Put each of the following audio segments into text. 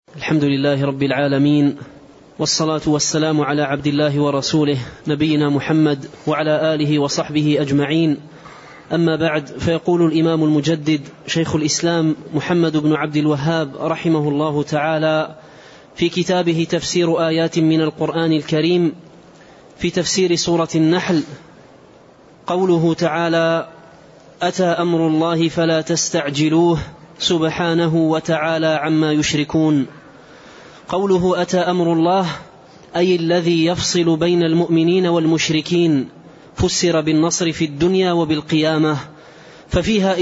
الحمد لله رب العالمين، والصلاة والسلام على عبد الله ورسوله نبينا محمد وعلى آله وصحبه أجمعين. أما بعد، فيقول الإمام المجدد شيخ الإسلام محمد بن عبد الوهاب رحمه الله تعالى في كتابه تفسير آيات من القرآن الكريم في تفسير سورة النحل، قوله تعالى: أتى أمر الله فلا تستعجلوه سبحانه وتعالى عما يشركون. قوله أتى أمر الله أي الذي يفصل بين المؤمنين والمشركين، فسر بالنصر في الدنيا وبالقيامة، ففيها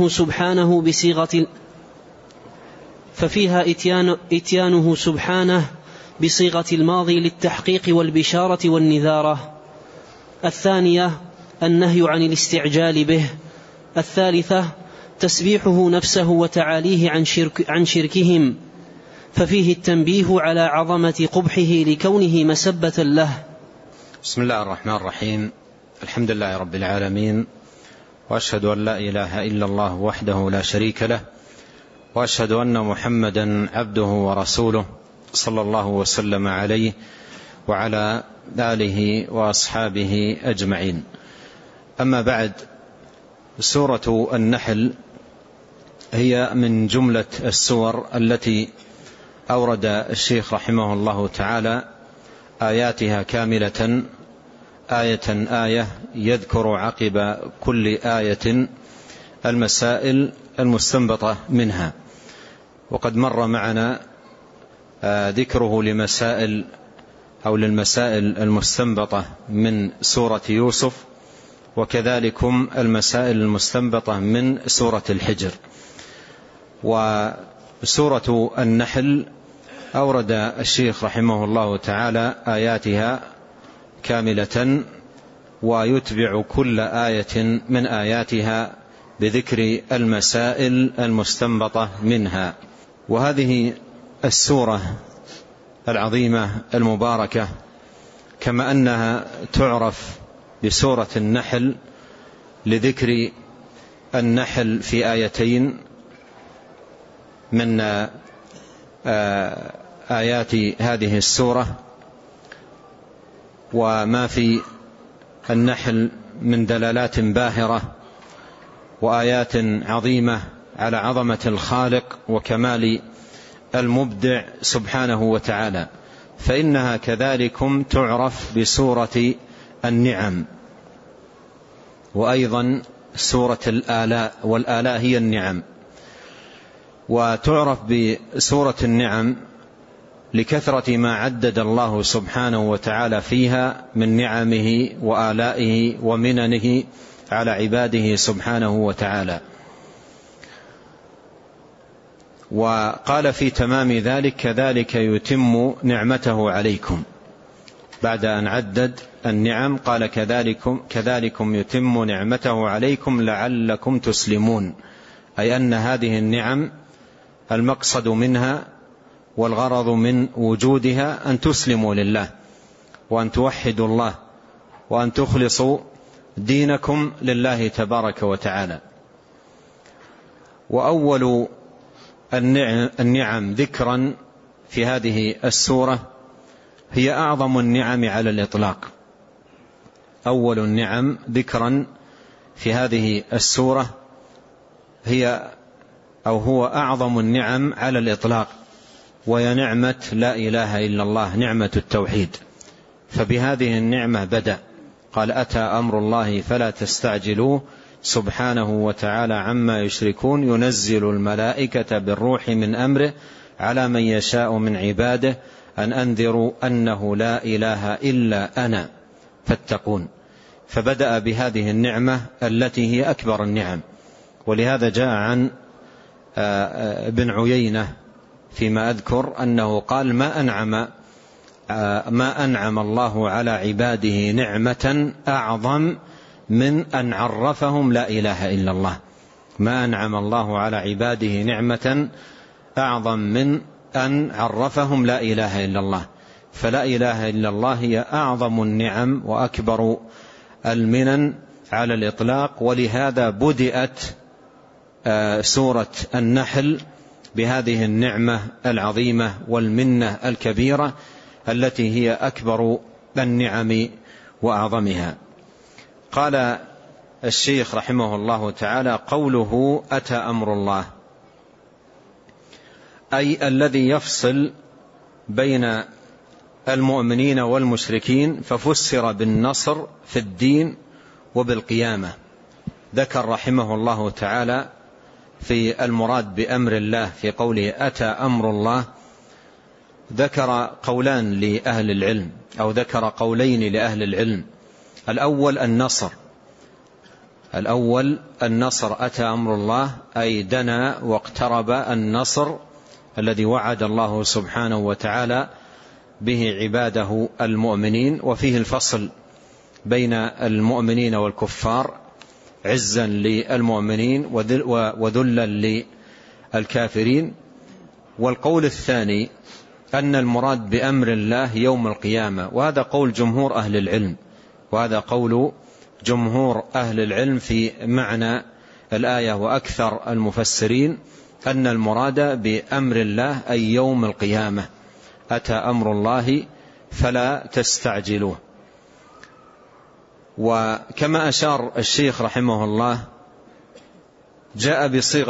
إتيانه سبحانه بصيغة الماضي للتحقيق والبشارة والنذارة. الثانية النهي عن الاستعجال به. الثالثة تسبيحه نفسه وتعاليه عن شركهم، ففيه التنبيه على عظمة قبحه لكونه مسبة له. بسم الله الرحمن الرحيم. الحمد لله رب العالمين، وأشهد أن لا إله إلا الله وحده لا شريك له، وأشهد أن محمدا عبده ورسوله صلى الله وسلم عليه وعلى آله وأصحابه أجمعين. أما بعد، سورة النحل هي من جملة السور التي أورد الشيخ رحمه الله تعالى آياتها كاملة آية آية، يذكر عقب كل آية المسائل المستنبطة منها. وقد مر معنا ذكره للمسائل المستنبطة من سورة يوسف، وكذلكم المسائل المستنبطة من سورة الحجر. وسورة النحل أورد الشيخ رحمه الله تعالى آياتها كاملة، ويتبع كل آية من آياتها بذكر المسائل المستنبطة منها. وهذه السورة العظيمة المباركة، كما أنها تعرف بسورة النحل لذكر النحل في آيتين من آيات هذه السورة، وما في النحل من دلالات باهرة وآيات عظيمة على عظمة الخالق وكمال المبدع سبحانه وتعالى، فإنها كذلكم تعرف بسورة النعم، وأيضا سورة الآلاء، والآلاء هي النعم. وتعرف بسورة النعم لكثرة ما عدد الله سبحانه وتعالى فيها من نعمه وآلائه ومننه على عباده سبحانه وتعالى. وقال في تمام ذلك: كذلك يتم نعمته عليكم. بعد أن عدد النعم قال: كذلكم يتم نعمته عليكم لعلكم تسلمون، أي أن هذه النعم المقصد منها والغرض من وجودها أن تسلموا لله، وأن توحدوا الله، وأن تخلصوا دينكم لله تبارك وتعالى. وأول النعم ذكرا في هذه السورة هي أعظم النعم على الإطلاق. أول النعم ذكرا في هذه السورة هو أعظم النعم على الإطلاق، وهي نعمة لا إله إلا الله، نعمة التوحيد. فبهذه النعمة بدأ، قال: أتى أمر الله فلا تستعجلوه سبحانه وتعالى عما يشركون، ينزل الملائكة بالروح من أمره على من يشاء من عباده أن أنذروا أنه لا إله إلا أنا فاتقون. فبدأ بهذه النعمة التي هي أكبر النعم. ولهذا جاء عن ابن عيينة فيما أذكر أنه قال: ما أنعم الله على عباده نعمة أعظم من أن عرفهم لا إله إلا الله. ما أنعم الله على عباده نعمة أعظم من أن عرفهم لا إله إلا الله. فلا إله إلا الله هي أعظم النعم وأكبر المنن على الإطلاق. ولهذا بدأت سورة النحل بهذه النعمة العظيمة والمنة الكبيرة التي هي أكبر النعم وأعظمها. قال الشيخ رحمه الله تعالى: قوله أتى أمر الله، أي الذي يفصل بين المؤمنين والمشركين، ففسر بالنصر في الدين وبالقيامة. ذكر رحمه الله تعالى في المراد بأمر الله في قوله أتى أمر الله، ذكر قولان لأهل العلم، أو ذكر قولين لأهل العلم. الأول النصر، أتى أمر الله أي دنا واقترب النصر الذي وعد الله سبحانه وتعالى به عباده المؤمنين، وفيه الفصل بين المؤمنين والكفار، عزا للمؤمنين وذلا للكافرين. والقول الثاني أن المراد بأمر الله يوم القيامة، وهذا قول جمهور أهل العلم في معنى الآية، وأكثر المفسرين أن المراد بأمر الله أي يوم القيامة، أتى أمر الله فلا تستعجلوه. وكما أشار الشيخ رحمه الله جاء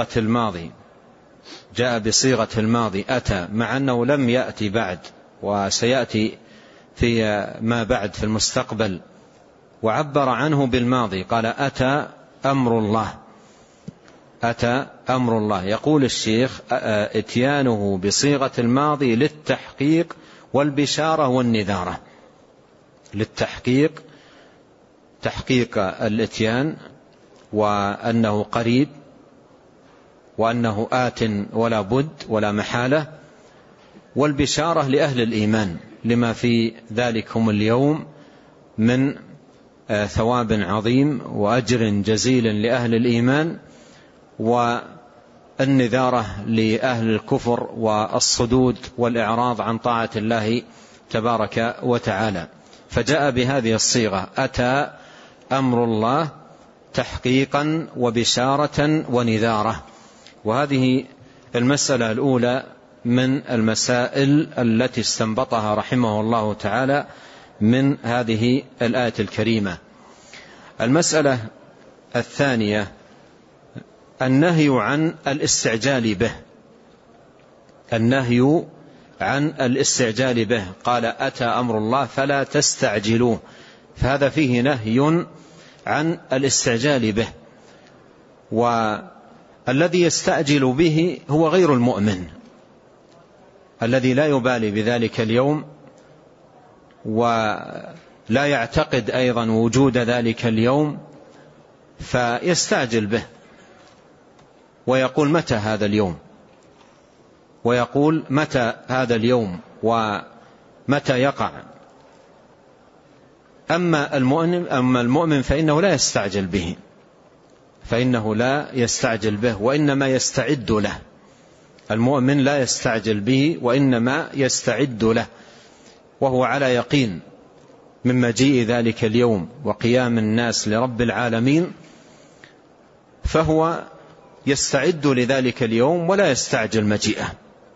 بصيغة الماضي أتى، مع أنه لم يأتي بعد، وسيأتي في ما بعد في المستقبل، وعبر عنه بالماضي، قال أتى أمر الله. يقول الشيخ: اتيانه بصيغة الماضي للتحقيق والبشارة والنذارة. تحقيق الاتيان، وأنه قريب، وأنه آت ولا بد ولا محالة، والبشارة لأهل الإيمان لما في ذلكم اليوم من ثواب عظيم وأجر جزيل لأهل الإيمان، والنذارة لأهل الكفر والصدود والإعراض عن طاعة الله تبارك وتعالى. فجاء بهذه الصيغة: أتى أمر الله تحقيقا وبشارة ونذارة. وهذه المسألة الأولى من المسائل التي استنبطها رحمه الله تعالى من هذه الآية الكريمة. المسألة الثانية النهي عن الاستعجال به. قال أتى أمر الله فلا تستعجلوه، فهذا فيه نهي عن الاستعجال به. والذي يستعجل به هو غير المؤمن، الذي لا يبالي بذلك اليوم، ولا يعتقد أيضا وجود ذلك اليوم، فيستعجل به ويقول متى هذا اليوم ومتى يقع. أما المؤمن فإنه لا يستعجل به، وإنما يستعد له. المؤمن لا يستعجل به وإنما يستعد له، وهو على يقين من مجيء ذلك اليوم وقيام الناس لرب العالمين، فهو يستعد لذلك اليوم ولا يستعجل مجيئه.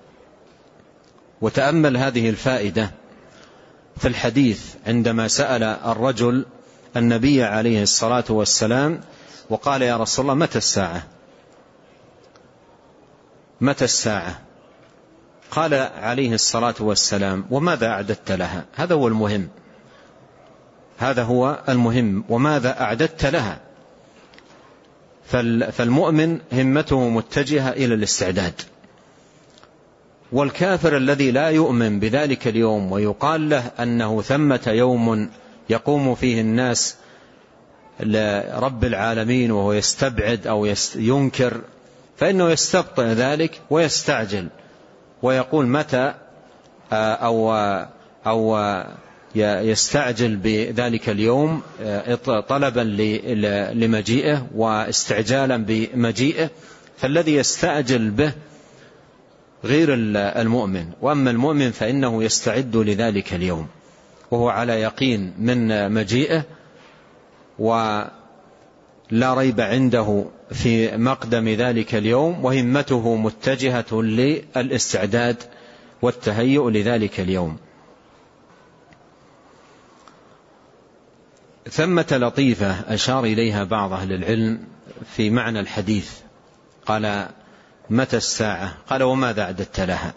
وتأمل هذه الفائدة في الحديث عندما سأل الرجل النبي عليه الصلاة والسلام وقال: يا رسول الله، متى الساعة؟ قال عليه الصلاة والسلام: وماذا أعددت لها؟ هذا هو المهم، وماذا أعددت لها؟ فالمؤمن همته متجهة إلى الاستعداد. والكافر الذي لا يؤمن بذلك اليوم ويقال له أنه ثمة يوم يقوم فيه الناس لرب العالمين وهو يستبعد أو ينكر، فإنه يستبطئ ذلك ويستعجل ويقول متى، أو يستعجل بذلك اليوم طلبا لمجيئه واستعجالا بمجيئه. فالذي يستعجل به غير المؤمن، وأما المؤمن فإنه يستعد لذلك اليوم وهو على يقين من مجيئه، ولا ريب عنده في مقدم ذلك اليوم وهمته متجهة للاستعداد والتهيؤ لذلك اليوم. ثمة لطيفة أشار إليها بعض أهل العلم في معنى الحديث. قال: متى الساعة؟ قال: وماذا أعددت لها؟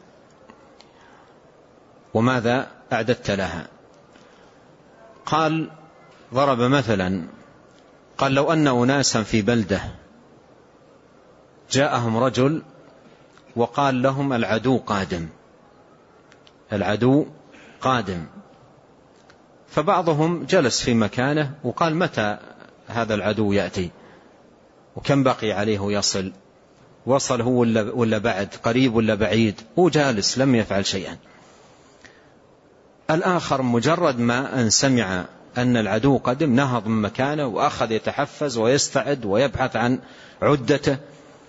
وماذا أعددت لها؟ قال: ضرب مثلا، قال: لو أن أناسا في بلدة جاءهم رجل وقال لهم: العدو قادم، العدو قادم. فبعضهم جلس في مكانه وقال: متى هذا العدو يأتي؟ وكم بقي عليه يصل؟ وصل هو ولا بعد؟ قريب ولا بعيد؟ هو جالس لم يفعل شيئا. الآخر مجرد ما أن سمع أن العدو قدم نهض من مكانه وأخذ يتحفز ويستعد ويبحث عن عدته.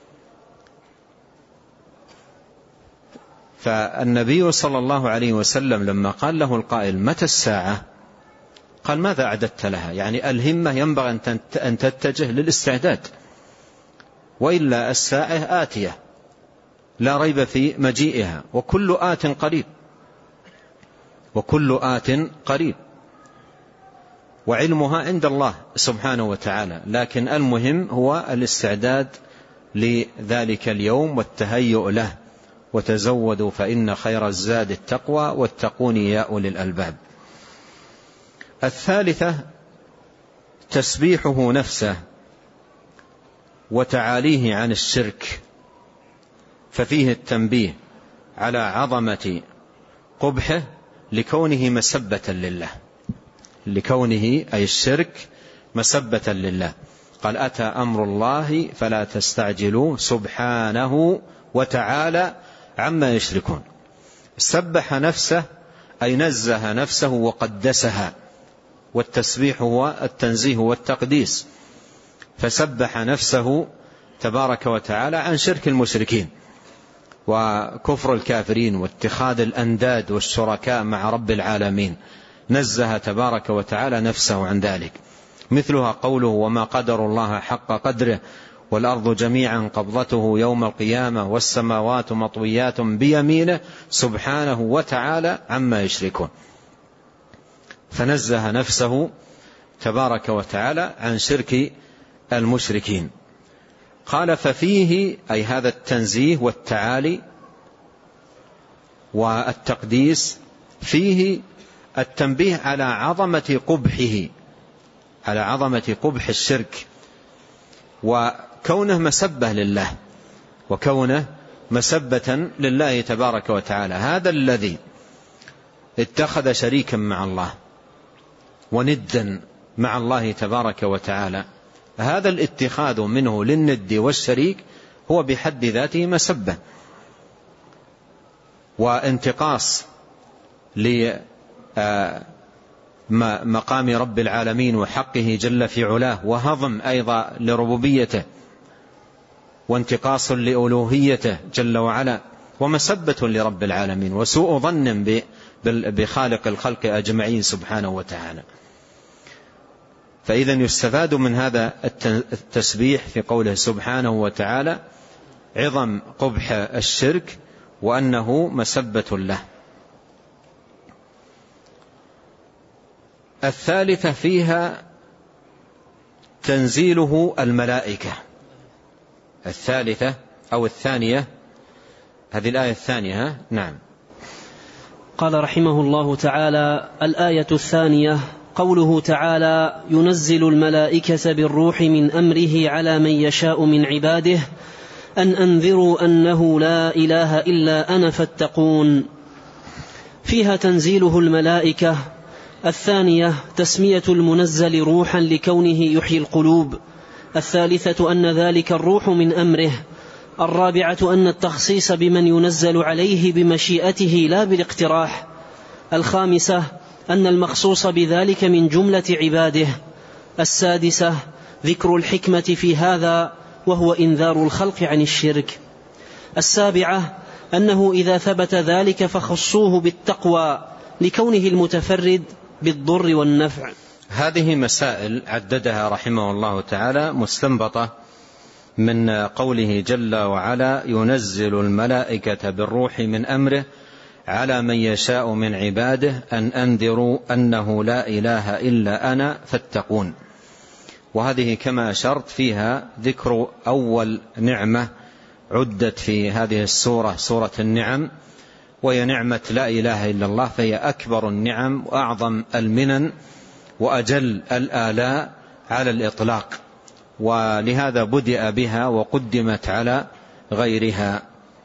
فالنبي صلى الله عليه وسلم لما قال له القائل: متى الساعة؟ قال: ماذا أعددت لها؟ يعني الهمة ينبغي أن تتجه للاستعداد، وإلا الساعة آتية لا ريب في مجيئها، وكل آت قريب، وكل آت قريب، وعلمها عند الله سبحانه وتعالى. لكن المهم هو الاستعداد لذلك اليوم والتهيؤ له. وتزودوا فإن خير الزاد التقوى واتقون يا أولي الألباب. الثالثة تسبيحه نفسه وتعاليه عن الشرك، ففيه التنبيه على عظمة قبحه لكونه مسبة لله، لكونه أي الشرك مسبة لله. قال: أتى أمر الله فلا تستعجلوه سبحانه وتعالى عما يشركون. سبح نفسه أي نزه نفسه وقدسها، والتسبيح هو التنزيه والتقديس، فسبح نفسه تبارك وتعالى عن شرك المشركين وكفر الكافرين واتخاذ الأنداد والشركاء مع رب العالمين. نزه تبارك وتعالى نفسه عن ذلك. مثلها قوله: وما قدر الله حق قدره والأرض جميعا قبضته يوم القيامة والسماوات مطويات بيمينه سبحانه وتعالى عما يشركون. فنزه نفسه تبارك وتعالى عن شرك المشركين. قال: ففيه أي هذا التنزيه والتعالي والتقديس فيه التنبيه على عظمة قبحه، على عظمة قبح الشرك، وكونه مسبة لله، وكونه مسبة لله تبارك وتعالى. هذا الذي اتخذ شريكا مع الله وندا مع الله تبارك وتعالى، هذا الاتخاذ منه للند والشريك هو بحد ذاته مسبة وانتقاص لمقام رب العالمين وحقه جل في علاه، وهضم أيضا لربوبيته، وانتقاص لألوهيته جل وعلا، ومسبة لرب العالمين، وسوء ظن بخالق الخلق أجمعين سبحانه وتعالى. فإذا يستفاد من هذا التسبيح في قوله سبحانه وتعالى عظم قبح الشرك وأنه مسبة له. الثالثة فيها تنزيله الملائكة. الثالثة أو الثانية، هذه الآية الثانية. نعم. قال رحمه الله تعالى: الآية الثانية قوله تعالى: ينزل الملائكة بالروح من أمره على من يشاء من عباده أن أنذروا أنه لا إله إلا أنا فاتقون. فيها تنزيله الملائكة. الثانية تسمية المنزل روحا لكونه يحيي القلوب. الثالثة أن ذلك الروح من أمره. الرابعة أن التخصيص بمن ينزل عليه بمشيئته لا بالاقتراح. الخامسة أن المخصوص بذلك من جملة عباده. السادسة ذكر الحكمة في هذا وهو إنذار الخلق عن الشرك. السابعة أنه إذا ثبت ذلك فخصوه بالتقوى لكونه المتفرد بالضر والنفع. هذه مسائل عددها رحمه الله تعالى مستنبطة من قوله جل وعلا: ينزل الملائكة بالروح من أمره على من يشاء من عباده أن أنذروا أنه لا إله إلا أنا فاتقون. وهذه كما أشرت فيها ذكر أول نعمة عدت في هذه السورة، سورة النعم، وهي نعمة لا إله إلا الله، فهي أكبر النعم وأعظم المنن وأجل الآلاء على الإطلاق، ولهذا بدأ بها وقدمت على غيرها.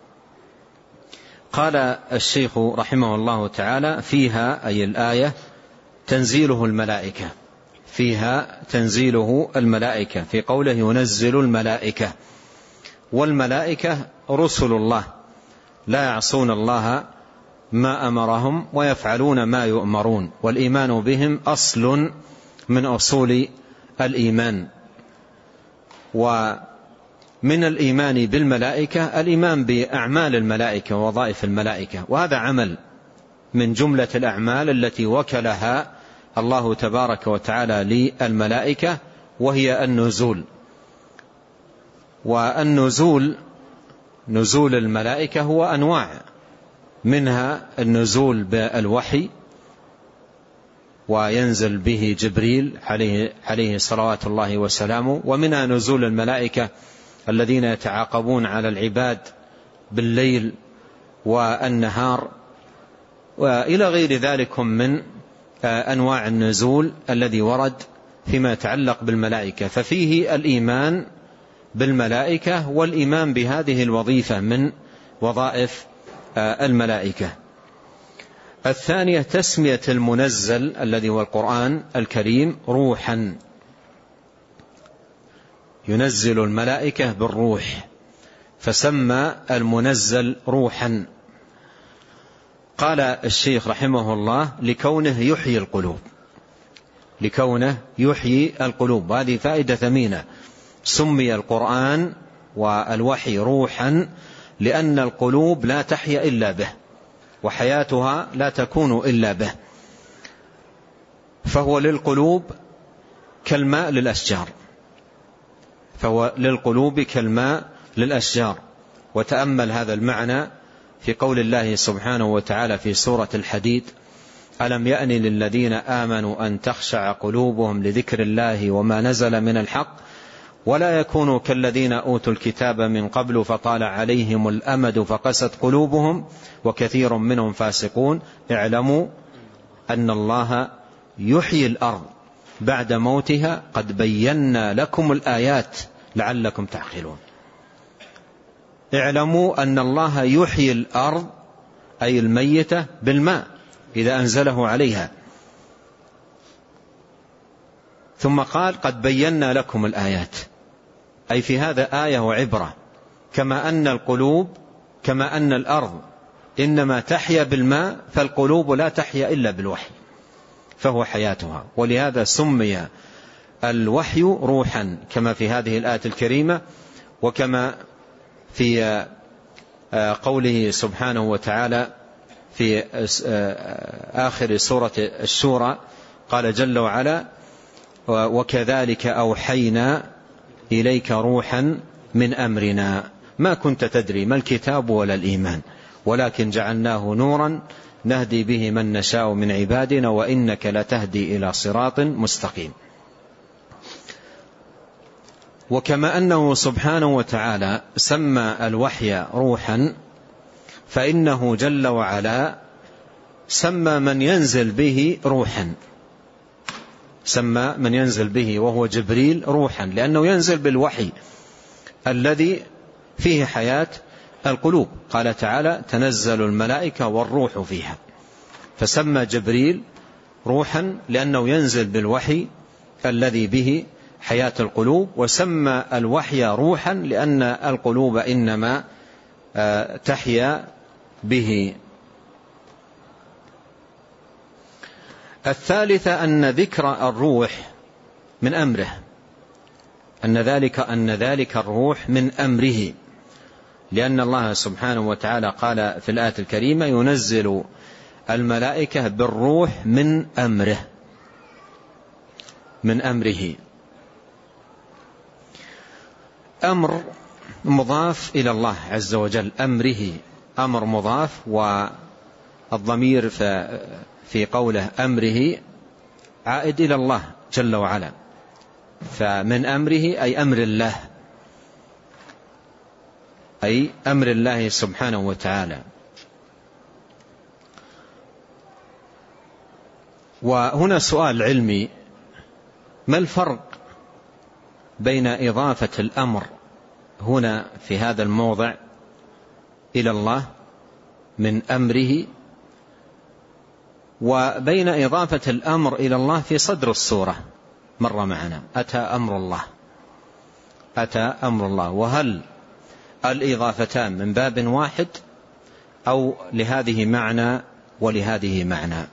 قال الشيخ رحمه الله تعالى: فيها أي الآية تنزيله الملائكة، فيها تنزيله الملائكة، في قوله ينزل الملائكة، والملائكة رسل الله لا يعصون الله ما أمرهم ويفعلون ما يؤمرون، والإيمان بهم أصل من أصول الإيمان. ومن الإيمان بالملائكة الإيمان بأعمال الملائكة ووظائف الملائكة، وهذا عمل من جملة الأعمال التي وكلها الله تبارك وتعالى للملائكة، وهي النزول. والنزول، نزول الملائكة هو أنواع، منها النزول بالوحي وينزل به جبريل عليه صلوات الله وسلامه، ومنها نزول الملائكة الذين يتعاقبون على العباد بالليل والنهار، وإلى غير ذلك من أنواع النزول الذي ورد فيما يتعلق بالملائكة. ففيه الإيمان بالملائكة والإيمان بهذه الوظيفة من وظائف الملائكة. الثانية تسمية المنزل الذي هو القرآن الكريم روحا، ينزل الملائكة بالروح، فسمى المنزل روحا. قال الشيخ رحمه الله: لكونه يحيي القلوب، لكونه يحيي القلوب، وهذه فائدة ثمينة. سمي القرآن والوحي روحا لأن القلوب لا تحيا إلا به، وحياتها لا تكون إلا به، فهو للقلوب كالماء للأشجار، فهو للقلوب كالماء للأشجار. وتأمل هذا المعنى في قول الله سبحانه وتعالى في سورة الحديد: ألم يأن للذين آمنوا أن تخشع قلوبهم لذكر الله وما نزل من الحق ولا يكونوا كالذين أوتوا الكتاب من قبل فطال عليهم الأمد فقست قلوبهم وكثير منهم فاسقون اعلموا أن الله يحيي الأرض بعد موتها قد بينا لكم الآيات لعلكم تعقلون. اعلموا أن الله يحيي الأرض أي الميتة بالماء إذا أنزله عليها، ثم قال قد بينا لكم الآيات، أي في هذا آية وعبرة، كما أن القلوب، كما أن الأرض إنما تحيا بالماء، فالقلوب لا تحيا إلا بالوحي، فهو حياتها. ولهذا سمي الوحي روحا كما في هذه الآية الكريمة، وكما في قوله سبحانه وتعالى في آخر سورة الشورى قال جل وعلا: وكذلك أوحينا إليك روحا من أمرنا ما كنت تدري ما الكتاب ولا الإيمان ولكن جعلناه نورا نهدي به من نشاء من عبادنا وإنك لتهدي إلى صراط مستقيم. وكما أنه سبحانه وتعالى سمى الوحي روحا، فإنه جل وعلا سمى من ينزل به روحا، سمى من ينزل به وهو جبريل روحا، لأنه ينزل بالوحي الذي فيه حياة القلوب. قال تعالى: تنزل الملائكة والروح فيها، فسمى جبريل روحا لأنه ينزل بالوحي الذي به حياة القلوب، وسمى الوحي روحا لأن القلوب إنما تحيا به. الثالثة أن ذكر الروح من أمره، أن ذلك الروح من أمره، لأن الله سبحانه وتعالى قال في الآية الكريمة: ينزل الملائكة بالروح من أمره، من أمره. أمر مضاف إلى الله عز وجل، أمره أمر مضاف، والضمير في قوله أمره عائد إلى الله جل وعلا، فمن أمره أي أمر الله، أي أمر الله سبحانه وتعالى. وهنا سؤال علمي: ما الفرق بين إضافة الأمر هنا في هذا الموضع إلى الله من أمره، وبين إضافة الأمر إلى الله في صدر السورة مر معنا أتى أمر الله، أتى أمر الله؟ وهل الإضافتان من باب واحد أو لهذه معنى ولهذه معنى؟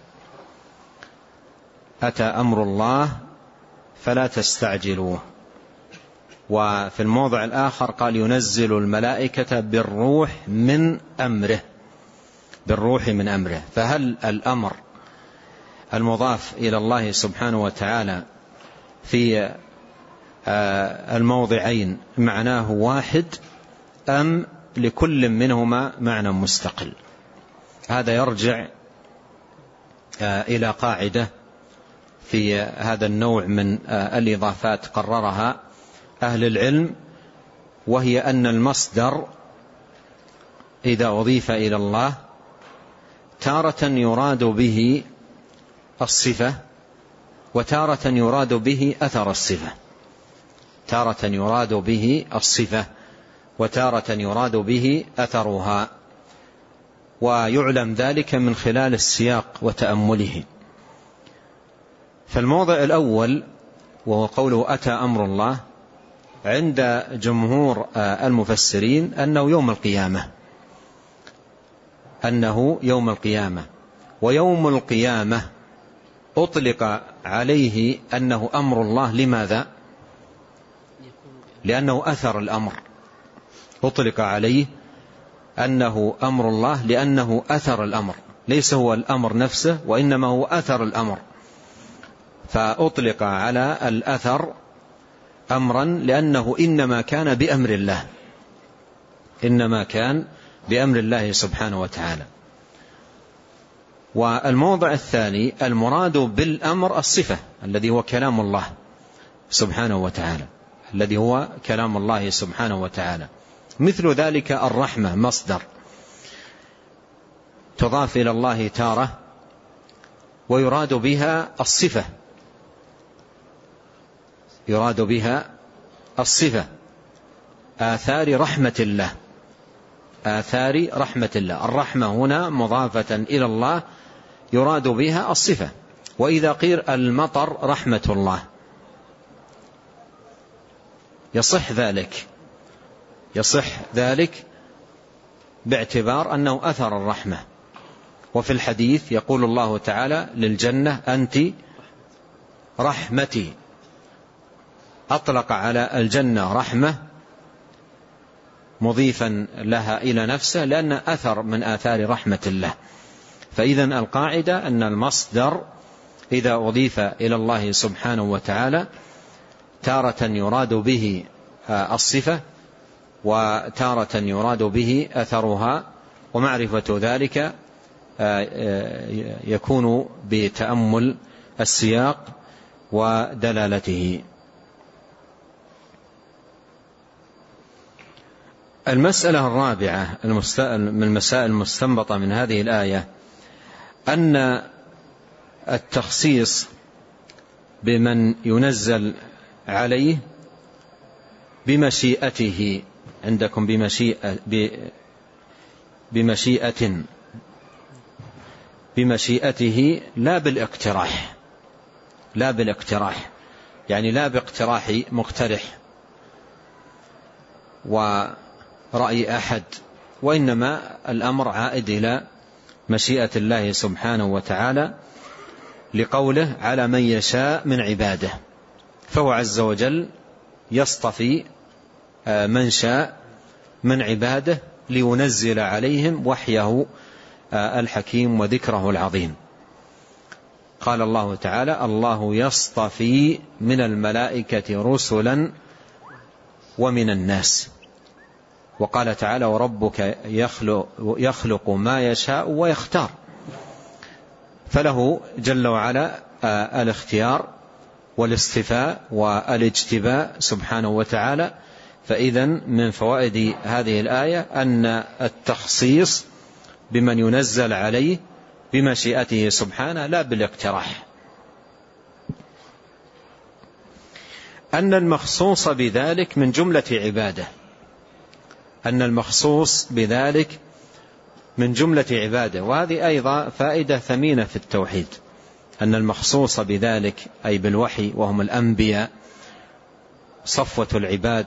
أتى أمر الله فلا تستعجلوه. وفي الموضع الآخر قال ينزل الملائكة بالروح من أمره، بالروح من أمره. فهل الأمر المضاف إلى الله سبحانه وتعالى في الموضعين معناه واحد أم لكل منهما معنى مستقل؟ هذا يرجع إلى قاعدة في هذا النوع من الإضافات قررها أهل العلم، وهي أن المصدر إذا أضيف إلى الله تارة يراد به الصفة، وتارة يراد به أثر الصفة، تارة يراد به الصفة وتارة يراد به أثرها، ويعلم ذلك من خلال السياق وتأمله. فالموضع الأول وهو قوله أتى أمر الله، عند جمهور المفسرين أنه يوم القيامة، أنه يوم القيامة. ويوم القيامة أطلق عليه أنه أمر الله. لماذا؟ لأنه أثر الأمر. أطلق عليه أنه أمر الله لأنه أثر الأمر، ليس هو الأمر نفسه وإنما هو أثر الأمر. فأطلق على الأثر أمرا لأنه إنما كان بأمر الله، إنما كان بأمر الله سبحانه وتعالى. والموضع الثاني المراد بالأمر الصفة الذي هو كلام الله سبحانه وتعالى، الذي هو كلام الله سبحانه وتعالى. مثل ذلك الرحمة مصدر تضاف إلى الله تارة ويراد بها الصفة، يراد بها الصفة، آثار رحمة الله، آثار رحمة الله. الرحمة هنا مضافة إلى الله يراد بها الصفة. وإذا قيل المطر رحمة الله يصح ذلك، يصح ذلك باعتبار أنه أثر الرحمة. وفي الحديث يقول الله تعالى للجنة أنت رحمتي، أطلق على الجنة رحمة مضيفا لها إلى نفسه لأن أثر من آثار رحمة الله. فإذن القاعدة أن المصدر إذا أضيف إلى الله سبحانه وتعالى تارة يراد به الصفة وتارة يراد به أثرها، ومعرفة ذلك يكون بتأمل السياق ودلالته. المسألة الرابعة من المسائل المستنبطة من هذه الآية أن التخصيص بمن ينزل عليه بمشيئته، عندكم بمشيئته لا بالاقتراح، لا بالاقتراح، يعني لا باقتراح مقترح ورأي أحد، وإنما الأمر عائد إلى مشيئة الله سبحانه وتعالى لقوله على من يشاء من عباده، فهو عز وجل يصطفي من شاء من عباده لينزل عليهم وحيه الحكيم وذكره العظيم. قال الله تعالى الله يصطفي من الملائكة رسلا ومن الناس. وقال تعالى وربك يخلق ما يشاء ويختار، فله جل وعلا الاختيار والاصطفاء والاجتباء سبحانه وتعالى. فإذا من فوائد هذه الآية أن التخصيص بمن ينزل عليه بمشيئته سبحانه لا بالاقتراح. أن المخصوص بذلك من جملة عباده، أن المخصوص بذلك من جملة عباده. وهذه أيضا فائدة ثمينة في التوحيد، أن المخصوص بذلك أي بالوحي وهم الأنبياء صفوة العباد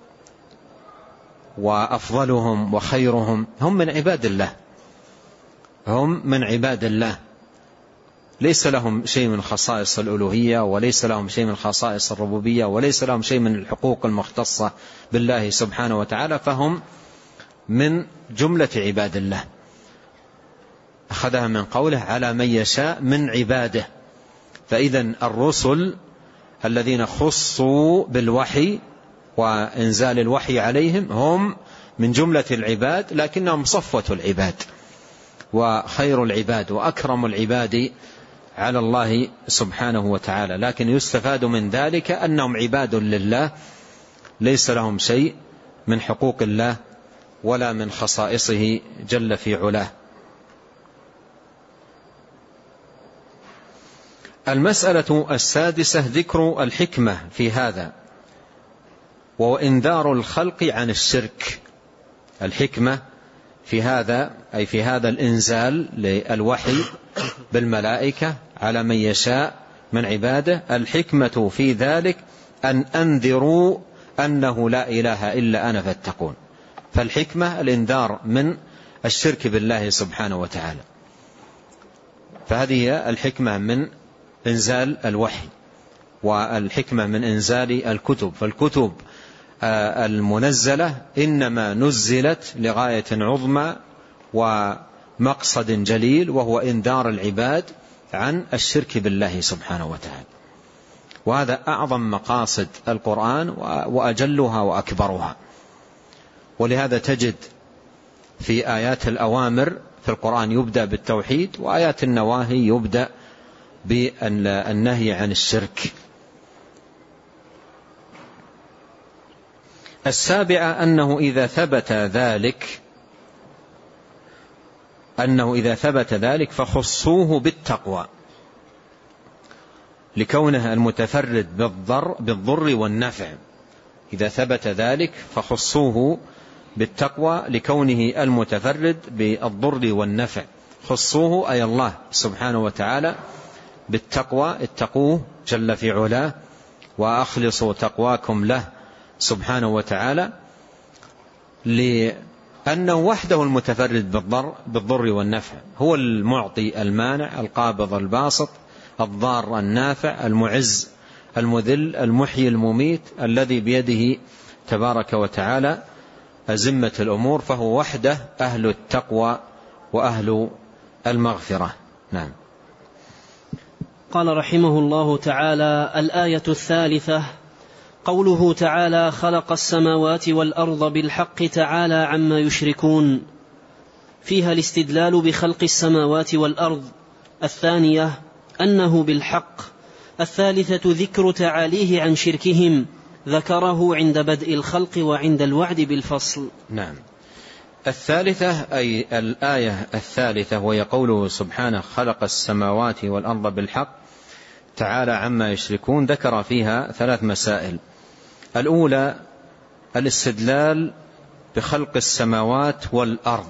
وأفضلهم وخيرهم، هم من عباد الله، هم من عباد الله، ليس لهم شيء من خصائص الألوهية، وليس لهم شيء من خصائص الربوبية، وليس لهم شيء من الحقوق المختصة بالله سبحانه وتعالى، فهم من جملة عباد الله. أخذها من قوله على من يشاء من عباده. فإذا الرسل الذين خصوا بالوحي وإنزال الوحي عليهم هم من جملة العباد، لكنهم صفوة العباد وخير العباد وأكرم العباد على الله سبحانه وتعالى. لكن يستفاد من ذلك أنهم عباد لله، ليس لهم شيء من حقوق الله ولا من خصائصه جل في علاه. المسألة السادسة ذكر الحكمة في هذا وإنذار الخلق عن الشرك. الحكمة في هذا أي في هذا الإنزال للوحي بالملائكة على من يشاء من عباده، الحكمة في ذلك أن أنذروا أنه لا إله إلا أنا فاتقون. فالحكمة الإنذار من الشرك بالله سبحانه وتعالى. فهذه هي الحكمة من إنزال الوحي، والحكمة من إنزال الكتب. فالكتب المنزلة إنما نزلت لغاية عظمى ومقصد جليل، وهو إنذار العباد عن الشرك بالله سبحانه وتعالى. وهذا أعظم مقاصد القرآن وأجلها وأكبرها. ولهذا تجد في آيات الأوامر في القرآن يبدأ بالتوحيد، وآيات النواهي يبدأ بالنهي عن الشرك. السابعة أنه إذا ثبت ذلك فخصوه بالتقوى لكونه المتفرد بالضر والنفع. إذا ثبت ذلك فخصوه بالتقوى لكونه المتفرد بالضر والنفع. خصوه أي الله سبحانه وتعالى بالتقوى، اتقوه جل في علاه وأخلصوا تقواكم له سبحانه وتعالى، لأنه وحده المتفرد بالضر والنفع، هو المعطي المانع القابض الباسط الضار النافع المعز المذل المحيي المميت، الذي بيده تبارك وتعالى أزمة الأمور، فهو وحده أهل التقوى وأهل المغفرة. نعم. قال رحمه الله تعالى: الآية الثالثة قوله تعالى: خلق السماوات والأرض بالحق تعالى عما يشركون، فيها الاستدلال بخلق السماوات والأرض. الثانية أنه بالحق. الثالثة ذكر تعاليه عن شركهم، ذكره عند بدء الخلق وعند الوعد بالفصل. نعم. الثالثة أي الآية الثالثة وهي قوله سبحانه: خلق السماوات والأرض بالحق تعالى عما يشركون، ذكر فيها 3 مسائل. الأولى الاستدلال بخلق السماوات والأرض.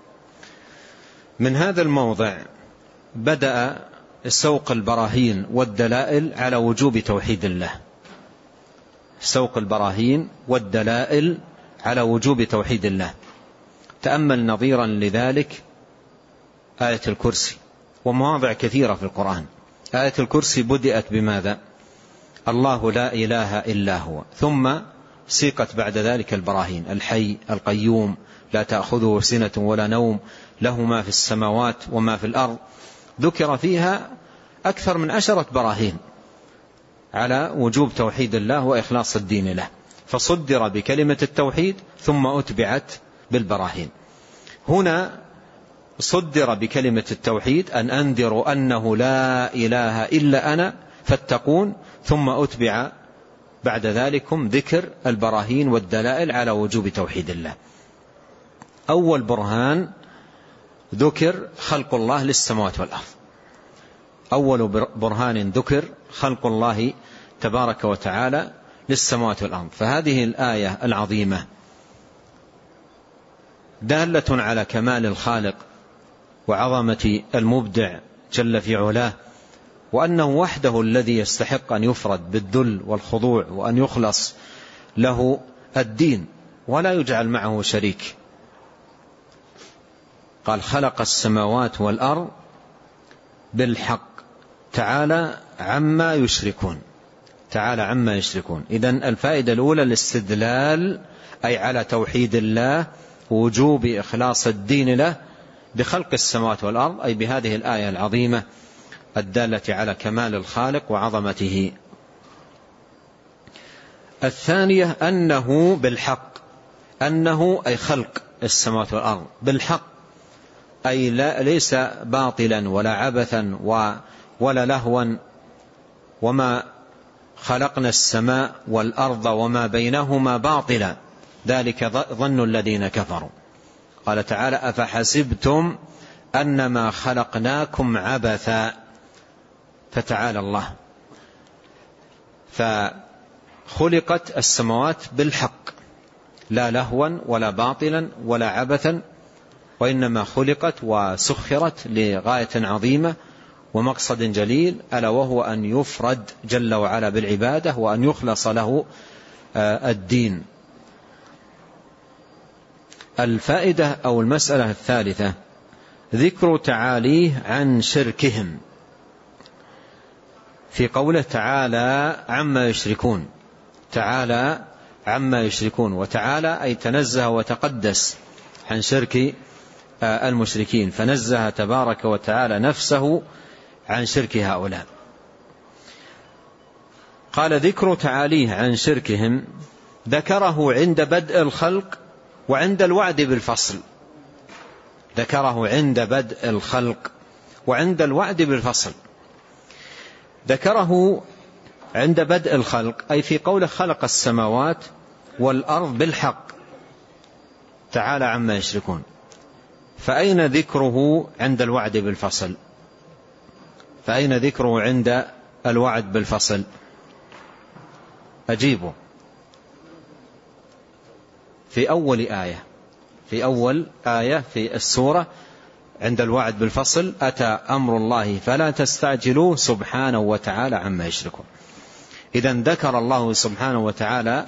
من هذا الموضع بدأ سوق البراهين والدلائل على وجوب توحيد الله. سوق البراهين والدلائل على وجوب توحيد الله. تأمل نظيرا لذلك آية الكرسي ومواضع كثيرة في القرآن. آية الكرسي بدأت بماذا؟ الله لا إله إلا هو، ثم سيقت بعد ذلك البراهين: الحي القيوم لا تأخذه سنة ولا نوم له ما في السماوات وما في الأرض. ذكر فيها أكثر من 10 براهين على وجوب توحيد الله وإخلاص الدين له. فصدر بكلمة التوحيد ثم أتبعت بالبراهين. هنا صدر بكلمة التوحيد أن أنذروا أنه لا إله إلا أنا فاتقون، ثم أتبع بعد ذلكم ذكر البراهين والدلائل على وجوب توحيد الله. أول برهان ذكر خلق الله للسماوات والأرض، أول برهان ذكر خلق الله تبارك وتعالى للسماوات والأرض. فهذه الآية العظيمة دالة على كمال الخالق وعظمة المبدع جل في علاه، وأنه وحده الذي يستحق أن يفرد بالذل والخضوع وأن يخلص له الدين ولا يجعل معه شريك. قال خلق السماوات والأرض بالحق تعالى عما يشركون، تعالى عما يشركون. إذن الفائدة الأولى الاستدلال أي على توحيد الله ووجوب إخلاص الدين له بخلق السماوات والأرض، أي بهذه الآية العظيمة الدالة على كمال الخالق وعظمته. الثانية أنه بالحق، أنه أي خلق السماوات والأرض بالحق، أي ليس باطلا ولا عبثا ولا لهوا. وما خلقنا السماء والأرض وما بينهما باطلا ذلك ظن الذين كفروا. قال تعالى أفحسبتم أنما خلقناكم عبثا، فتعالى الله. فخلقت السماوات بالحق لا لهوا ولا باطلا ولا عبثا، وإنما خلقت وسخرت لغاية عظيمة ومقصد جليل، ألا وهو أن يفرد جل وعلا بالعبادة وأن يخلص له الدين. الفائدة أو المسألة الثالثة ذكر تعاليه عن شركهم في قوله تعالى عما يشركون، تعالى عما يشركون، وتعالى أي تنزه وتقدس عن شرك المشركين، فنزه تبارك وتعالى نفسه عن شرك هؤلاء. قال ذكر تعاليه عن شركهم ذكره عند بدء الخلق وعند الوعد بالفصل، ذكره عند بدء الخلق وعند الوعد بالفصل. ذكره عند بدء الخلق أي في قوله خلق السماوات والأرض بالحق تعالى عما يشركون. فأين ذكره عند الوعد بالفصل؟ فأين ذكره عند الوعد بالفصل؟ أجيبه. في أول آية، في أول آية في السورة عند الوعد بالفصل أتى أمر الله فلا تستعجلوه سبحانه وتعالى عما يشركون. إذن ذكر الله سبحانه وتعالى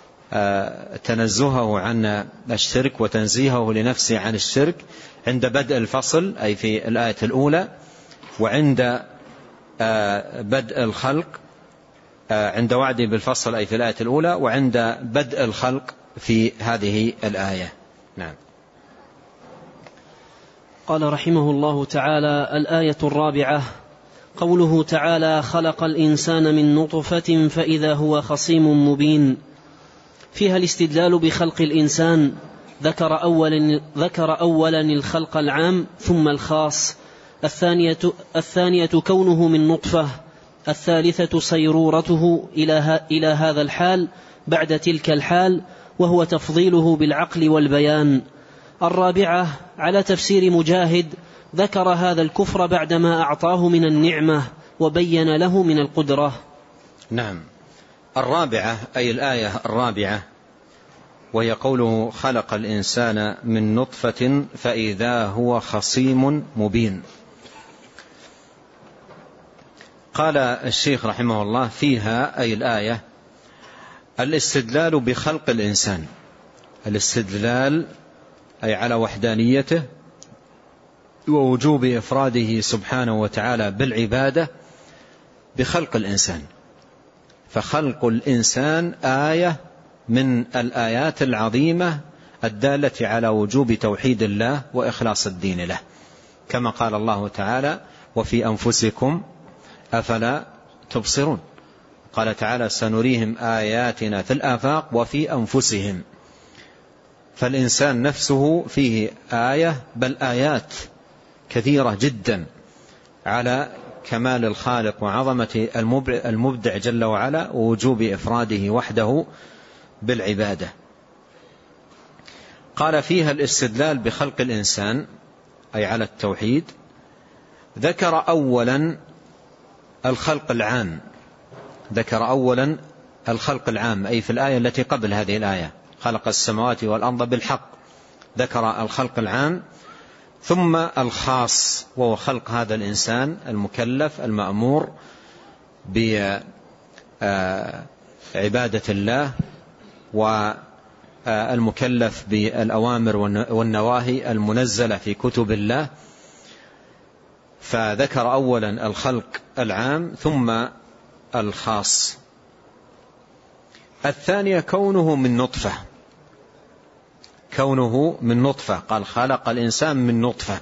تنزهه عن الشرك وتنزيهه لنفسه عن الشرك عند بدء الفصل أي في الآية الأولى، وعند بدء الخلق عند وعده بالفصل أي في الآية الأولى، وعند بدء الخلق في هذه الآية. نعم. قال رحمه الله تعالى: الآية الرابعة قوله تعالى: خلق الإنسان من نطفة فإذا هو خصيم مبين. فيها الاستدلال بخلق الإنسان، ذكر أولا الخلق العام ثم الخاص. الثانية كونه من نطفة. الثالثة صيرورته إلى هذا الحال بعد تلك الحال، وهو تفضيله بالعقل والبيان. الرابعة على تفسير مجاهد ذكر هذا الكفر بعدما أعطاه من النعمة وبين له من القدرة. نعم. الرابعة أي الآية الرابعة وهي قوله خلق الإنسان من نطفة فإذا هو خصيم مبين. قال الشيخ رحمه الله فيها أي الآية الاستدلال بخلق الإنسان، الاستدلال أي على وحدانيته ووجوب إفراده سبحانه وتعالى بالعبادة بخلق الإنسان. فخلق الإنسان آية من الآيات العظيمة الدالة على وجوب توحيد الله وإخلاص الدين له، كما قال الله تعالى: وفي أنفسكم أفلا تبصرون. قال تعالى سنريهم آياتنا في الآفاق وفي أنفسهم. فالإنسان نفسه فيه آية بل آيات كثيرة جدا على كمال الخالق وعظمة المبدع جل وعلا ووجوب إفراده وحده بالعبادة. قال فيها الاستدلال بخلق الإنسان أي على التوحيد. ذكر أولا الخلق العام، ذكر أولا الخلق العام أي في الآية التي قبل هذه الآية خلق السماوات والأرض بالحق، ذكر الخلق العام ثم الخاص وهو خلق هذا الإنسان المكلف المأمور بعبادة الله والمكلف بالأوامر والنواهي المنزلة في كتب الله. فذكر أولا الخلق العام ثم الخاص. الثانية كونه من نطفة، كونه من نطفة، قال خلق الإنسان من نطفة.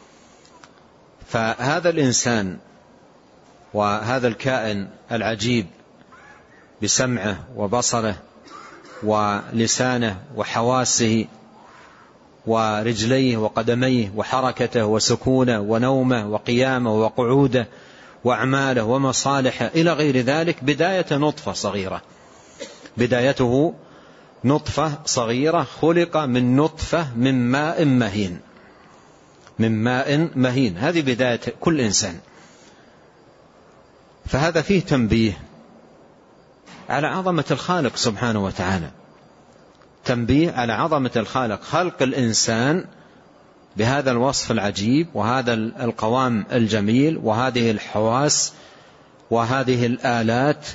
فهذا الإنسان وهذا الكائن العجيب بسمعه وبصره ولسانه وحواسه ورجليه وقدميه وحركته وسكونه ونومه وقيامه وقعوده وأعماله ومصالحه إلى غير ذلك، بداية نطفة صغيرة، بدايته نطفة صغيرة خلق من نطفة من ماء مهين، من ماء مهين. هذه بداية كل إنسان. فهذا فيه تنبيه على عظمة الخالق سبحانه وتعالى، تنبيه على عظمة الخالق، خلق الإنسان بهذا الوصف العجيب وهذا القوام الجميل وهذه الحواس وهذه الآلات.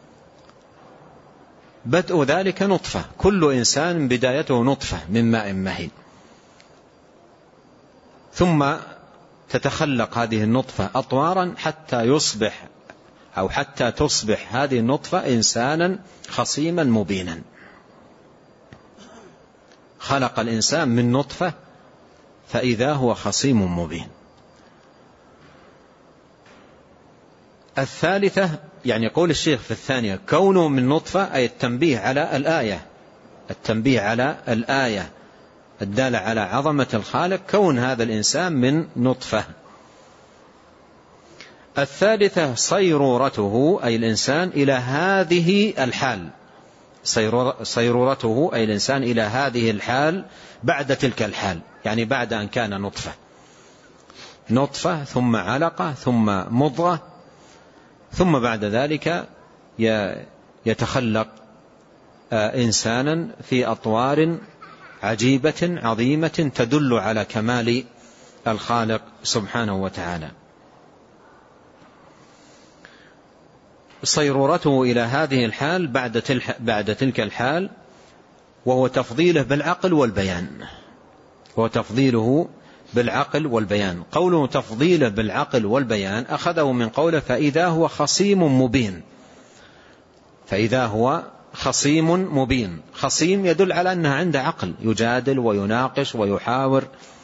بدء ذلك نطفة، كل إنسان بدايته نطفة من ماء مهين، ثم تتخلق هذه النطفة أطوارا حتى يصبح أو حتى تصبح هذه النطفة إنسانا خصيما مبينا. خلق الإنسان من نطفة فإذا هو خصيم مبين. الثالثة يعني قول الشيخ في الثانية كونه من نطفة أي التنبيه على الآية، التنبيه على الآية الدالة على عظمة الخالق، كون هذا الإنسان من نطفة. الثالثة صيرورته أي الإنسان إلى هذه الحال، صيرورته أي الإنسان إلى هذه الحال بعد تلك الحال، يعني بعد أن كان نطفة، نطفة ثم علقة ثم مضغة، ثم بعد ذلك يتخلق إنسانا في أطوار عجيبة عظيمة تدل على كمال الخالق سبحانه وتعالى. صيرورته إلى هذه الحال بعد تلك الحال، وهو تفضيله بالعقل والبيان، هو تفضيله بالعقل والبيان. قوله تفضيله بالعقل والبيان أخذه من قوله فإذا هو خصيم مبين، فإذا هو خصيم مبين. خصيم يدل على أنها عنده عقل، يجادل ويناقش ويحاور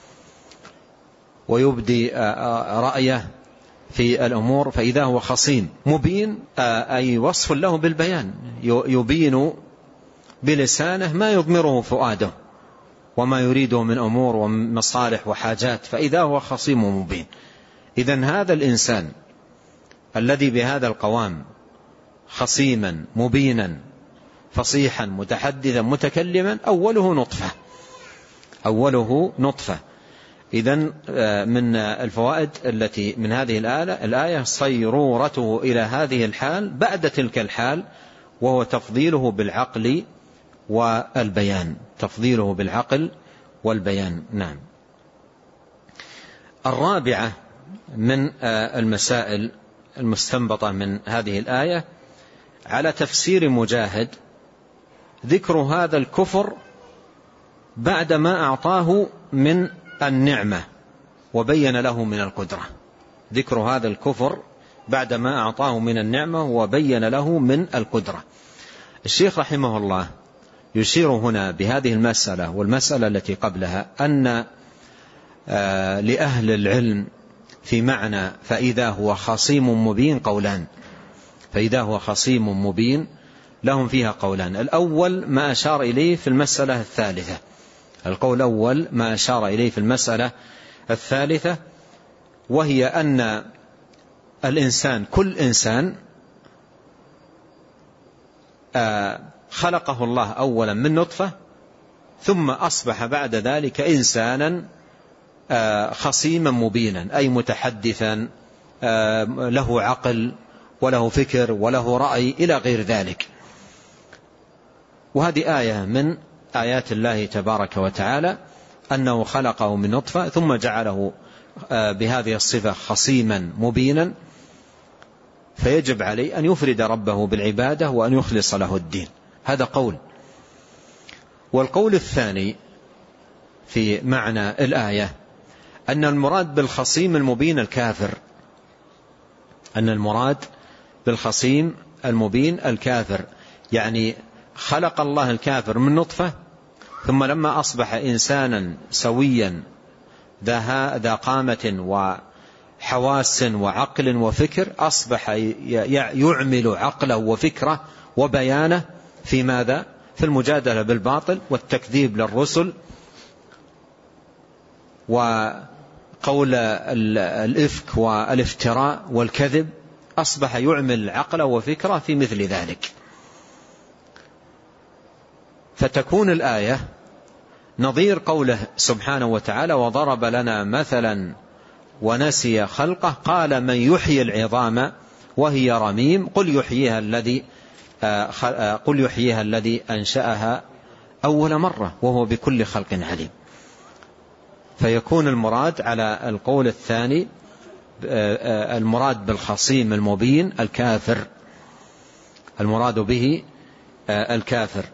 ويبدي رأيه في الأمور. فإذا هو خصيم مبين أي وصف له بالبيان، يبين بلسانه ما يضمره فؤاده وما يريده من أمور ومصالح وحاجات. فإذا هو خصيم مبين. إذن هذا الإنسان الذي بهذا القوام خصيما مبينا فصيحا متحدثا متكلما أوله نطفة، أوله نطفة. إذن من الفوائد التي من هذه الآية صيرورته إلى هذه الحال بعد تلك الحال، وهو تفضيله بالعقل والبيان، تفضيله بالعقل والبيان. نعم. الرابعة من المسائل المستنبطة من هذه الآية على تفسير مجاهد ذكر هذا الكفر بعد ما أعطاه من النعمة وبين له من القدرة، ذكر هذا الكفر بعد ما أعطاه من النعمة وبين له من القدرة. الشيخ رحمه الله يشير هنا بهذه المسألة والمسألة التي قبلها أن لأهل العلم في معنى فإذا هو خصيم مبين قولان. فإذا هو خصيم مبين لهم فيها قولان. الأول ما أشار إليه في المسألة الثالثة، القول الأول ما أشار إليه في المسألة الثالثة، وهي أن الإنسان كل إنسان خلقه الله أولا من نطفة، ثم أصبح بعد ذلك إنسانا خصيما مبينا، أي متحدثا له عقل وله فكر وله رأي إلى غير ذلك. وهذه آية من آيات الله تبارك وتعالى، أنه خلقه من نطفة ثم جعله بهذه الصفة خصيما مبينا، فيجب عليه أن يفرد ربه بالعبادة وأن يخلص له الدين. هذا قول. والقول الثاني في معنى الآية أن المراد بالخصيم المبين الكافر، أن المراد بالخصيم المبين الكافر، يعني خلق الله الكافر من نطفة، ثم لما أصبح إنسانا سويا ذا قامة وحواس وعقل وفكر، أصبح يعمل عقله وفكره وبيانه في ماذا؟ في المجادلة بالباطل والتكذيب للرسل وقول الإفك والافتراء والكذب، أصبح يعمل عقله وفكره في مثل ذلك. فتكون الآية نظير قوله سبحانه وتعالى: وضرب لنا مثلا ونسي خلقه قال من يحيي العظام وهي رميم قل يحييها الذي أنشأها أول مرة وهو بكل خلق عليم. فيكون المراد على القول الثاني المراد بالخصيم المبين الكافر، المراد به الكافر.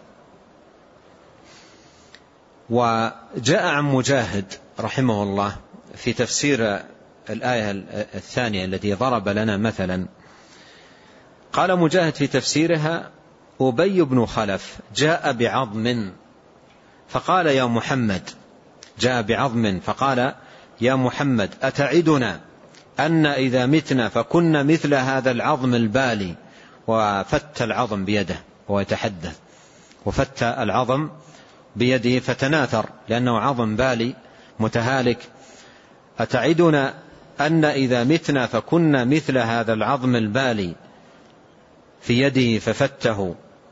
وجاء عن مجاهد رحمه الله في تفسير الآية الثانية التي ضرب لنا مثلا، قال مجاهد في تفسيرها: أبي بن خلف جاء بعظم فقال يا محمد، جاء بعظم فقال يا محمد أتعدنا أن إذا متنا فكنا مثل هذا العظم البالي، وفت العظم بيده وهو يتحدث، وفت العظم بيده فتناثر لأنه عظم بالي متهالك. أتعدنا أن إذا متنا فكنا مثل هذا العظم البالي في يده ففته،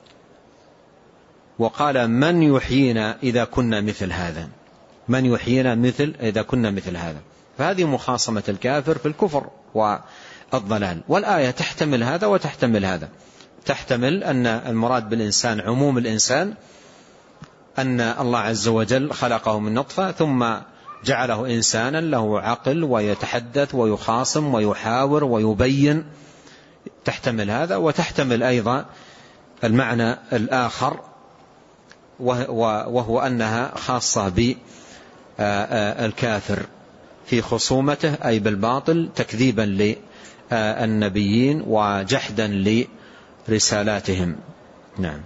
وقال من يحيينا إذا كنا مثل هذا، من يحيينا إذا كنا مثل هذا. فهذه مخاصمة الكافر في الكفر والضلال. والآية تحتمل هذا وتحتمل هذا، تحتمل أن المراد بالإنسان عموم الإنسان، أن الله عز وجل خلقه من نطفة ثم جعله إنسانا له عقل ويتحدث ويخاصم ويحاور ويبين، تحتمل هذا. وتحتمل أيضا المعنى الآخر وهو أنها خاصة بالكافر في خصومته أي بالباطل، تكذيبا للنبيين وجحدا لرسالاتهم. نعم.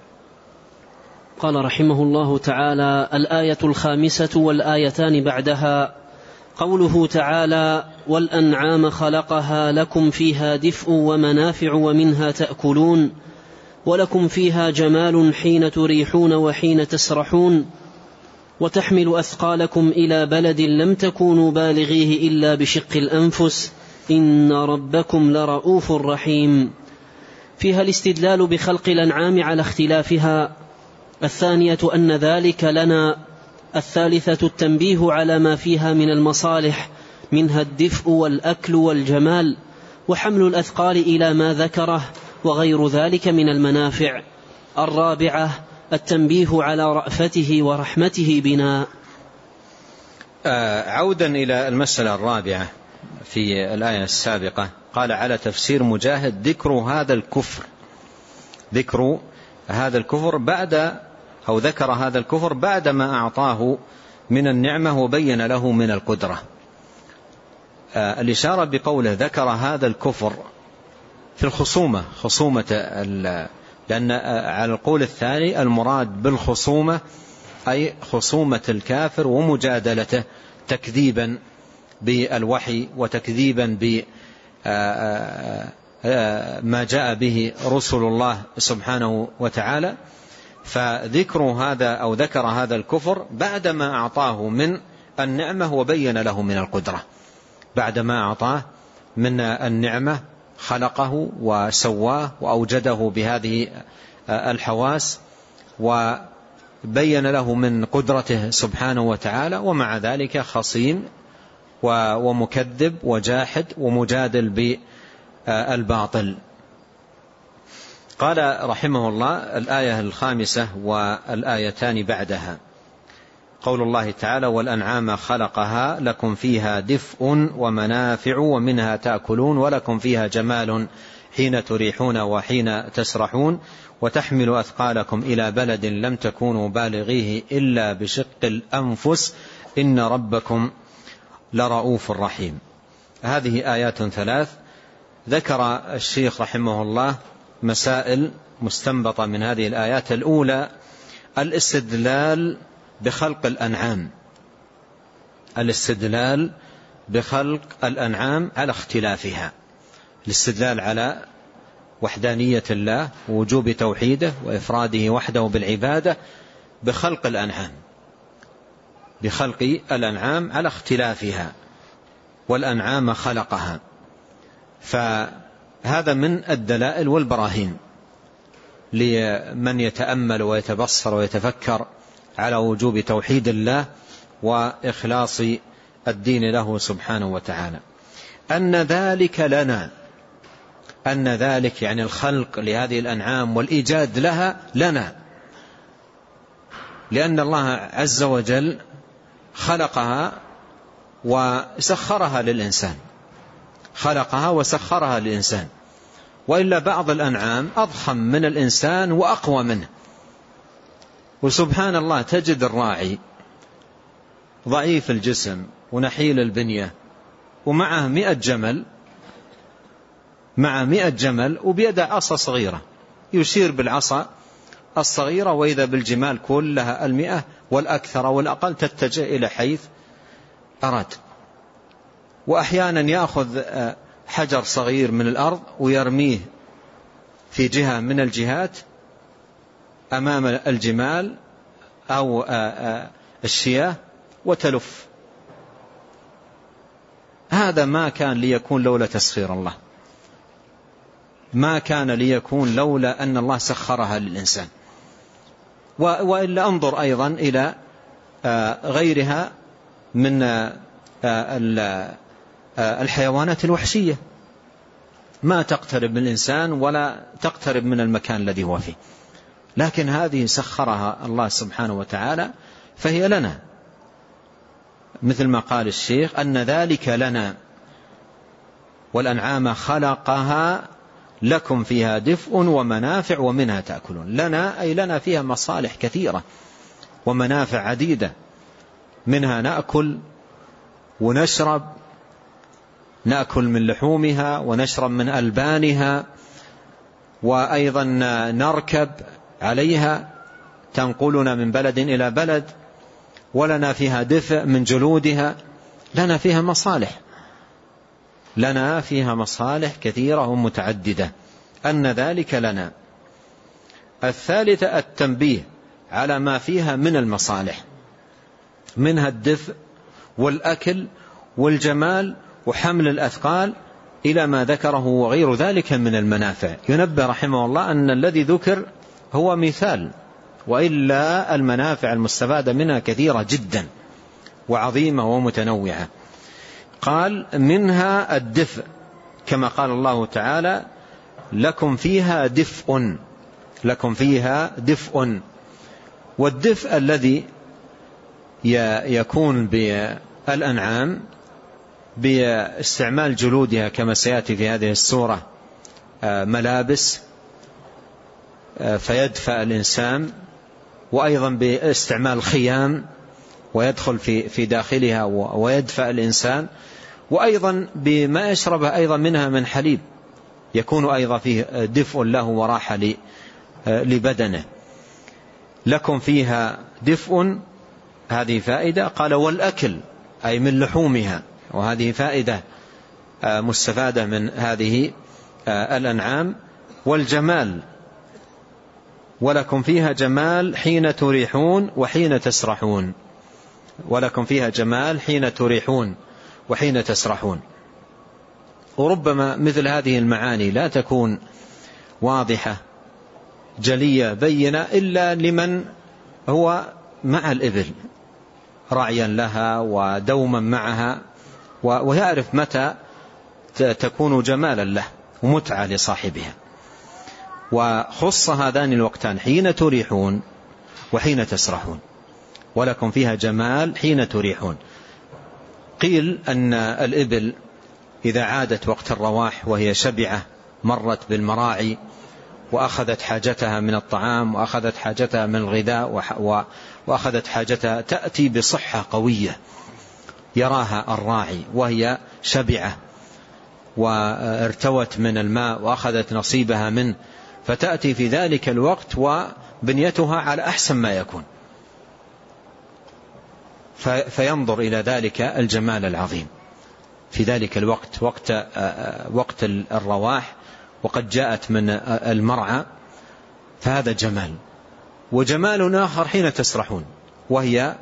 قال رحمه الله تعالى: الآية الخامسة والآيتان بعدها قوله تعالى: والأنعام خلقها لكم فيها دفء ومنافع ومنها تأكلون ولكم فيها جمال حين تريحون وحين تسرحون وتحمل أثقالكم إلى بلد لم تكونوا بالغيه إلا بشق الأنفس إن ربكم لرؤوف رحيم. فيها الاستدلال بخلق الأنعام على اختلافها. الثانية أن ذلك لنا. الثالثة التنبيه على ما فيها من المصالح، منها الدفء والأكل والجمال وحمل الأثقال إلى ما ذكره وغير ذلك من المنافع. الرابعة التنبيه على رأفته ورحمته بنا. عودا إلى المسألة الرابعة في الآية السابقة، قال على تفسير مجاهد: ذكر هذا الكفر بعد، أو ذكر هذا الكفر بعد ما أعطاه من النعمة وبين له من القدرة. الإشارة بقوله ذكر هذا الكفر في خصومة لأن على القول الثاني المراد بالخصومة أي خصومة الكافر ومجادلته، تكذيبا بالوحي وتكذيبا ما جاء به رسل الله سبحانه وتعالى. فذكر هذا أو ذكر هذا الكفر بعدما أعطاه من النعمة وبين له من القدرة، بعدما أعطاه من النعمة خلقه وسواه وأوجده بهذه الحواس وبين له من قدرته سبحانه وتعالى، ومع ذلك خصيم ومكذب وجاحد ومجادل بالباطل. قال رحمه الله الآية 5 والآيتان بعدها قول الله تعالى: والأنعام خلقها لكم فيها دفء ومنافع ومنها تأكلون ولكم فيها جمال حين تريحون وحين تسرحون وتحمل أثقالكم إلى بلد لم تكونوا بالغيه إلا بشق الأنفس إن ربكم لرؤوف رحيم. هذه آيات 3 ذكر الشيخ رحمه الله مسائل مستنبطة من هذه الآيات. الأولى الاستدلال بخلق الأنعام، الاستدلال بخلق الأنعام على اختلافها، الاستدلال على وحدانية الله ووجوب توحيده وإفراده وحده بالعبادة بخلق الأنعام، بخلق الأنعام على اختلافها، والأنعام خلقها. فهذا من الدلائل والبراهين لمن يتأمل ويتبصر ويتفكر على وجوب توحيد الله وإخلاص الدين له سبحانه وتعالى. أن ذلك لنا، أن ذلك يعني الخلق لهذه الأنعام والإيجاد لها لنا، لأن الله عز وجل خلقها وسخرها للإنسان، خلقها وسخرها للإنسان. وإلا بعض الأنعام أضخم من الإنسان وأقوى منه، وسبحان الله تجد الراعي ضعيف الجسم ونحيل البنية ومعه 100 جمل، مع 100 جمل وبيده عصا صغيرة يشير بالعصا الصغيرة، وإذا بالجمال كلها 100 والأكثر والأقل تتجه إلى حيث أراد. وأحيانا يأخذ حجر صغير من الأرض ويرميه في جهة من الجهات أمام الجمال أو الشياه وتلف. هذا ما كان ليكون لولا تسخير الله، ما كان ليكون لولا أن الله سخرها للإنسان. وإلا انظر أيضا إلى غيرها من الحيوانات الوحشية، ما تقترب من الإنسان ولا تقترب من المكان الذي هو فيه، لكن هذه سخرها الله سبحانه وتعالى فهي لنا، مثل ما قال الشيخ أن ذلك لنا. والأنعام خلقها لكم فيها دفء ومنافع ومنها تأكلون. لنا أي لنا فيها مصالح كثيرة ومنافع عديدة، منها نأكل ونشرب، نأكل من لحومها ونشرب من ألبانها، وأيضا نركب عليها تنقلنا من بلد إلى بلد، ولنا فيها دفء من جلودها. لنا فيها مصالح، لنا فيها مصالح كثيرة ومتعددة، أن ذلك لنا. الثالثة التنبيه على ما فيها من المصالح، منها الدفء والأكل والجمال وحمل الأثقال إلى ما ذكره وغير ذلك من المنافع. ينبه رحمه الله أن الذي ذكر هو مثال، وإلا المنافع المستفادة منها كثيرة جدا وعظيمة ومتنوعة. قال منها الدفء كما قال الله تعالى: لكم فيها دفء، لكم فيها دفء. والدفء الذي يكون بالأنعام باستعمال جلودها كما سيأتي في هذه السورة، ملابس فيدفأ الإنسان، وأيضا باستعمال خيام ويدخل في داخلها ويدفأ الإنسان، وأيضا بما يشربه أيضا منها من حليب يكون أيضا فيه دفء له وراحة لبدنه. لكم فيها دفء، هذه فائدة. قال والأكل أي من لحومها، وهذه فائدة مستفادة من هذه الأنعام والجمال. ولكم فيها جمال حين تريحون وحين تسرحون. ولكم فيها جمال حين تريحون وحين تسرحون. وربما مثل هذه المعاني لا تكون واضحة جلية بينة إلا لمن هو مع الإبل راعيا لها ودوما معها ويعرف متى تكون جمالا له ومتعة لصاحبها. وخص هذان الوقتان حين تريحون وحين تسرحون. ولكم فيها جمال حين تريحون. قيل أن الإبل إذا عادت وقت الرواح وهي شبعة مرت بالمراعي وأخذت حاجتها من الطعام وأخذت حاجتها من الغذاء وأخذت حاجتها، تأتي بصحة قوية يراها الراعي وهي شبعة وارتوت من الماء وأخذت نصيبها منه، فتأتي في ذلك الوقت وبنيتها على أحسن ما يكون، فينظر إلى ذلك الجمال العظيم في ذلك الوقت، وقت الرواح وقد جاءت من المرعى، فهذا جمال. وجمال آخر حين تسرحون وهي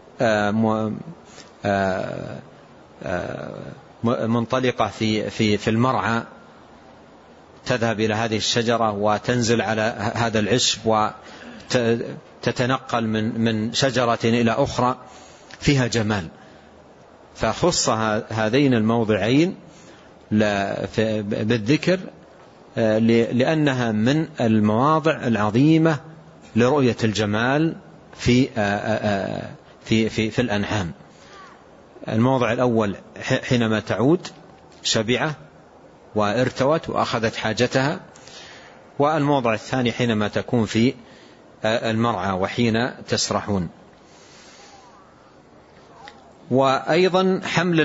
منطلقة في المرعى، تذهب إلى هذه الشجرة وتنزل على هذا العشب وتتنقل من شجرة إلى أخرى، فيها جمال. فخص هذين الموضعين بالذكر لأنها من المواضع العظيمة لرؤية الجمال في الأنعام. الموضع الأول حينما تعود شبعة وارتوت وأخذت حاجتها، والموضع الثاني حينما تكون في المرعى وحين تسرحون. وأيضا حمل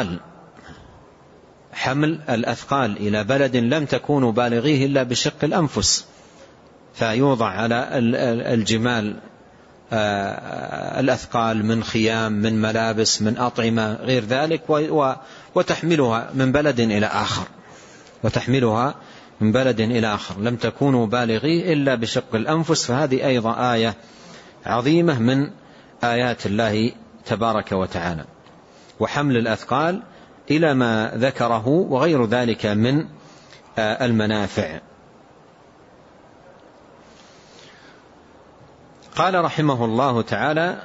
الأثقال إلى بلد لم تكونوا بالغيه إلا بشق الأنفس، فيوضع على الجمال الأثقال من خيام، من ملابس، من أطعمة، غير ذلك، وتحملها من بلد إلى آخر لم تكونوا بالغيه إلا بشق الأنفس. فهذه أيضا آية عظيمة من آيات الله تبارك وتعالى. وحمل الأثقال إلى ما ذكره وغير ذلك من المنافع. قال رحمه الله تعالى: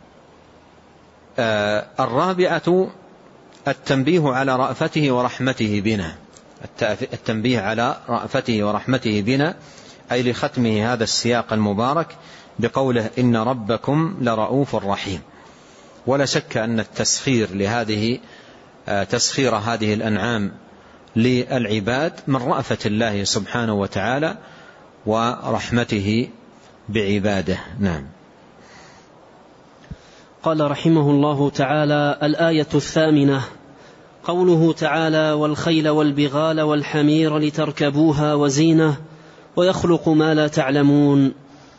الرابعة التنبيه على رأفته ورحمته بنا. التنبيه على رأفته ورحمته بنا أي لختمه هذا السياق المبارك بقوله: إن ربكم لرؤوف رحيم. ولا شك أن تسخير هذه الأنعام للعباد من رأفة الله سبحانه وتعالى ورحمته بعباده. نعم. قال رحمه الله تعالى: الآية 8 قوله تعالى: والخيل والبغال والحمير لتركبوها وزينة ويخلق ما لا تعلمون.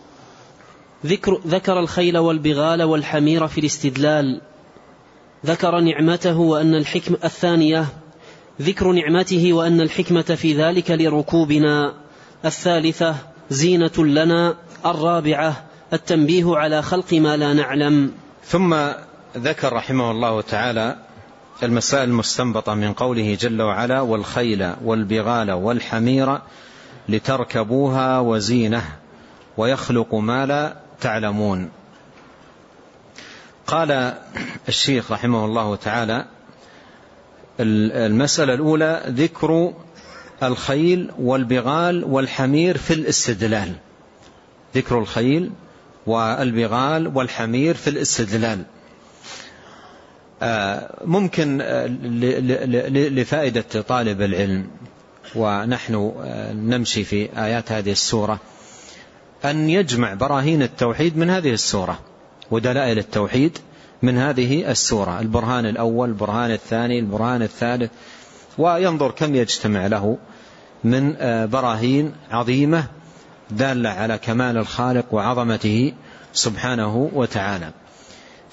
ذكر الخيل والبغال والحمير في الاستدلال. ذكر نعمته وأن الحكمة الثانية ذكر نعمته وأن الحكمة في ذلك لركوبنا. الثالثة زينة لنا. الرابعة التنبيه على خلق ما لا نعلم. ثم ذكر رحمه الله تعالى المسائل المستنبطة من قوله جل وعلا: والخيل والبغال والحمير لتركبوها وزينة ويخلق ما لا تعلمون. قال الشيخ رحمه الله تعالى: المسألة الأولى ذكر الخيل والبغال والحمير في الاستدلال. ذكر الخيل والبغال والحمير في الاستدلال ممكن لفائدة طالب العلم ونحن نمشي في آيات هذه السورة أن يجمع براهين التوحيد من هذه السورة ودلائل التوحيد من هذه السورة، البرهان الأول، البرهان الثاني، البرهان الثالث، وينظر كم يجتمع له من براهين عظيمة دالة على كمال الخالق وعظمته سبحانه وتعالى.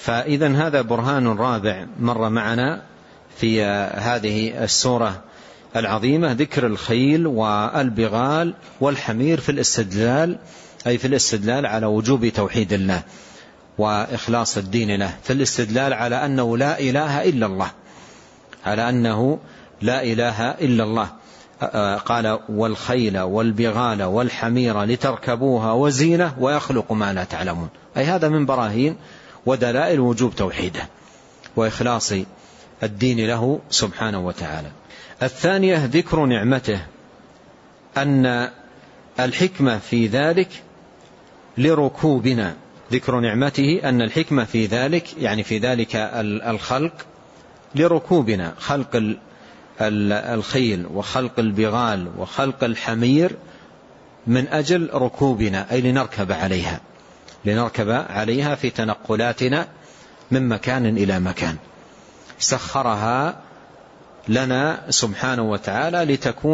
فإذا هذا برهان رابع مر معنا في هذه السورة العظيمة ذكر الخيل والبغال والحمير في الاستدلال، أي في الاستدلال على وجوب توحيد الله وإخلاص الدين له، في الاستدلال على أنه لا إله إلا الله، على أنه لا إله إلا الله. قال والخيل والبغال والحمير لتركبوها وزينة ويخلق ما لا تعلمون، أي هذا من براهين ودلائل وجوب توحيده وإخلاص الدين له سبحانه وتعالى. الثانية ذكر نعمته، أن الحكمة في ذلك لركوبنا، ذكر نعمته أن الحكمة في ذلك يعني في ذلك الخلق لركوبنا، خلق الخيل وخلق البغال وخلق الحمير من أجل ركوبنا، أي لنركب عليها في تنقلاتنا من مكان إلى مكان. سخرها لنا سبحانه وتعالى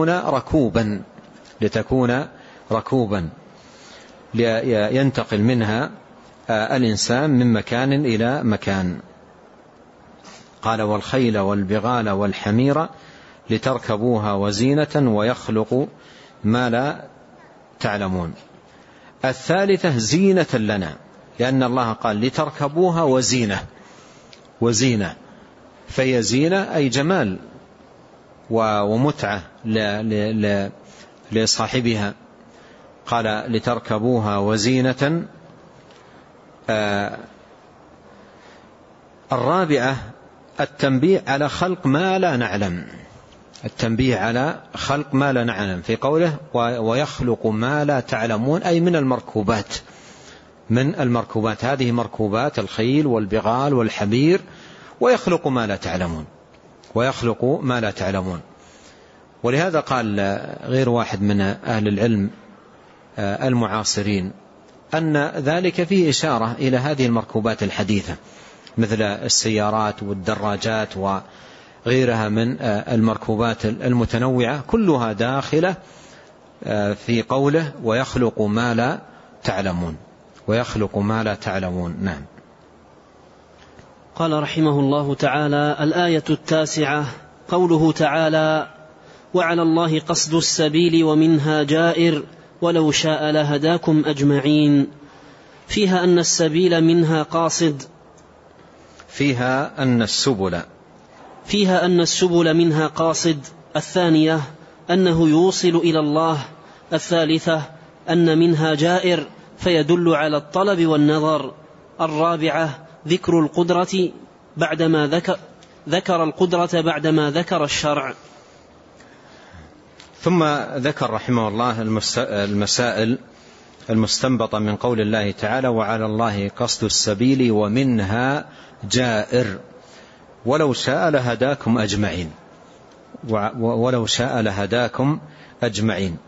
لتكون ركوبا ينتقل منها الإنسان من مكان إلى مكان. قال والخيل والبغال والحمير لتركبوها وزينة ويخلق ما لا تعلمون. الثالثة زينة لنا، لأن الله قال لتركبوها وزينة، فهي زينة أي جمال ومتعة لصاحبها. قال لتركبوها وزينة. الرابعة التنبيه على خلق ما لا نعلم، في قوله ويخلق ما لا تعلمون، أي من المركوبات، هذه مركوبات الخيل والبغال والحمير، ويخلق ما لا تعلمون. ولهذا قال غير واحد من أهل العلم المعاصرين أن ذلك فيه إشارة إلى هذه المركوبات الحديثة مثل السيارات والدراجات وغيرها من المركوبات المتنوعة، كلها داخلة في قوله ويخلق ما لا تعلمون. نعم. قال رحمه الله تعالى: الآية 9 قوله تعالى: وعلى الله قصد السبيل ومنها جائر ولو شاء لهداكم أجمعين. فيها أن السبيل منها قاصد، فيها أن السبل منها قاصد. الثانية أنه يوصل إلى الله. الثالثة أن منها جائر فيدل على الطلب والنظر. الرابعة ذكر القدرة بعدما ذكر القدرة بعدما ذكر الشرع. ثم ذكر رحمه الله المسائل المستنبطة من قول الله تعالى: وعلى الله قصد السبيل ومنها جائر ولو شاء لهداكم أجمعين.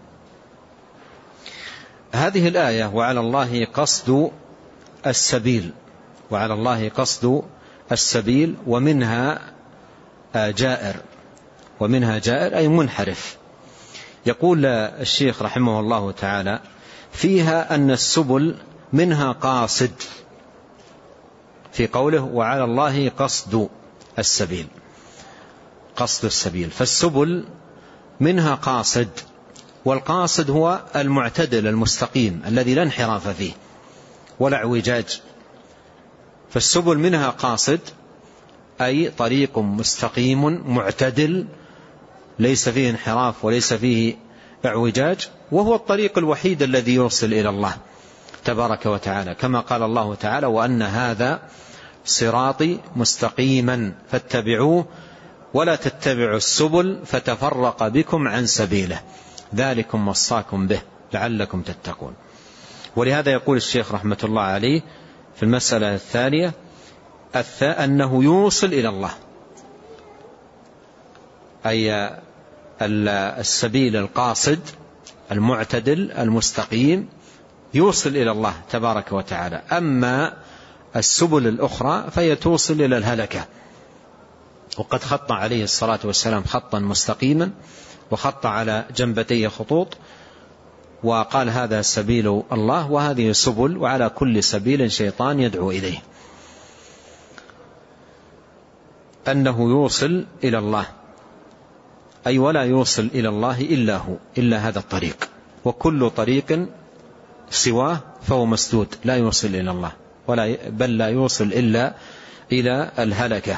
هذه الآية وعلى الله قصد السبيل ومنها جائر أي منحرف. يقول الشيخ رحمه الله تعالى: فيها أن السبل منها قاصد، في قوله وعلى الله قصد السبيل، فالسبل منها قاصد، والقاصد هو المعتدل المستقيم الذي لا انحراف فيه ولا اعوجاج. فالسبل منها قاصد أي طريق مستقيم معتدل ليس فيه انحراف وليس فيه اعوجاج، وهو الطريق الوحيد الذي يوصل إلى الله تبارك وتعالى، كما قال الله تعالى: وأن هذا صراطي مستقيما فاتبعوه ولا تتبعوا السبل فتفرق بكم عن سبيله ذلكم وصاكم به لعلكم تتقون. ولهذا يقول الشيخ رحمة الله عليه في المسألة الثانية أنه يوصل إلى الله، أي السبيل القاصد المعتدل المستقيم يوصل إلى الله تبارك وتعالى. أما السبل الأخرى فهي توصل إلى الهلكة. وقد خط عليه الصلاة والسلام خطا مستقيما وخط على جنبتيه خطوط وقال: هذا سبيل الله وهذه سبل، وعلى كل سبيل شيطان يدعو إليه. أنه يوصل إلى الله أي ولا يوصل إلى الله إلا هو، إلا هذا الطريق، وكل طريق سواه فهو مسدود لا يوصل إلى الله، بل لا يوصل إلا إلى الهلكة.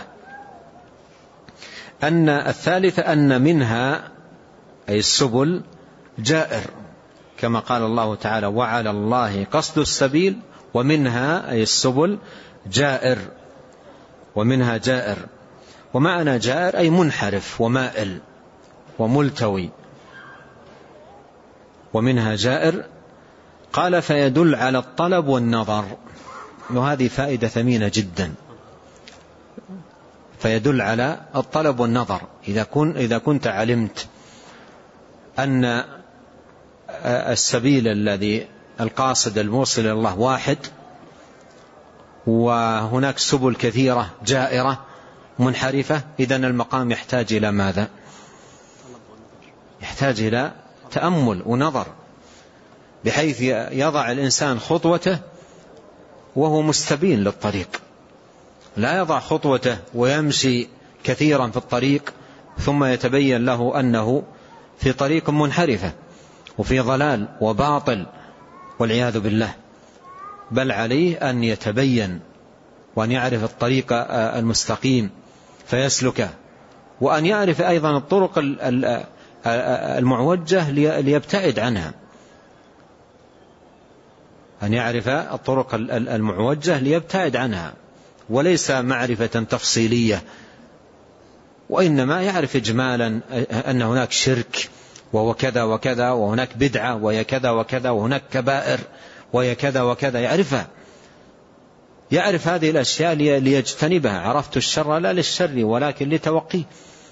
أن الثالثة أن منها أي السبل جائر، كما قال الله تعالى وعلى الله قصد السبيل، ومنها أي السبل جائر، ومنها جائر، ومعنى جائر أي منحرف ومائل وملتوي، ومنها جائر. قال فيدل على الطلب والنظر، وهذه فائدة ثمينة جدا، فيدل على الطلب والنظر. إذا كنت علمت أن السبيل الذي القاصد الموصل إلى الله واحد، وهناك سبل كثيرة جائرة منحرفة، إذن المقام يحتاج إلى ماذا؟ يحتاج إلى تأمل ونظر، بحيث يضع الإنسان خطوته وهو مستبين للطريق، لا يضع خطوته ويمشي كثيرا في الطريق ثم يتبين له أنه في طريق منحرفة وفي ضلال وباطل والعياذ بالله، بل عليه أن يتبين وأن يعرف الطريق المستقيم فيسلكه، وأن يعرف أيضا الطرق المعوجة ليبتعد عنها، أن يعرف الطرق المعوجة ليبتعد عنها، وليس معرفة تفصيلية، وإنما يعرف إجمالا أن هناك شرك وهو كذا وكذا، وهناك بدعة وهي كذا وكذا، وهناك كبائر وهي كذا وكذا، يعرف هذه الأشياء ليجتنبها. عرفت الشر لا للشر ولكن لتوقيه.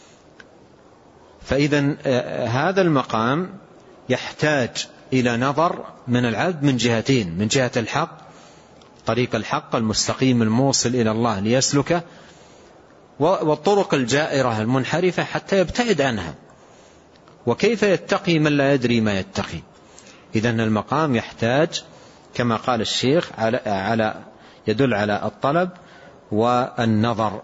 فإذا هذا المقام يحتاج إلى نظر من العبد من جهتين: من جهة الحق، طريق الحق المستقيم الموصل إلى الله ليسلكه، والطرق الجائرة المنحرفة حتى يبتعد عنها. وكيف يتقي من لا يدري ما يتقي؟ إذن المقام يحتاج كما قال الشيخ يدل على الطلب والنظر.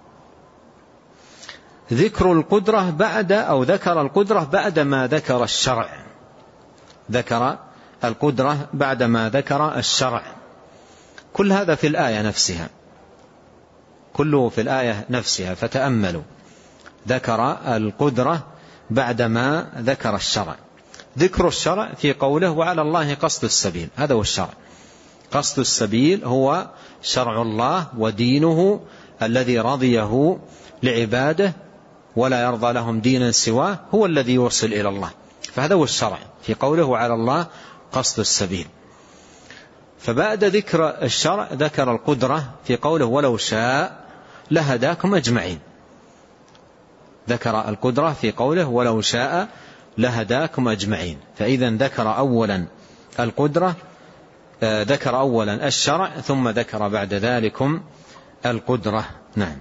ذكر القدرة ذكر القدرة بعد ما ذكر الشرع، ذكر القدرة بعد ما ذكر الشرع. كل هذا في الآية نفسها، كله في الآية نفسها، فتأملوا. ذكر القدرة بعد ما ذكر الشرع. ذكر الشرع في قوله وعلى الله قصد السبيل، هذا هو الشرع. قصد السبيل هو شرع الله ودينه الذي رضيه لعباده ولا يرضى لهم دينا سواه، هو الذي يوصل إلى الله، فهذا هو الشرع في قوله وعلى الله قصد السبيل. فبعد ذكر الشرع ذكر القدرة في قوله ولو شاء لهداكم أجمعين. ذكر القدرة في قوله ولو شاء لهداكم أجمعين. فإذا ذكر أولا القدرة، ذكر أولا الشرع، ثم ذكر بعد ذلكم القدرة. نعم.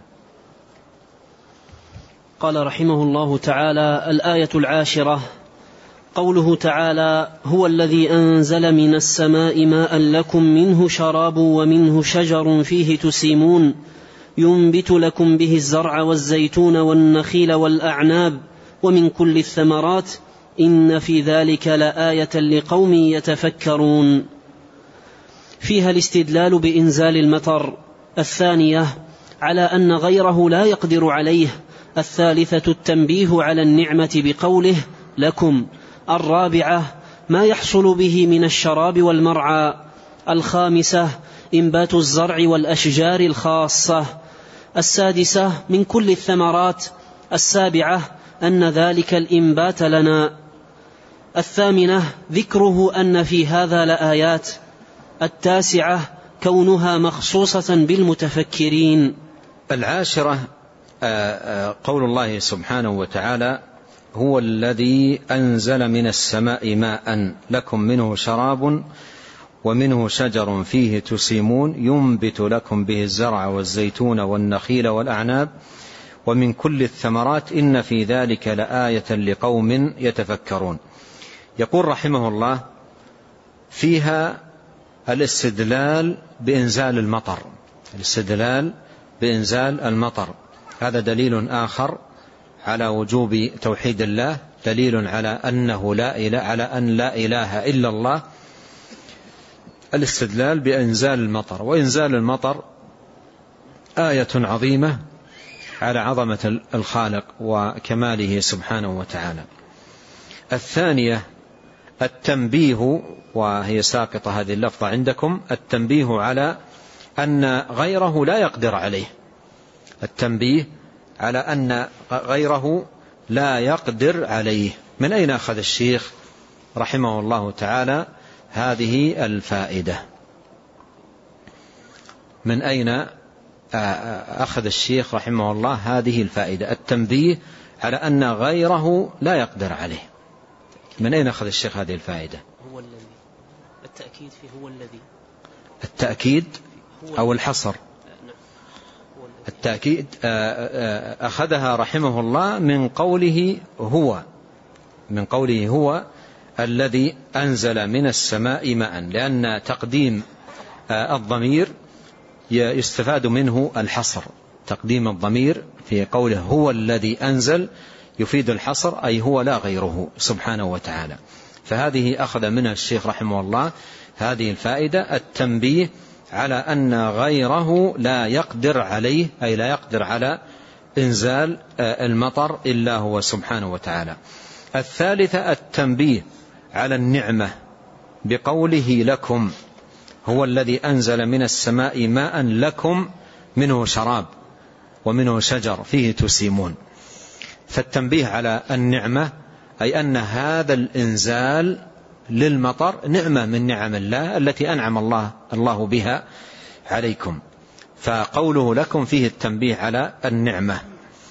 قال رحمه الله تعالى: الآية 10 قوله تعالى: هو الذي أنزل من السماء ماء لكم منه شراب ومنه شجر فيه تسيمون ينبت لكم به الزرع والزيتون والنخيل والأعناب ومن كل الثمرات إن في ذلك لآية لقوم يتفكرون. فيها الاستدلال بإنزال المطر. الثانية على أن غيره لا يقدر عليه. الثالثة التنبيه على النعمة بقوله لكم. الرابعة ما يحصل به من الشراب والمرعى. الخامسة إنبات الزرع والأشجار الخاصة. السادسة من كل الثمرات. السابعة أن ذلك الإنبات لنا. الثامنة ذكره أن في هذا لآيات. التاسعة كونها مخصوصة بالمتفكرين. 10 قول الله سبحانه وتعالى: هو الذي أنزل من السماء ماء لكم منه شراب ومنه شجر فيه تسيمون ينبت لكم به الزرع والزيتون والنخيل والأعناب ومن كل الثمرات إن في ذلك لآية لقوم يتفكرون. يقول رحمه الله: فيها الاستدلال بإنزال المطر. الاستدلال بإنزال المطر هذا دليل آخر على وجوب توحيد الله، دليل على أنه لا إله إلا الله، الاستدلال بإنزال المطر، وإنزال المطر آية عظيمة على عظمة الخالق وكماله سبحانه وتعالى. الثانية التنبيه، وهي ساقطة هذه اللفظة عندكم، التنبيه على أن غيره لا يقدر عليه، التنبيه على أن غيره لا يقدر عليه. من أين أخذ الشيخ رحمه الله تعالى هذه الفائدة؟ من أين أخذ الشيخ رحمه الله هذه الفائدة، التنبيه على أن غيره لا يقدر عليه؟ من أين أخذ الشيخ هذه الفائدة؟ هو الذي، التأكيد في هو الذي، التأكيد أو الحصر؟ التأكيد أخذها رحمه الله من قوله هو الذي أنزل من السماء ماء، لأن تقديم الضمير يستفاد منه الحصر. تقديم الضمير في قوله هو الذي أنزل يفيد الحصر، أي هو لا غيره سبحانه وتعالى. فهذه أخذ منها الشيخ رحمه الله هذه الفائدة، التنبيه على أن غيره لا يقدر عليه، أي لا يقدر على إنزال المطر إلا هو سبحانه وتعالى. الثالثة التنبيه على النعمة بقوله لكم، هو الذي أنزل من السماء ماء لكم منه شراب ومنه شجر فيه تسيمون. فالتنبيه على النعمة أي أن هذا الإنزال للمطر نعمة من نعم الله التي أنعم الله بها عليكم، فقوله لكم فيه التنبيه على النعمة.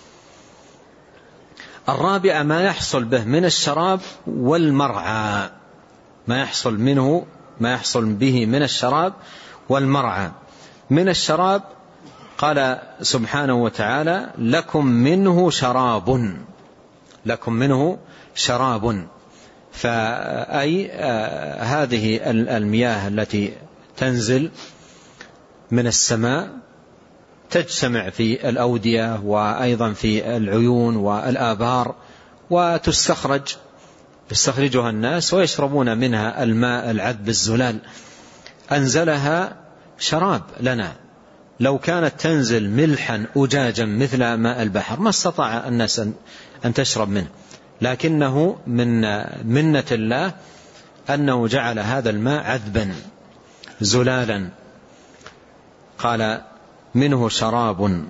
الرابعة ما يحصل به من الشراب والمرعى، ما يحصل به من الشراب والمرعى. من الشراب قال سبحانه وتعالى لكم منه شراب، فأي هذه المياه التي تنزل من السماء تجتمع في الأودية وأيضا في العيون والآبار، يستخرجها الناس ويشربون منها الماء العذب الزلال. أنزلها شراب لنا، لو كانت تنزل ملحا أجاجا مثل ماء البحر ما استطاع الناس أن تشرب منه، لكنه من منة الله أنه جعل هذا الماء عذبا زلالا. قال منه شراب.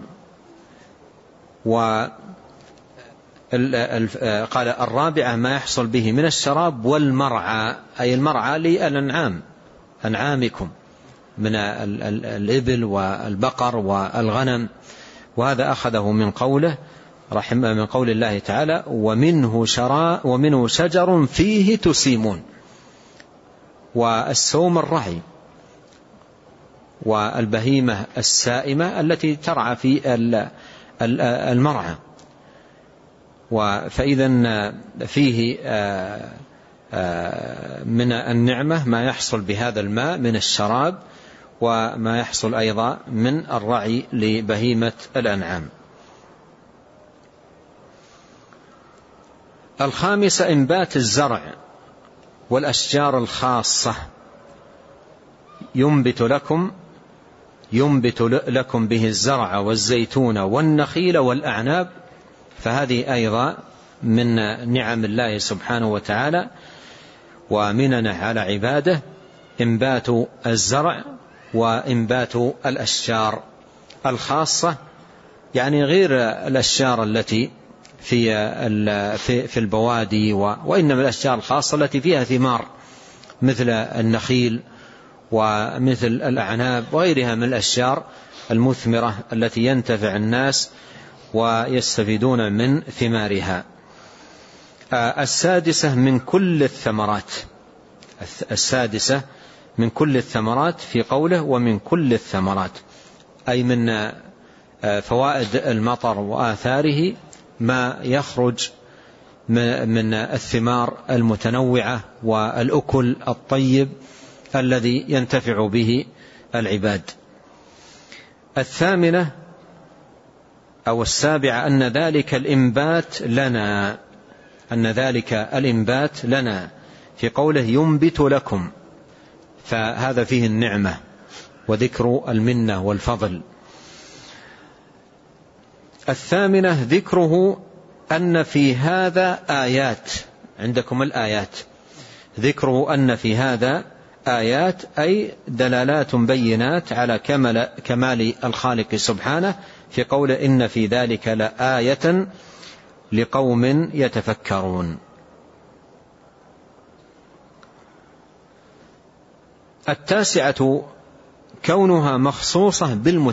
قال الرابعة ما يحصل به من الشراب والمرعى، أي المرعى للأنعام، أنعامكم من الإبل والبقر والغنم. وهذا أخذه من قول الله تعالى ومنه شجر فيه تسيمون. والسوم الرعي والبهيمة السائمة التي ترعى في المرعى. فإذا فيه من النعمة ما يحصل بهذا الماء من الشراب، وما يحصل أيضا من الرعي لبهيمة الأنعام. الخامسة إنبات الزرع والأشجار الخاصة، ينبت لكم به الزرع والزيتون والنخيل والأعناب. فهذه أيضا من نعم الله سبحانه وتعالى ومننه على عباده، إنبات الزرع وإنبات الأشجار الخاصة، يعني غير الأشجار التي في البوادي، وإنما الأشجار الخاصة التي فيها ثمار مثل النخيل ومثل الأعناب وغيرها من الأشجار المثمرة التي ينتفع الناس ويستفيدون من ثمارها. السادسة من كل الثمرات في قوله ومن كل الثمرات، أي من فوائد المطر وآثاره ما يخرج من الثمار المتنوعة والأكل الطيب الذي ينتفع به العباد. الثامنة أو السابعة أن ذلك الإنبات لنا في قوله ينبت لكم، فهذا فيه النعمة وذكر المنة والفضل. الثامنة ذكره أن في هذا آيات، عندكم الآيات، ذكره أن في هذا آيات أي دلالات بينات على كمال الخالق سبحانه، في قول إن في ذلك لآية لقوم يتفكرون. التاسعة كونها مخصوصة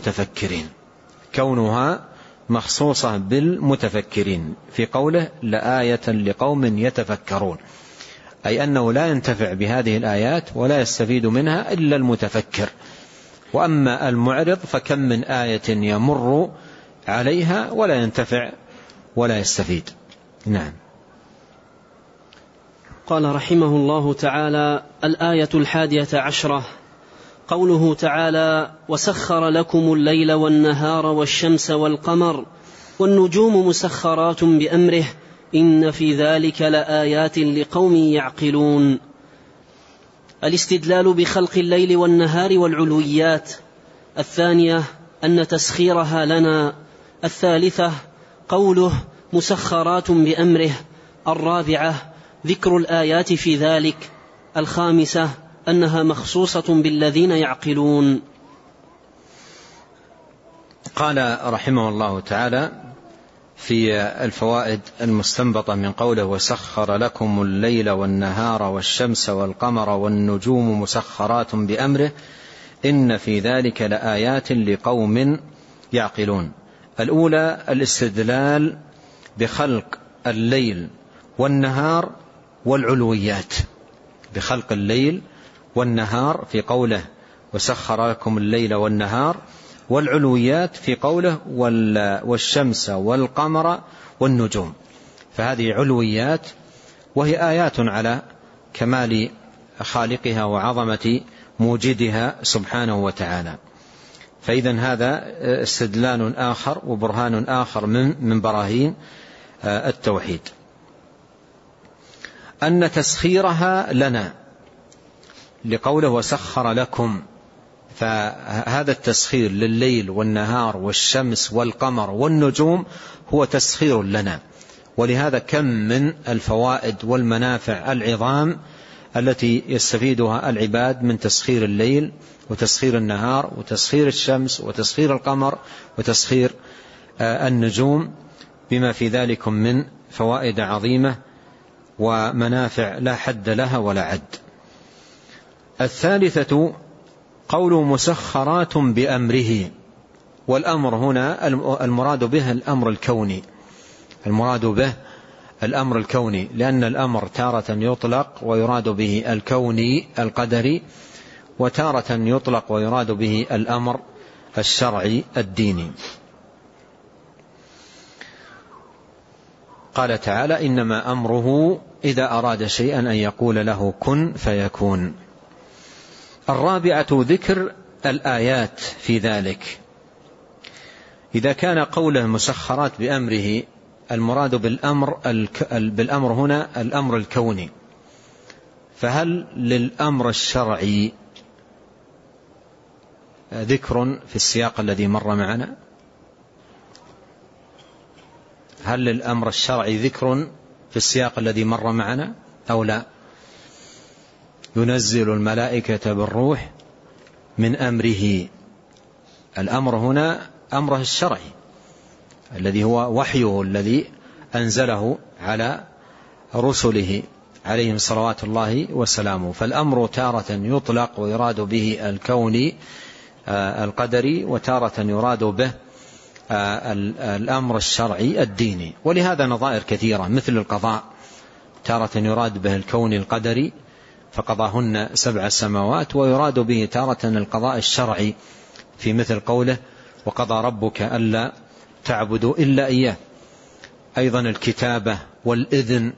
بالمتفكرين، في قوله لآية لقوم يتفكرون، أي أنه لا ينتفع بهذه الآيات ولا يستفيد منها إلا المتفكر، وأما المعرض فكم من آية يمر عليها ولا ينتفع ولا يستفيد. نعم. قال رحمه الله تعالى: الآية 11 قوله تعالى: وسخر لكم الليل والنهار والشمس والقمر والنجوم مسخرات بأمره إن في ذلك لآيات لقوم يعقلون. الاستدلال بخلق الليل والنهار والعلويات. الثانية أن تسخيرها لنا. الثالثة قوله مسخرات بأمره. الرابعة ذكر الآيات في ذلك. الخامسة أنها مخصوصة بالذين يعقلون. قال رحمه الله تعالى في الفوائد المستنبطة من قوله وسخر لكم الليل والنهار والشمس والقمر والنجوم مسخرات بأمره إن في ذلك لآيات لقوم يعقلون. الأولى الاستدلال بخلق الليل والنهار والعلويات، بخلق الليل والنهار في قوله وسخر لكم الليل والنهار، والعلويات في قوله والشمس والقمر والنجوم، فهذه علويات وهي آيات على كمال خالقها وعظمة موجدها سبحانه وتعالى. فإذن هذا استدلال آخر وبرهان آخر من براهين التوحيد. أن تسخيرها لنا لقوله وسخر لكم، فهذا التسخير لليل والنهار والشمس والقمر والنجوم هو تسخير لنا، ولهذا كم من الفوائد والمنافع العظام التي يستفيدها العباد من تسخير الليل وتسخير النهار وتسخير الشمس وتسخير القمر وتسخير النجوم، بما في ذلك من فوائد عظيمة ومنافع لا حد لها ولا عد. الثالثة قول مسخرات بأمره، والأمر هنا المراد به الأمر الكوني، المراد به الأمر الكوني، لأن الأمر تارة يطلق ويراد به الكوني القدري، وتارة يطلق ويراد به الأمر الشرعي الديني. قال تعالى إنما أمره إذا أراد شيئا أن يقول له كن فيكون. الرابعة ذكر الآيات في ذلك. إذا كان قوله مسخرات بأمره المراد بالأمر هنا الأمر الكوني، فهل للأمر الشرعي ذكر في السياق الذي مر معنا؟ هل للأمر الشرعي ذكر في السياق الذي مر معنا أو لا؟ ينزل الملائكة بالروح من أمره، الأمر هنا أمره الشرعي الذي هو وحيه الذي أنزله على رسله عليهم صلوات الله وسلامه. فالأمر تارة يطلق ويراد به الكوني القدري، وتارة يراد به الأمر الشرعي الديني. ولهذا نظائر كثيرة مثل القضاء، تارة يراد به الكوني القدري فقضاهن 7 سماوات، ويراد به تارة القضاء الشرعي في مثل قوله وقضى ربك ألا تعبدوا إلا إياه. أيضا الكتابة والإذن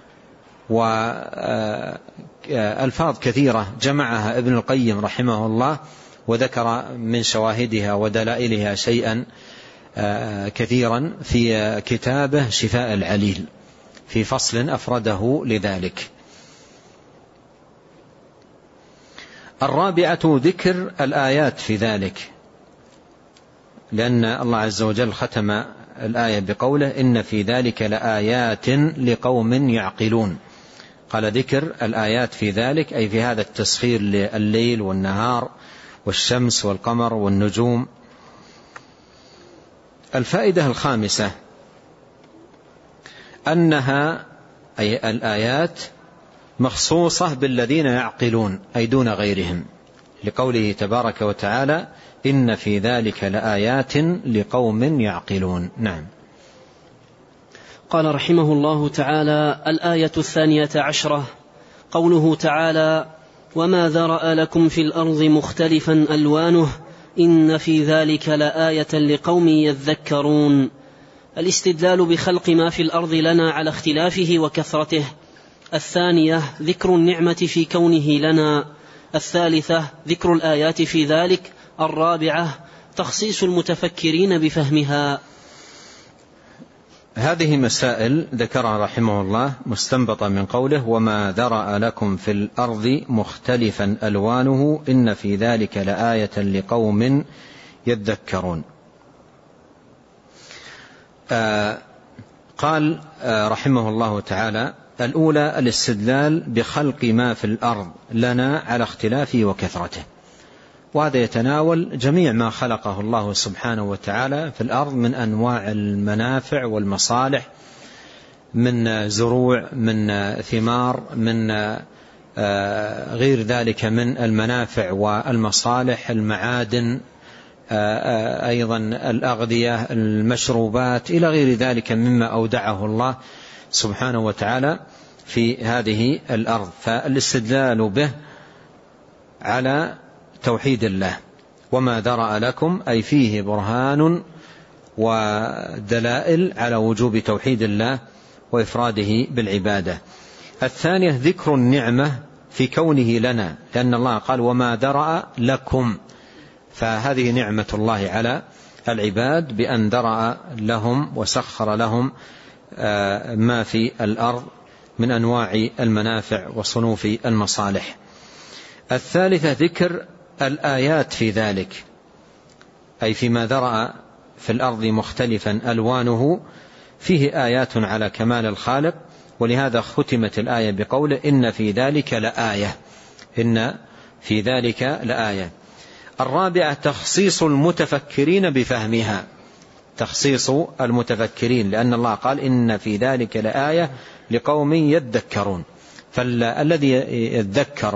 وألفاظ كثيرة جمعها ابن القيم رحمه الله، وذكر من شواهدها ودلائلها شيئا كثيرا في كتابه شفاء العليل في فصل أفرده لذلك. الرابعة ذكر الآيات في ذلك، لأن الله عز وجل ختم الآية بقوله إن في ذلك لآيات لقوم يعقلون. قال ذكر الآيات في ذلك أي في هذا التسخير لليل والنهار والشمس والقمر والنجوم. الفائدة الخامسة أنها أي الآيات مخصوصة بالذين يعقلون أي دون غيرهم، لقوله تبارك وتعالى إن في ذلك لآيات لقوم يعقلون. نعم. قال رحمه الله تعالى: الآية 12 قوله تعالى: وما ذرأ لكم في الأرض مختلفا ألوانه إن في ذلك لآية لقوم يذكرون. الاستدلال بخلق ما في الأرض لنا على اختلافه وكثرته. الثانية ذكر النعمة في كونه لنا. الثالثة ذكر الآيات في ذلك. الرابعة تخصيص المتفكرين بفهمها. هذه مسائل ذكرها رحمه الله مستنبطة من قوله وما ذرأ لكم في الأرض مختلفا ألوانه إن في ذلك لآية لقوم يذكرون. قال رحمه الله تعالى: الأولى الاستدلال بخلق ما في الأرض لنا على اختلافه وكثرته، وهذا يتناول جميع ما خلقه الله سبحانه وتعالى في الأرض من أنواع المنافع والمصالح، من زروع، من ثمار، من غير ذلك من المنافع والمصالح، المعادن، أيضا الأغذية، المشروبات، إلى غير ذلك مما أودعه الله سبحانه وتعالى في هذه الأرض. فالاستدلال به على توحيد الله. وما ذرأ لكم أي فيه برهان ودلائل على وجوب توحيد الله وإفراده بالعبادة. الثانية ذكر النعمة في كونه لنا، لأن الله قال وما ذرأ لكم، فهذه نعمة الله على العباد بأن ذرأ لهم وسخر لهم ما في الأرض من أنواع المنافع وصنوف المصالح. الثالثة ذكر الآيات في ذلك، أي فيما ذرأ في الأرض مختلفا ألوانه فيه آيات على كمال الخالق، ولهذا ختمت الآية بقوله إن في ذلك لآية. إن في ذلك لآية. الرابعة تخصيص المتفكرين بفهمها، تخصيص المتفكرين، لأن الله قال إن في ذلك لآية لقوم يذكرون، فالذي يتذكر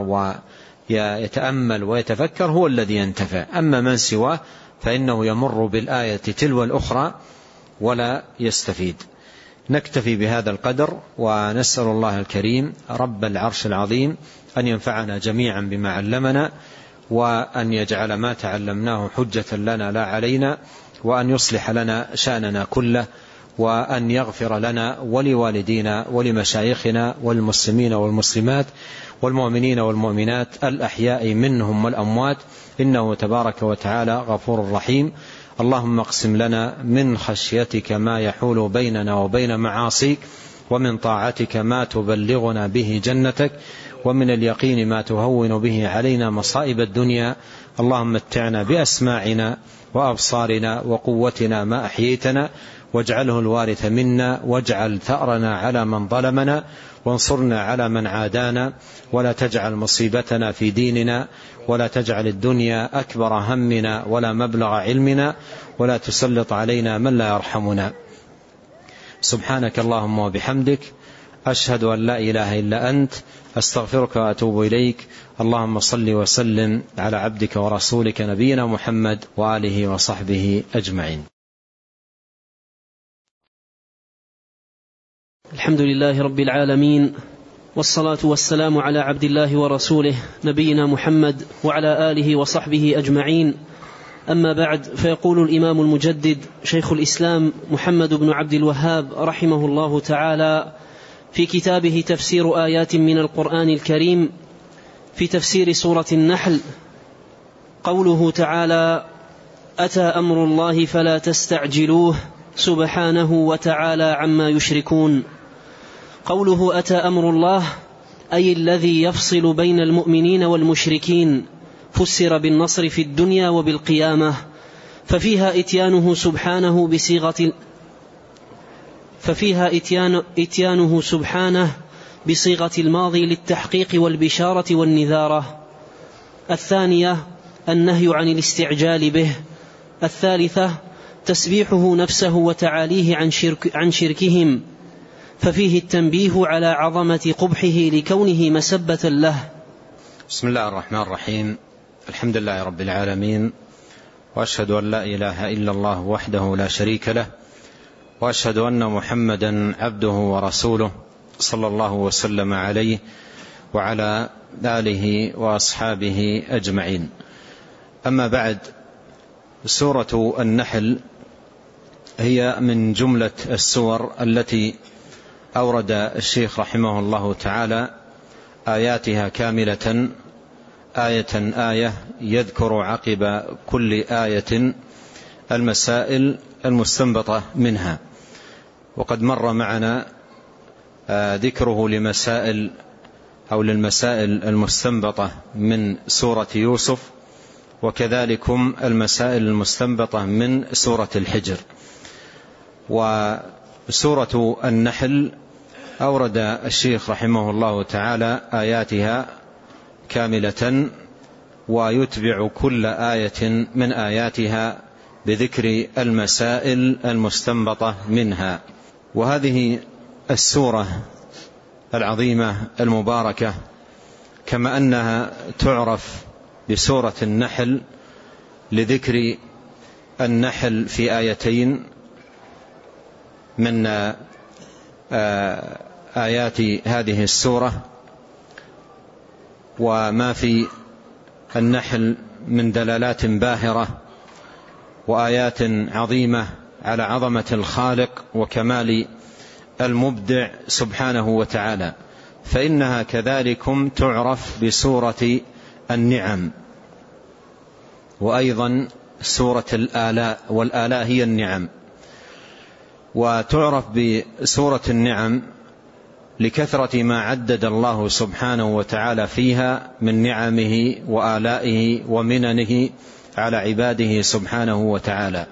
ويتأمل ويتفكر هو الذي ينتفع، أما من سواه فإنه يمر بالآية تلو الأخرى ولا يستفيد. نكتفي بهذا القدر، ونسأل الله الكريم رب العرش العظيم أن ينفعنا جميعا بما علمنا، وأن يجعل ما تعلمناه حجة لنا لا علينا، وأن يصلح لنا شأننا كله، وأن يغفر لنا ولوالدينا ولمشايخنا والمسلمين والمسلمات والمؤمنين والمؤمنات الأحياء منهم والأموات، إنه تبارك وتعالى غفور رحيم. اللهم اقسم لنا من خشيتك ما يحول بيننا وبين معاصيك، ومن طاعتك ما تبلغنا به جنتك، ومن اليقين ما تهون به علينا مصائب الدنيا. اللهم متعنا بأسماعنا وأبصارنا وقوتنا ما أحييتنا، واجعله الوارث منا، واجعل ثأرنا على من ظلمنا، وانصرنا على من عادانا، ولا تجعل مصيبتنا في ديننا، ولا تجعل الدنيا أكبر همنا ولا مبلغ علمنا، ولا تسلط علينا من لا يرحمنا. سبحانك اللهم وبحمدك، أشهد أن لا إله إلا أنت، أستغفرك وأتوب إليك. اللهم صل وسلم على عبدك ورسولك نبينا محمد وآله وصحبه أجمعين. الحمد لله رب العالمين، والصلاة والسلام على عبد الله ورسوله نبينا محمد وعلى آله وصحبه أجمعين. أما بعد، فيقول الإمام المجدد شيخ الإسلام محمد بن عبد الوهاب رحمه الله تعالى في كتابه تفسير آيات من القرآن الكريم في تفسير سورة النحل، قوله تعالى أتى أمر الله فلا تستعجلوه سبحانه وتعالى عما يشركون. قوله أتى أمر الله أي الذي يفصل بين المؤمنين والمشركين، فسر بالنصر في الدنيا وبالقيامة، ففيها إتيانه سبحانه بصيغة الماضي للتحقيق والبشارة والنذارة. الثانية النهي عن الاستعجال به. الثالثة تسبيحه نفسه وتعاليه عن شركهم، ففيه التنبيه على عظمة قبحه لكونه مسبة له. بسم الله الرحمن الرحيم. الحمد لله رب العالمين، وأشهد أن لا إله إلا الله وحده لا شريك له، وأشهد أن محمدا عبده ورسوله صلى الله وسلم عليه وعلى آله وأصحابه أجمعين. أما بعد، سورة النحل هي من جملة السور التي أورد الشيخ رحمه الله تعالى آياتها كاملة آية آية، يذكر عقب كل آية المسائل المستنبطة منها. وقد مر معنا ذكره للمسائل المستنبطة من سورة يوسف، وكذلكم المسائل المستنبطة من سورة الحجر. وسورة النحل أورد الشيخ رحمه الله تعالى آياتها كاملة، ويتبع كل آية من آياتها بذكر المسائل المستنبطة منها. وهذه السورة العظيمة المباركة، كما أنها تعرف بسورة النحل لذكر النحل في آيتين من آيات هذه السورة، وما في النحل من دلالات باهرة وآيات عظيمة على عظمة الخالق وكمال المبدع سبحانه وتعالى، فإنها كذلكم تعرف بسورة النعم، وأيضا سورة الآلاء، والآلاء هي النعم. وتعرف بسورة النعم لكثرة ما عدد الله سبحانه وتعالى فيها من نعمه وآلائه ومننه على عباده سبحانه وتعالى.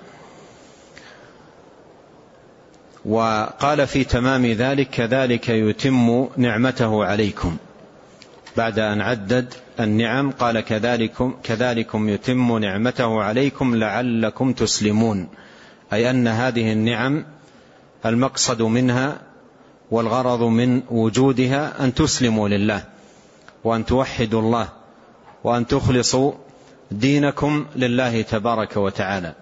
وقال في تمام ذلك كذلك يتم نعمته عليكم. بعد أن عدد النعم قال كذلكم يتم نعمته عليكم لعلكم تسلمون، أي أن هذه النعم المقصد منها والغرض من وجودها أن تسلموا لله، وأن توحدوا الله، وأن تخلصوا دينكم لله تبارك وتعالى.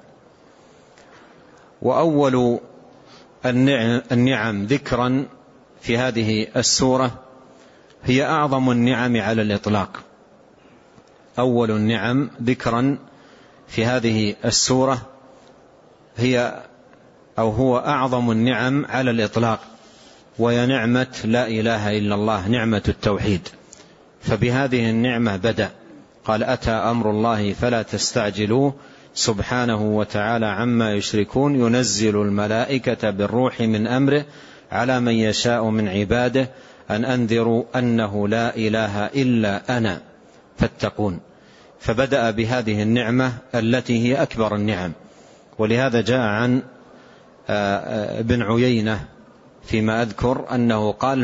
وأول النعم ذكرا في هذه السورة هي أعظم النعم على الإطلاق. أول النعم ذكرا في هذه السورة هو أعظم النعم على الإطلاق، وهي نعمة لا إله إلا الله، نعمة التوحيد. فبهذه النعمة بدأ، قال أتى أمر الله فلا تستعجلوه سبحانه وتعالى عما يشركون، ينزل الملائكة بالروح من أمره على من يشاء من عباده أن أنذروا أنه لا إله إلا أنا فاتقون. فبدأ بهذه النعمة التي هي أكبر النعم. ولهذا جاء عن ابن عيينة فيما أذكر أنه قال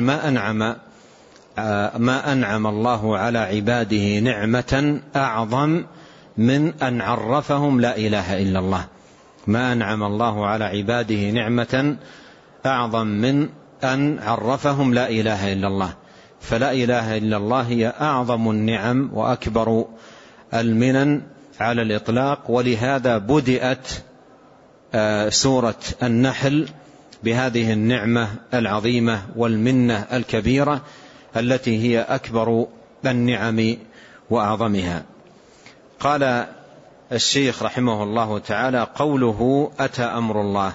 ما أنعم الله على عباده نعمة أعظم من أن عرفهم لا إله إلا الله. ما أنعم الله على عباده نعمة أعظم من أن عرفهم لا إله إلا الله. فلا إله إلا الله هي أعظم النعم وأكبر المنن على الإطلاق. ولهذا بدأت سورة النحل بهذه النعمة العظيمة والمنة الكبيرة التي هي أكبر النعم وأعظمها. قال الشيخ رحمه الله تعالى: قوله أتى أمر الله،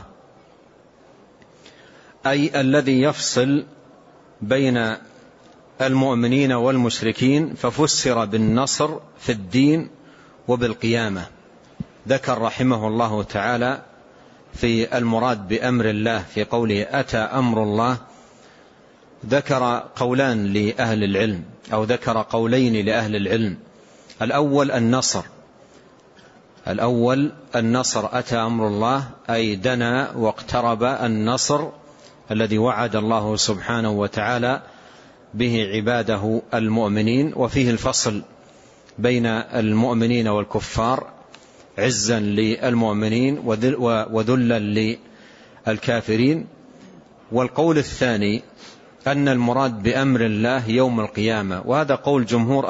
أي الذي يفصل بين المؤمنين والمشركين، ففسر بالنصر في الدين وبالقيامة. ذكر رحمه الله تعالى في المراد بأمر الله في قوله أتى أمر الله، ذكر قولان لأهل العلم، أو ذكر قولين لأهل العلم. الأول النصر، أتى أمر الله أي دنا واقترب النصر الذي وعد الله سبحانه وتعالى به عباده المؤمنين، وفيه الفصل بين المؤمنين والكفار، عزا للمؤمنين وذلا للكافرين. والقول الثاني أن المراد بأمر الله يوم القيامة، وهذا قول جمهور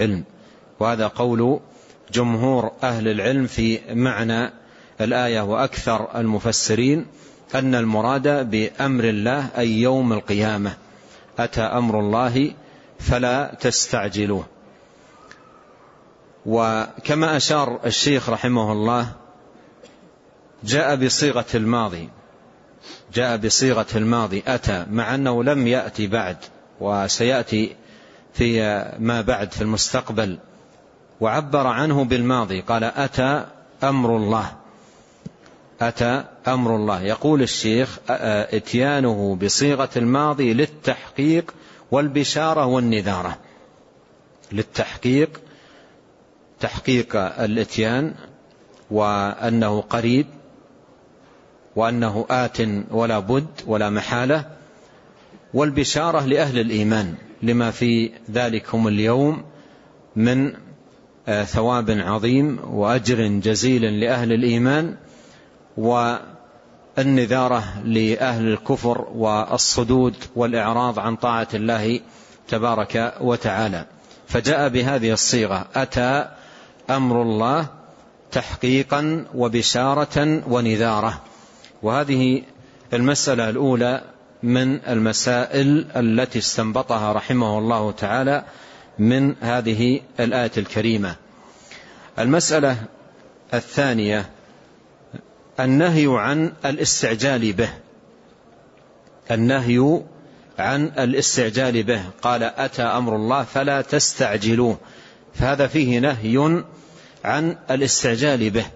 أهل العلم في معنى الآية، وأكثر المفسرين أن المراد بأمر الله أي يوم القيامة، أتى أمر الله فلا تستعجلوه. وكما أشار الشيخ رحمه الله جاء بصيغة الماضي أتى، مع أنه لم يأتي بعد وسيأتي في ما بعد في المستقبل، وعبر عنه بالماضي قال أتى أمر الله. يقول الشيخ اتيانه بصيغة الماضي للتحقيق والبشارة والنذارة. تحقيق الاتيان وأنه قريب وأنه آت ولا بد ولا محالة، والبشارة لأهل الإيمان لما في ذلكم اليوم من ثواب عظيم وأجر جزيل لأهل الإيمان، والنذارة لأهل الكفر والصدود والإعراض عن طاعة الله تبارك وتعالى. فجاء بهذه الصيغة أتى أمر الله تحقيقا وبشارة ونذارة. وهذه المسألة الأولى من المسائل التي استنبطها رحمه الله تعالى من هذه الآية الكريمة. المسألة الثانية النهي عن الاستعجال به، قال أتى أمر الله فلا تستعجلوه، فهذا فيه نهي عن الاستعجال به.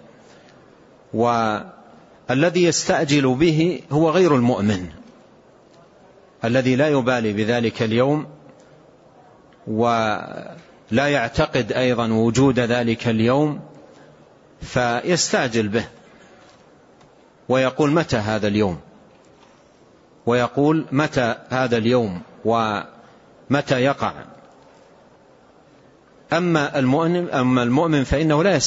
والذي يستعجل به هو غير المؤمن الذي لا يبالي بذلك اليوم، ولا يعتقد أيضا وجود ذلك اليوم، فيستعجل به ويقول متى هذا اليوم ومتى يقع. أما المؤمن فإنه لا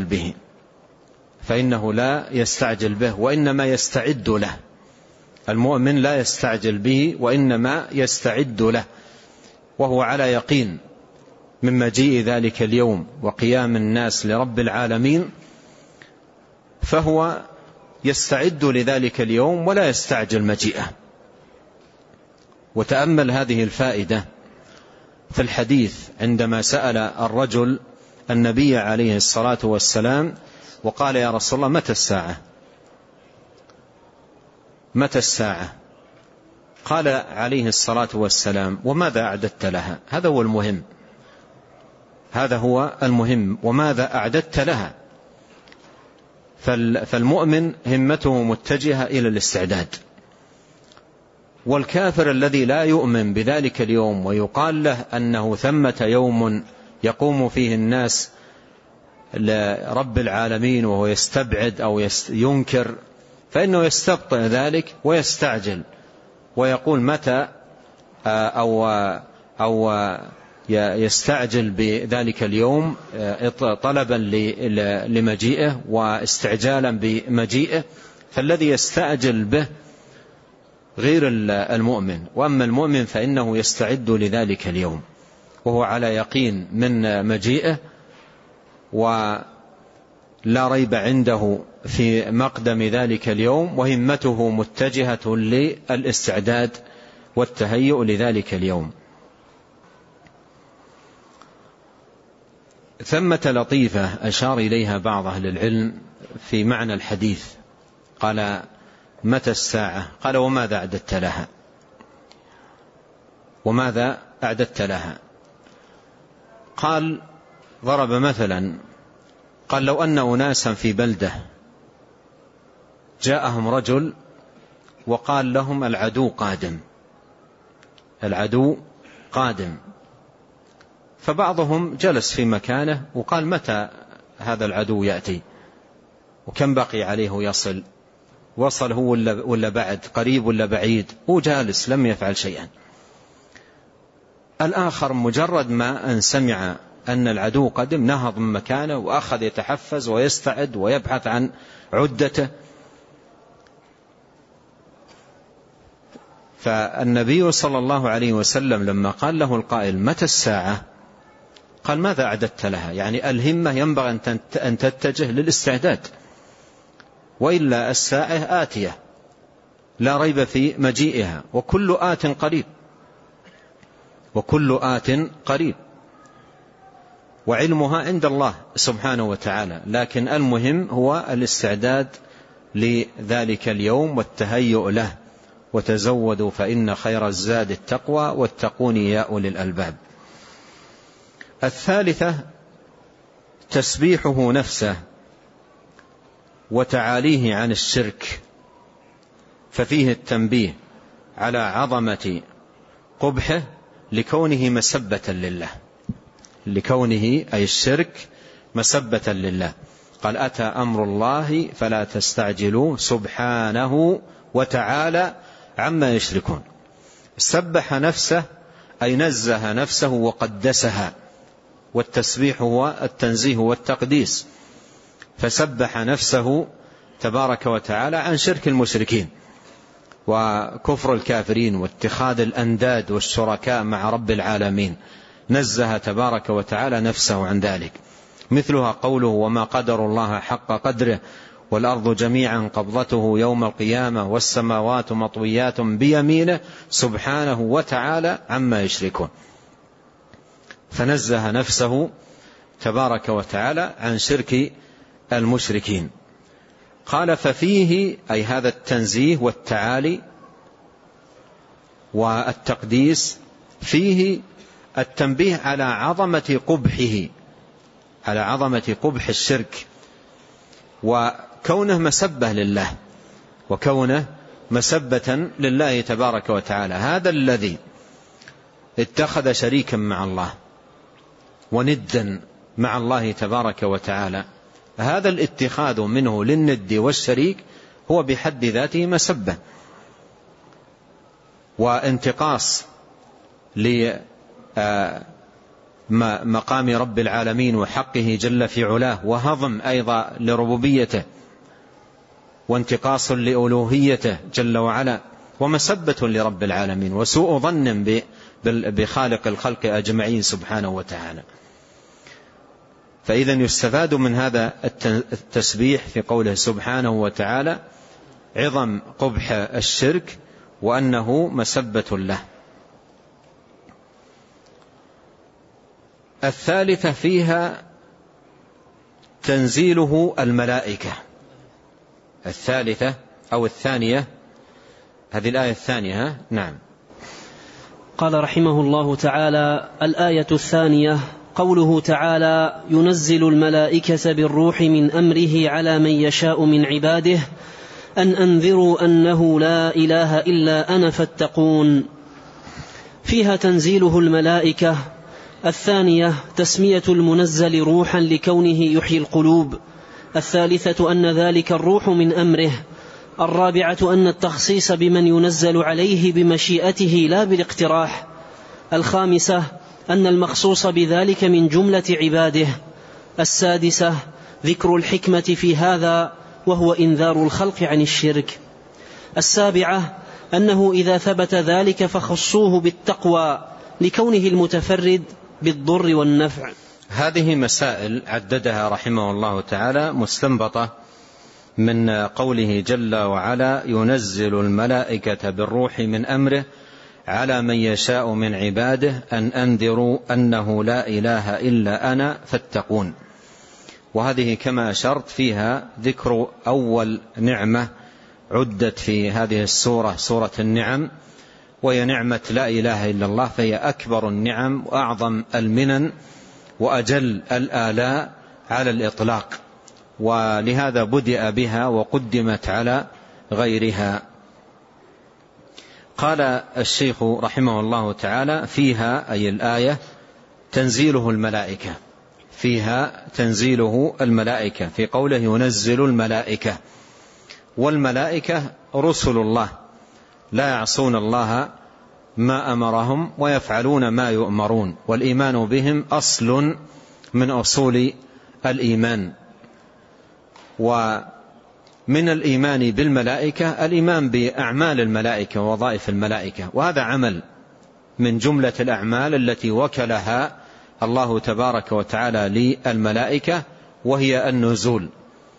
يستعجل به، وإنما يستعد له. المؤمن لا يستعجل به وإنما يستعد له، وهو على يقين من مجيء ذلك اليوم وقيام الناس لرب العالمين، فهو يستعد لذلك اليوم ولا يستعجل مجيئه. وتأمل هذه الفائدة في الحديث عندما سأل الرجل النبي عليه الصلاة والسلام وقال يا رسول الله متى الساعة؟ قال عليه الصلاة والسلام وماذا أعددت لها؟ هذا هو المهم، وماذا أعددت لها؟ فالمؤمن همته متجهة إلى الاستعداد. والكافر الذي لا يؤمن بذلك اليوم ويقال له أنه ثمة يوم يقوم فيه الناس لرب العالمين وهو يستبعد أو ينكر، فإنه يستبطئ ذلك ويستعجل ويقول متى، أو يستعجل بذلك اليوم طلبا لمجيئه واستعجالا بمجيئه. فالذي يستعجل به غير المؤمن، وأما المؤمن فإنه يستعد لذلك اليوم وهو على يقين من مجيئه، ولا ريب عنده في مقدم ذلك اليوم، وهمته متجهة للاستعداد والتهيؤ لذلك اليوم. ثمة لطيفة أشار إليها بعض أهل العلم في معنى الحديث، قال متى الساعة؟ قال وماذا أعددت لها؟ قال ضرب مثلا قال لو أن أناسا في بلدة جاءهم رجل وقال لهم العدو قادم، العدو قادم، فبعضهم جلس في مكانه وقال متى هذا العدو يأتي وكم بقي عليه يصل، وصل هو ولا بعد، قريب ولا بعيد، هو جالس لم يفعل شيئا. الآخر مجرد ما أن سمع أن العدو قدم نهض من مكانه وأخذ يتحفز ويستعد ويبحث عن عدته. فالنبي صلى الله عليه وسلم لما قال له القائل متى الساعة، قال ماذا أعددت لها، يعني الهمة ينبغي أن تتجه للاستعداد، وإلا الساعة آتية لا ريب في مجيئها، وكل آت قريب، وكل آت قريب، وعلمها عند الله سبحانه وتعالى، لكن المهم هو الاستعداد لذلك اليوم والتهيؤ له، وتزودوا فإن خير الزاد التقوى واتقون يا أولي الألباب. الثالثة تسبيحه نفسه وتعاليه عن الشرك، ففيه التنبيه على عظمة قبحه لكونه مسبة لله، لكونه أي الشرك مسبة لله. قال أتى أمر الله فلا تستعجلوا سبحانه وتعالى عما يشركون. سبح نفسه أي نزه نفسه وقدسها، والتسبيح هو التنزيه والتقديس، فسبح نفسه تبارك وتعالى عن شرك المشركين وكفر الكافرين واتخاذ الأنداد والشركاء مع رب العالمين، نزه تبارك وتعالى نفسه عن ذلك. مثلها قوله وما قدر الله حق قدره والأرض جميعا قبضته يوم القيامة والسماوات مطويات بيمينه سبحانه وتعالى عما يشركون. فنزه نفسه تبارك وتعالى عن شرك المشركين. قال ففيه أي هذا التنزيه والتعالي والتقديس فيه التنبيه على عظمة قبحه، على عظمة قبح الشرك، وكونه مسبة لله، وكونه مسبة لله تبارك وتعالى. هذا الذي اتخذ شريكا مع الله وندا مع الله تبارك وتعالى، هذا الاتخاذ منه للند والشريك هو بحد ذاته مسبة وانتقاص لمقام رب العالمين وحقه جل في علاه، وهضم أيضا لربوبيته، وانتقاص لألوهيته جل وعلا، ومسبة لرب العالمين، وسوء ظن بخالق الخلق أجمعين سبحانه وتعالى. فإذا يستفاد من هذا التسبيح في قوله سبحانه وتعالى عظم قبح الشرك وأنه مسبة له. الثالثة فيها تنزيله الملائكة. الثالثة أو الثانية، هذه الآية الثانية. نعم. قال رحمه الله تعالى الآية الثانية قوله تعالى ينزل الملائكة بالروح من أمره على من يشاء من عباده أن أنذروا أنه لا إله إلا أنا فاتقون. فيها تنزيله الملائكة. الثانية تسمية المنزل روحا لكونه يحيي القلوب. الثالثة أن ذلك الروح من أمره. الرابعة أن التخصيص بمن ينزل عليه بمشيئته لا بالاقتراح. الخامسة أن المخصوص بذلك من جملة عباده. السادسة ذكر الحكمة في هذا وهو إنذار الخلق عن الشرك. السابعة أنه إذا ثبت ذلك فخصوه بالتقوى لكونه المتفرد بالضر والنفع. هذه مسائل عددها رحمه الله تعالى مستنبطة من قوله جل وعلا ينزل الملائكة بالروح من أمره على من يشاء من عباده أن أنذروا أنه لا إله إلا أنا فاتقون. وهذه كما أشرت فيها ذكر أول نعمة عدت في هذه السورة، سورة النعم، وهي نعمة لا إله إلا الله، فهي أكبر النعم وأعظم المنن وأجل الآلاء على الإطلاق، ولهذا بدأ بها وقدمت على غيرها. قال الشيخ رحمه الله تعالى: فيها أي الآية تنزيله الملائكة، فيها تنزيله الملائكة، في قوله ينزل الملائكة، والملائكة رسل الله لا يعصون الله ما أمرهم ويفعلون ما يؤمرون، والإيمان بهم أصل من أصول الإيمان. ومن الإيمان بالملائكة الإيمان بأعمال الملائكة ووظائف الملائكة، وهذا عمل من جملة الأعمال التي وكلها الله تبارك وتعالى للملائكة، وهي النزول.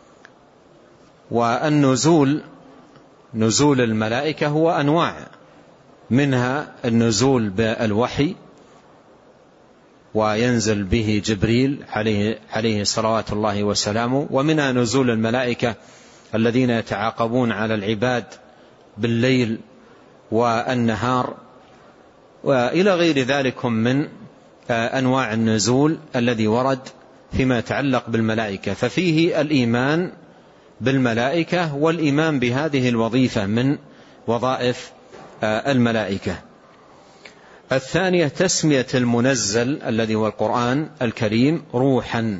والنزول، نزول الملائكة هو أنواع، منها النزول بالوحي وينزل به جبريل عليه صلوات الله وسلامه، ومنها نزول الملائكة الذين يتعاقبون على العباد بالليل والنهار، وإلى غير ذلك من أنواع النزول الذي ورد فيما يتعلق بالملائكة. ففيه الإيمان بالملائكة والإيمان بهذه الوظيفة من وظائف الملائكة. الثانية تسمية المنزل الذي هو القرآن الكريم روحا،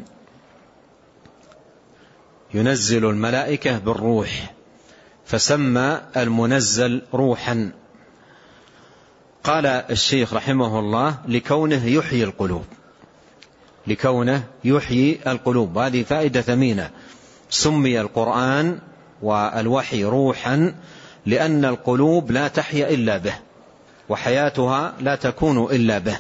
ينزل الملائكة بالروح، فسمى المنزل روحا. قال الشيخ رحمه الله: لكونه يحيي القلوب، لكونه يحيي القلوب، وهذه فائدة ثمينة. سمي القرآن والوحي روحا لأن القلوب لا تحيا إلا به، وحياتها لا تكون إلا به،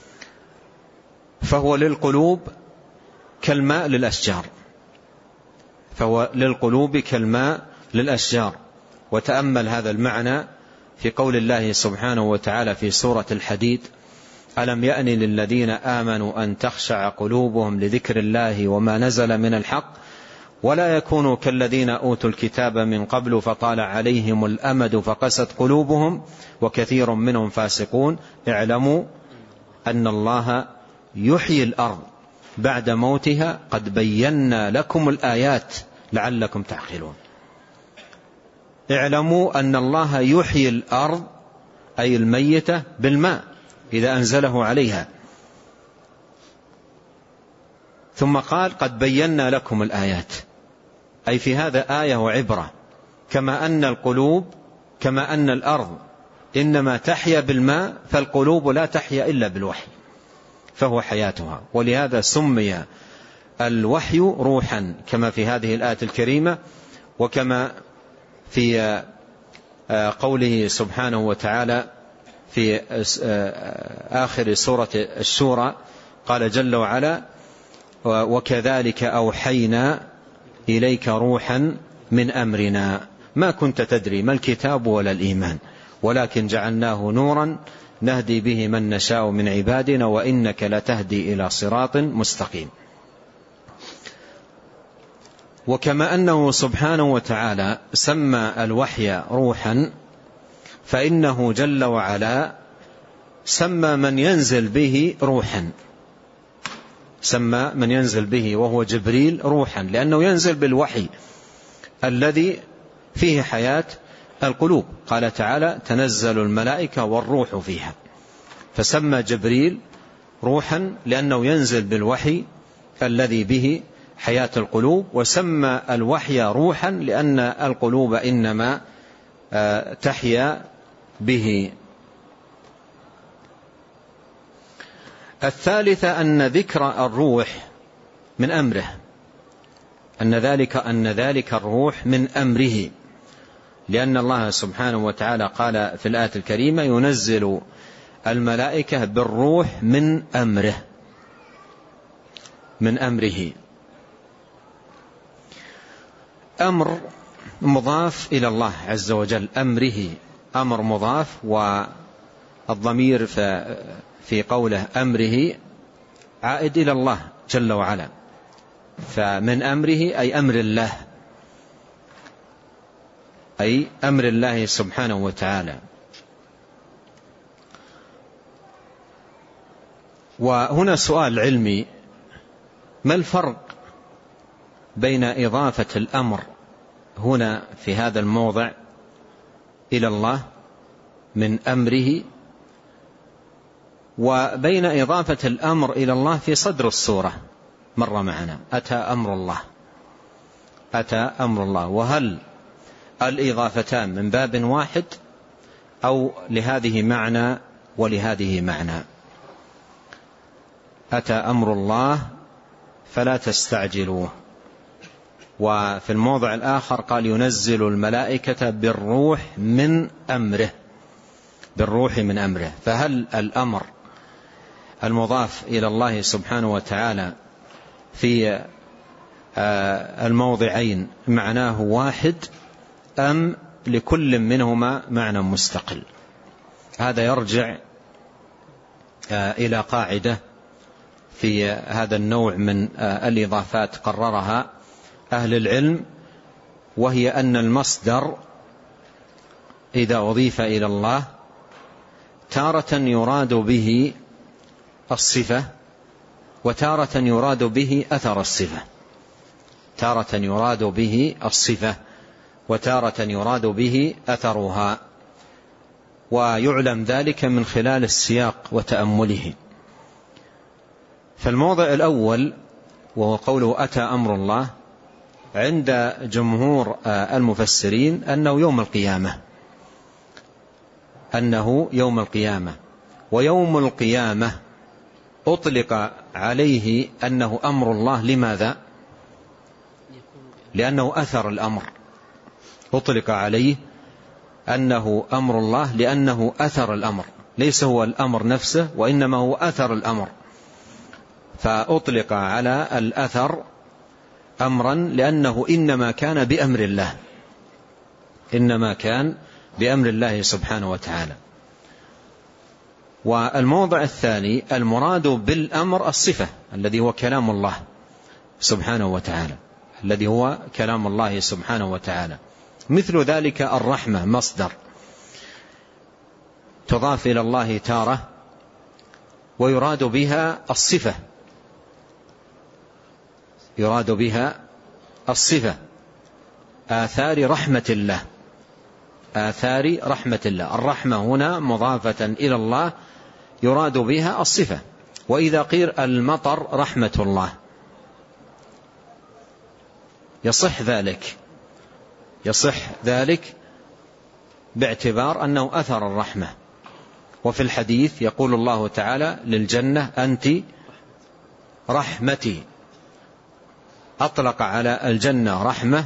فهو للقلوب كالماء للأشجار، فهو للقلوب كالماء للأشجار. وتأمل هذا المعنى في قول الله سبحانه وتعالى في سورة الحديد: ألم يأن للذين آمنوا أن تخشع قلوبهم لذكر الله وما نزل من الحق ولا يكونوا كالذين أوتوا الكتاب من قبل فطال عليهم الأمد فقست قلوبهم وكثير منهم فاسقون اعلموا أن الله يحيي الأرض بعد موتها قد بينا لكم الآيات لعلكم تعقلون. اعلموا أن الله يحيي الأرض أي الميتة بالماء إذا أنزله عليها، ثم قال قد بينا لكم الآيات، أي في هذا آية وعبرة، كما أن القلوب كما أن الأرض إنما تحيا بالماء، فالقلوب لا تحيا إلا بالوحي، فهو حياتها. ولهذا سمي الوحي روحا كما في هذه الآية الكريمة، وكما في قوله سبحانه وتعالى في آخر سورة الشورى قال جل وعلا: وكذلك أوحينا إليك روحا من أمرنا ما كنت تدري ما الكتاب ولا الإيمان ولكن جعلناه نورا نهدي به من نشاء من عبادنا وإنك لتهدي إلى صراط مستقيم. وكما أنه سبحانه وتعالى سمى الوحي روحا، فإنه جل وعلا سمى من ينزل به روحا، سمى من ينزل به وهو جبريل روحا، لأنه ينزل بالوحي الذي فيه حياة القلوب. قال تعالى: تنزل الملائكة والروح فيها، فسمى جبريل روحا لأنه ينزل بالوحي الذي به حياة القلوب، وسمى الوحي روحا لأن القلوب إنما تحيا به. الثالثة أن ذكر الروح من أمره، أن ذلك الروح من أمره، لأن الله سبحانه وتعالى قال في الآية الكريمة: ينزل الملائكة بالروح من أمره، من أمره. أمر مضاف إلى الله عز وجل، أمره أمر مضاف، والضمير في قوله أمره عائد إلى الله جل وعلا، فمن أمره أي أمر الله، أي أمر الله سبحانه وتعالى. وهنا سؤال علمي: ما الفرق بين إضافة الأمر هنا في هذا الموضع إلى الله من أمره، وبين إضافة الأمر إلى الله في صدر السورة مر معنا أتى أمر الله، أتى أمر الله. وهل الإضافتان من باب واحد أو لهذه معنى ولهذه معنى؟ أتى أمر الله فلا تستعجلوه. وفي الموضع الآخر قال ينزل الملائكة بالروح من أمره، بالروح من أمره. فهل الأمر المضاف إلى الله سبحانه وتعالى في الموضعين معناه واحد أم لكل منهما معنى مستقل؟ هذا يرجع إلى قاعدة في هذا النوع من الإضافات قررها أهل العلم، وهي أن المصدر إذا أضيف إلى الله تارة يراد به الصفة، وتارة يراد به أثر الصفة، تارة يراد به الصفة وتارة يراد به أثرها، ويعلم ذلك من خلال السياق وتأمله. فالموضع الأول وهو قوله أتى أمر الله عند جمهور المفسرين أنه يوم القيامة، أنه يوم القيامة. ويوم القيامة أطلق عليه أنه أمر الله. لماذا؟ لأنه أثر الأمر. أطلق عليه أنه أمر الله لأنه أثر الأمر، ليس هو الأمر نفسه وإنما هو أثر الأمر. فأطلق على الأثر أمرا لأنه إنما كان بأمر الله، إنما كان بأمر الله سبحانه وتعالى. والموضع الثاني المراد بالأمر الصفة الذي هو كلام الله سبحانه وتعالى، الذي هو كلام الله سبحانه وتعالى. مثل ذلك الرحمة مصدر تضاف إلى الله تارة ويراد بها الصفة، يراد بها الصفة آثار رحمة الله، آثار رحمة الله. الرحمة هنا مضافة إلى الله يراد بها الصفة. وإذا قيل المطر رحمة الله يصح ذلك باعتبار أنه أثر الرحمة. وفي الحديث يقول الله تعالى للجنة أنت رحمتي، أطلق على الجنة رحمة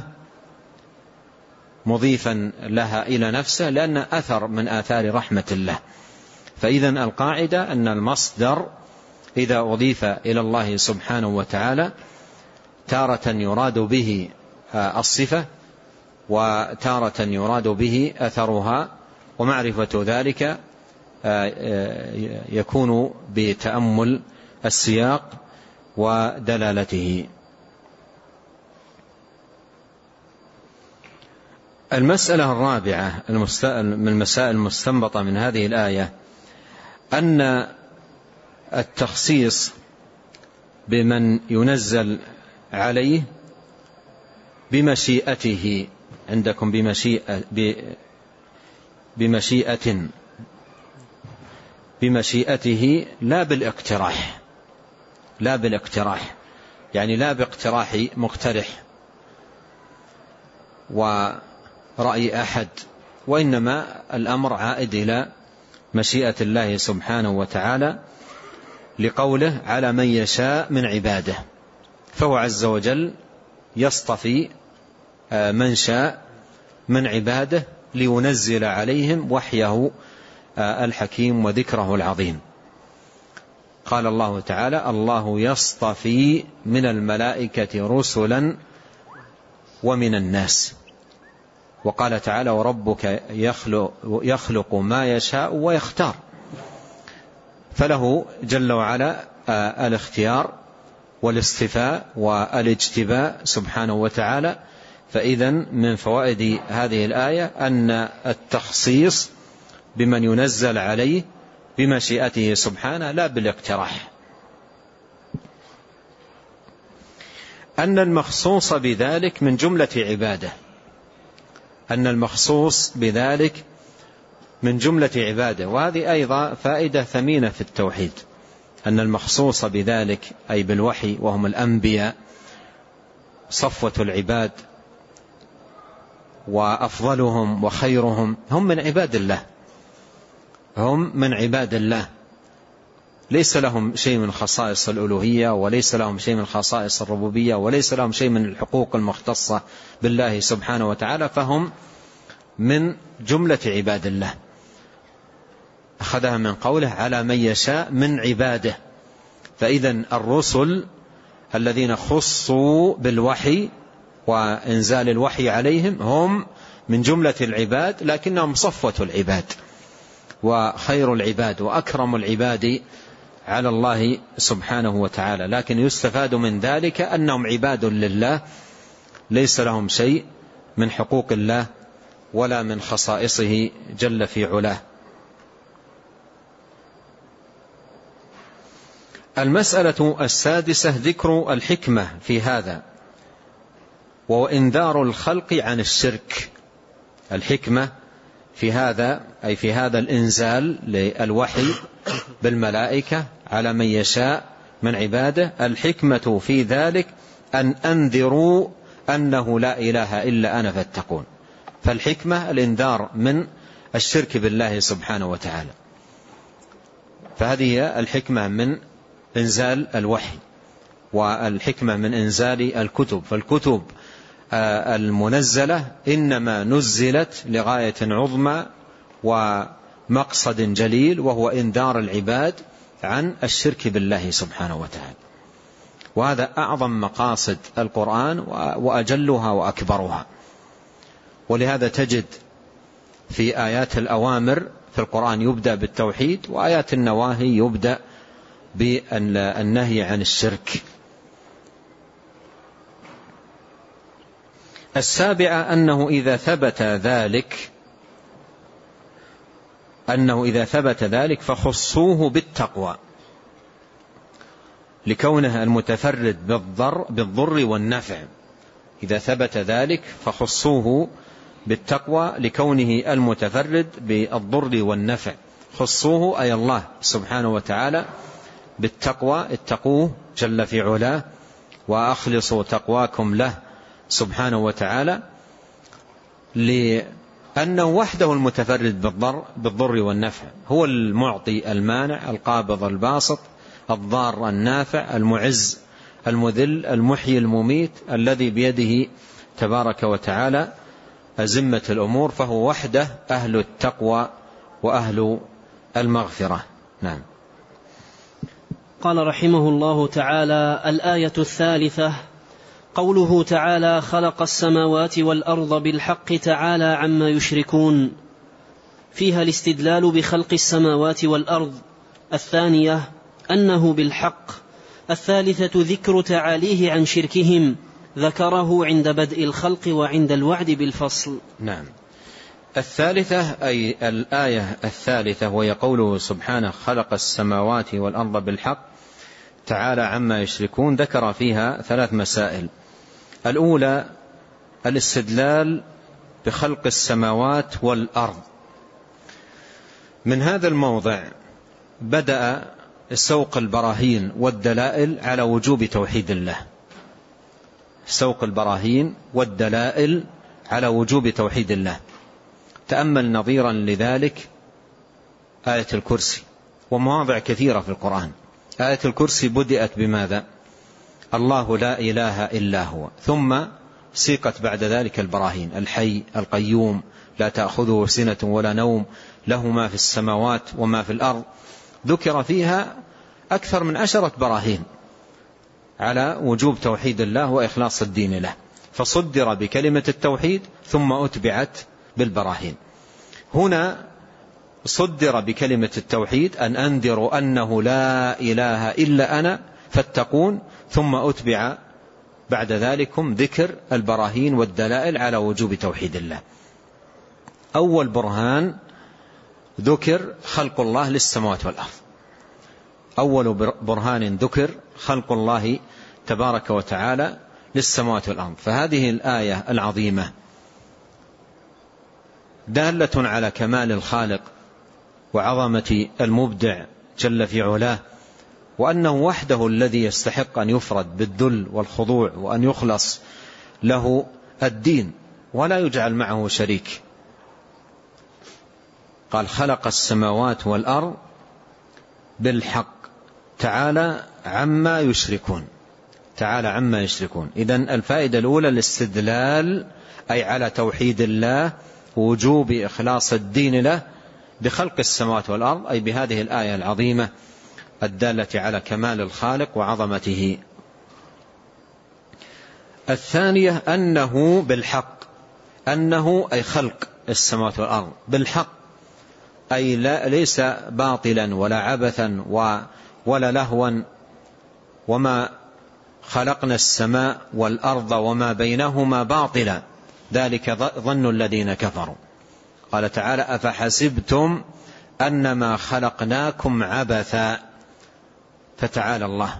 مضيفا لها إلى نفسه لأن أثر من آثار رحمة الله. فإذن القاعدة أن المصدر إذا أضيف إلى الله سبحانه وتعالى تارة يراد به الصفة وتارة يراد به أثرها، ومعرفة ذلك يكون بتأمل السياق ودلالته. المسألة الرابعة من المسائل المستنبطة من هذه الآية أن التخصيص بمن ينزل عليه بمشيئته، عندكم بمشيئته لا بالاقتراح، لا بالاقتراح، يعني لا باقتراح مقترح ورأي أحد، وإنما الأمر عائد إلى مشيئة الله سبحانه وتعالى لقوله على من يشاء من عباده، فهو عز وجل يصطفي من شاء من عباده لينزل عليهم وحيه الحكيم وذكره العظيم. قال الله تعالى الله يصطفي من الملائكة رسلا ومن الناس. وقال تعالى وربك يخلق ما يشاء ويختار، فله جل وعلا الاختيار والاصطفاء والاجتباء سبحانه وتعالى. فإذن من فوائد هذه الآية أن التخصيص بمن ينزل عليه بمشيئته سبحانه لا بالاقتراح. أن المخصوص بذلك من جملة عباده، أن المخصوص بذلك من جملة عباده. وهذه أيضا فائدة ثمينة في التوحيد، أن المخصوص بذلك أي بالوحي وهم الأنبياء صفوة العباد وأفضلهم وخيرهم، هم من عباد الله، هم من عباد الله، ليس لهم شيء من خصائص الألوهية، وليس لهم شيء من خصائص الربوبية، وليس لهم شيء من الحقوق المختصة بالله سبحانه وتعالى، فهم من جملة عباد الله. أخذها من قوله على من يشاء من عباده. فإذن الرسل الذين خصوا بالوحي وإنزال الوحي عليهم هم من جملة العباد، لكنهم صفوة العباد وخير العباد وأكرم العباد على الله سبحانه وتعالى. لكن يستفاد من ذلك أنهم عباد لله، ليس لهم شيء من حقوق الله ولا من خصائصه جل في علاه. المسألة السادسة ذكر الحكمة في هذا وإنذار الخلق عن الشرك. الحكمة في هذا أي في هذا الإنزال للوحي بالملائكة على من يشاء من عباده، الحكمة في ذلك أن أنذروا أنه لا إله إلا أنا فاتقون. فالحكمة الإنذار من الشرك بالله سبحانه وتعالى، فهذه هي الحكمة من إنزال الوحي، والحكمة من إنزال الكتب. فالكتب المنزلة إنما نزلت لغاية عظمى ومقصد جليل، وهو إنذار العباد عن الشرك بالله سبحانه وتعالى. وهذا أعظم مقاصد القرآن وأجلها وأكبرها. ولهذا تجد في آيات الأوامر في القرآن يبدأ بالتوحيد، وآيات النواهي يبدأ بالنهي عن الشرك. السابعة أنه إذا ثبت ذلك فخصوه بالتقوى، لكونه المتفرد بالضر والنفع. إذا ثبت ذلك فخصوه بالتقوى لكونه المتفرد بالضر والنفع. خصوه أي الله سبحانه وتعالى بالتقوى، اتقوه جل في علاه وأخلصوا تقواكم له سبحانه وتعالى، لأنه وحده المتفرد بالضر والنفع، هو المعطي المانع القابض الباسط الضار النافع المعز المذل المحيي المميت، الذي بيده تبارك وتعالى أزمة الأمور، فهو وحده أهل التقوى وأهل المغفرة. نعم. قال رحمه الله تعالى: الآية الثالثة قوله تعالى: خلق السماوات والأرض بالحق تعالى عما يشركون، فيها الاستدلال بخلق السماوات والأرض. الثانية أنه بالحق. الثالثة ذكر تعاليه عن شركهم، ذكره عند بدء الخلق وعند الوعد بالفصل. نعم. الثالثة أي الآية الثالثة وهي قوله سبحانه: خلق السماوات والأرض بالحق تعالى عما يشركون، ذكر فيها 3 مسائل. الأولى الاستدلال بخلق السماوات والأرض. من هذا الموضع بدأ سوق البراهين والدلائل على وجوب توحيد الله. سوق البراهين والدلائل على وجوب توحيد الله. تأمل نظيرا لذلك آية الكرسي ومواضع كثيرة في القرآن. آية الكرسي بدأت بماذا؟ الله لا إله إلا هو، ثم سيقت بعد ذلك البراهين: الحي القيوم لا تأخذه سنة ولا نوم له ما في السماوات وما في الأرض. ذكر فيها أكثر من 10 براهين على وجوب توحيد الله وإخلاص الدين له، فصدر بكلمة التوحيد ثم أتبعت بالبراهين. هنا صدر بكلمة التوحيد أن أنذروا أنه لا إله إلا أنا فاتقون، ثم أتبع بعد ذلكم ذكر البراهين والدلائل على وجوب توحيد الله. أول برهان ذكر خلق الله للسماوات والأرض. أول برهان ذكر خلق الله تبارك وتعالى للسماوات والأرض. فهذه الآية العظيمة دالة على كمال الخالق وعظمة المبدع جل في علاه، وأنه وحده الذي يستحق أن يفرد بالذل والخضوع وأن يخلص له الدين ولا يجعل معه شريك. قال خلق السماوات والأرض بالحق تعالى عما يشركون. تعالى عما يشركون. إذن الفائدة الأولى الاستدلال أي على توحيد الله ووجوب إخلاص الدين له بخلق السماوات والأرض، أي بهذه الآية العظيمة الدالة على كمال الخالق وعظمته. الثانية أنه بالحق، أنه أي خلق السماوات والأرض بالحق، أي ليس باطلا ولا عبثا ولا لهوا. وما خلقنا السماء والأرض وما بينهما باطلا ذلك ظن الذين كفروا. قال تعالى أفحسبتم أنما خلقناكم عبثا. فتعالى الله.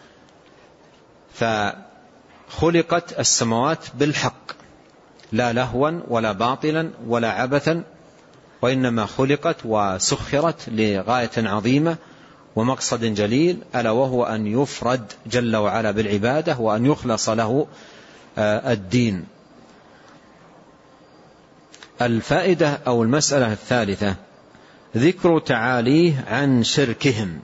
فخلقت السماوات بالحق لا لهوا ولا باطلا ولا عبثا، وإنما خلقت وسخرت لغاية عظيمة ومقصد جليل، ألا وهو أن يفرد جل وعلا بالعبادة وأن يخلص له الدين. الفائدة أو المسألة الثالثة ذكر تعاليه عن شركهم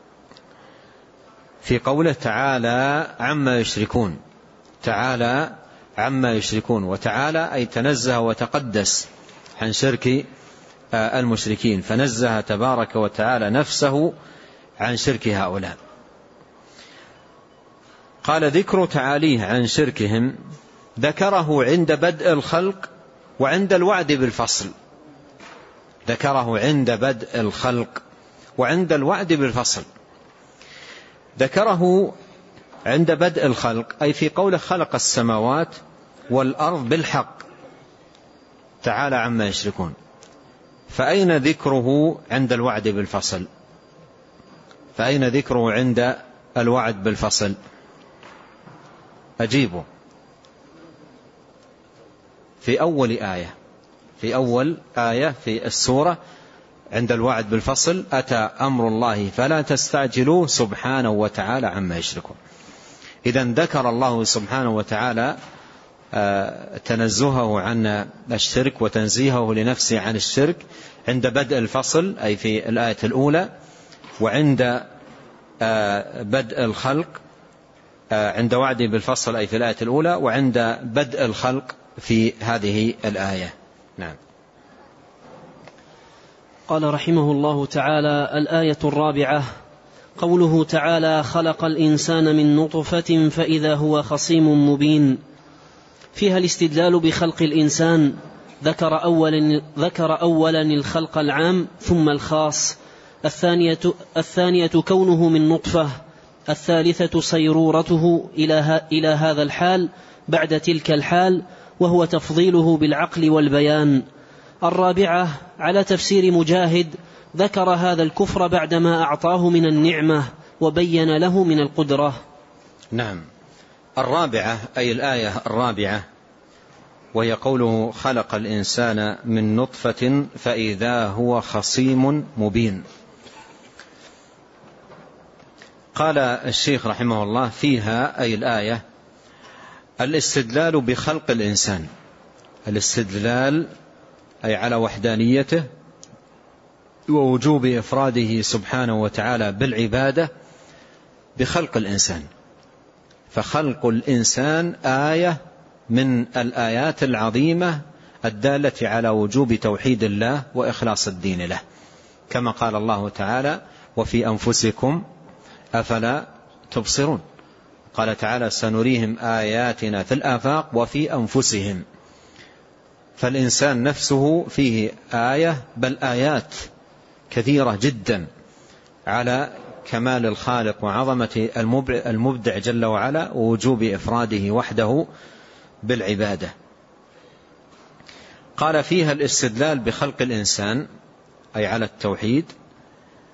في قوله تعالى عما يشركون. تعالى عما يشركون، وتعالى أي تنزه وتقدس عن شرك المشركين، فنزه تبارك وتعالى نفسه عن شرك هؤلاء. قال ذكر تعاليه عن شركهم ذكره عند بدء الخلق وعند الوعد بالفصل. ذكره عند بدء الخلق وعند الوعد بالفصل. ذكره عند بدء الخلق أي في قوله خلق السماوات والأرض بالحق تعالى عما يشركون. فأين ذكره عند الوعد بالفصل؟ فأين ذكره عند الوعد بالفصل؟ أجيبه. في أول آية، في أول آية في السورة عند الوعد بالفصل أتى أمر الله فلا تستعجلوه سبحانه وتعالى عما يشركون. إذن ذكر الله سبحانه وتعالى تنزهه عن الشرك وتنزيهه لنفسه عن الشرك عند بدء الفصل أي في الآية الأولى، وعند بدء الخلق عند وعده بالفصل أي في الآية الأولى، وعند بدء الخلق في هذه الآية. نعم. قال رحمه الله تعالى: الآية الرابعة قوله تعالى: خلق الإنسان من نطفة فإذا هو خصيم مبين. فيها الاستدلال بخلق الإنسان. ذكر أولا الخلق العام ثم الخاص. الثانية كونه من نطفة. الثالثة صيرورته إلى هذا الحال بعد تلك الحال، وهو تفضيله بالعقل والبيان. الرابعة على تفسير مجاهد ذكر هذا الكفر بعدما أعطاه من النعمة وبين له من القدرة. نعم. الرابعة أي الآية الرابعة وهي قوله خلق الإنسان من نطفة فإذا هو خصيم مبين. قال الشيخ رحمه الله فيها أي الآية الاستدلال بخلق الإنسان. الاستدلال أي على وحدانيته ووجوب إفراده سبحانه وتعالى بالعبادة بخلق الإنسان. فخلق الإنسان آية من الآيات العظيمة الدالة على وجوب توحيد الله وإخلاص الدين له، كما قال الله تعالى: وفي أنفسكم أفلا تبصرون. قال تعالى: سنريهم آياتنا في الآفاق وفي أنفسهم. فالإنسان نفسه فيه آية، بل آيات كثيرة جدا على كمال الخالق وعظمة المبدع جل وعلا ووجوب إفراده وحده بالعبادة. قال فيها الاستدلال بخلق الإنسان أي على التوحيد.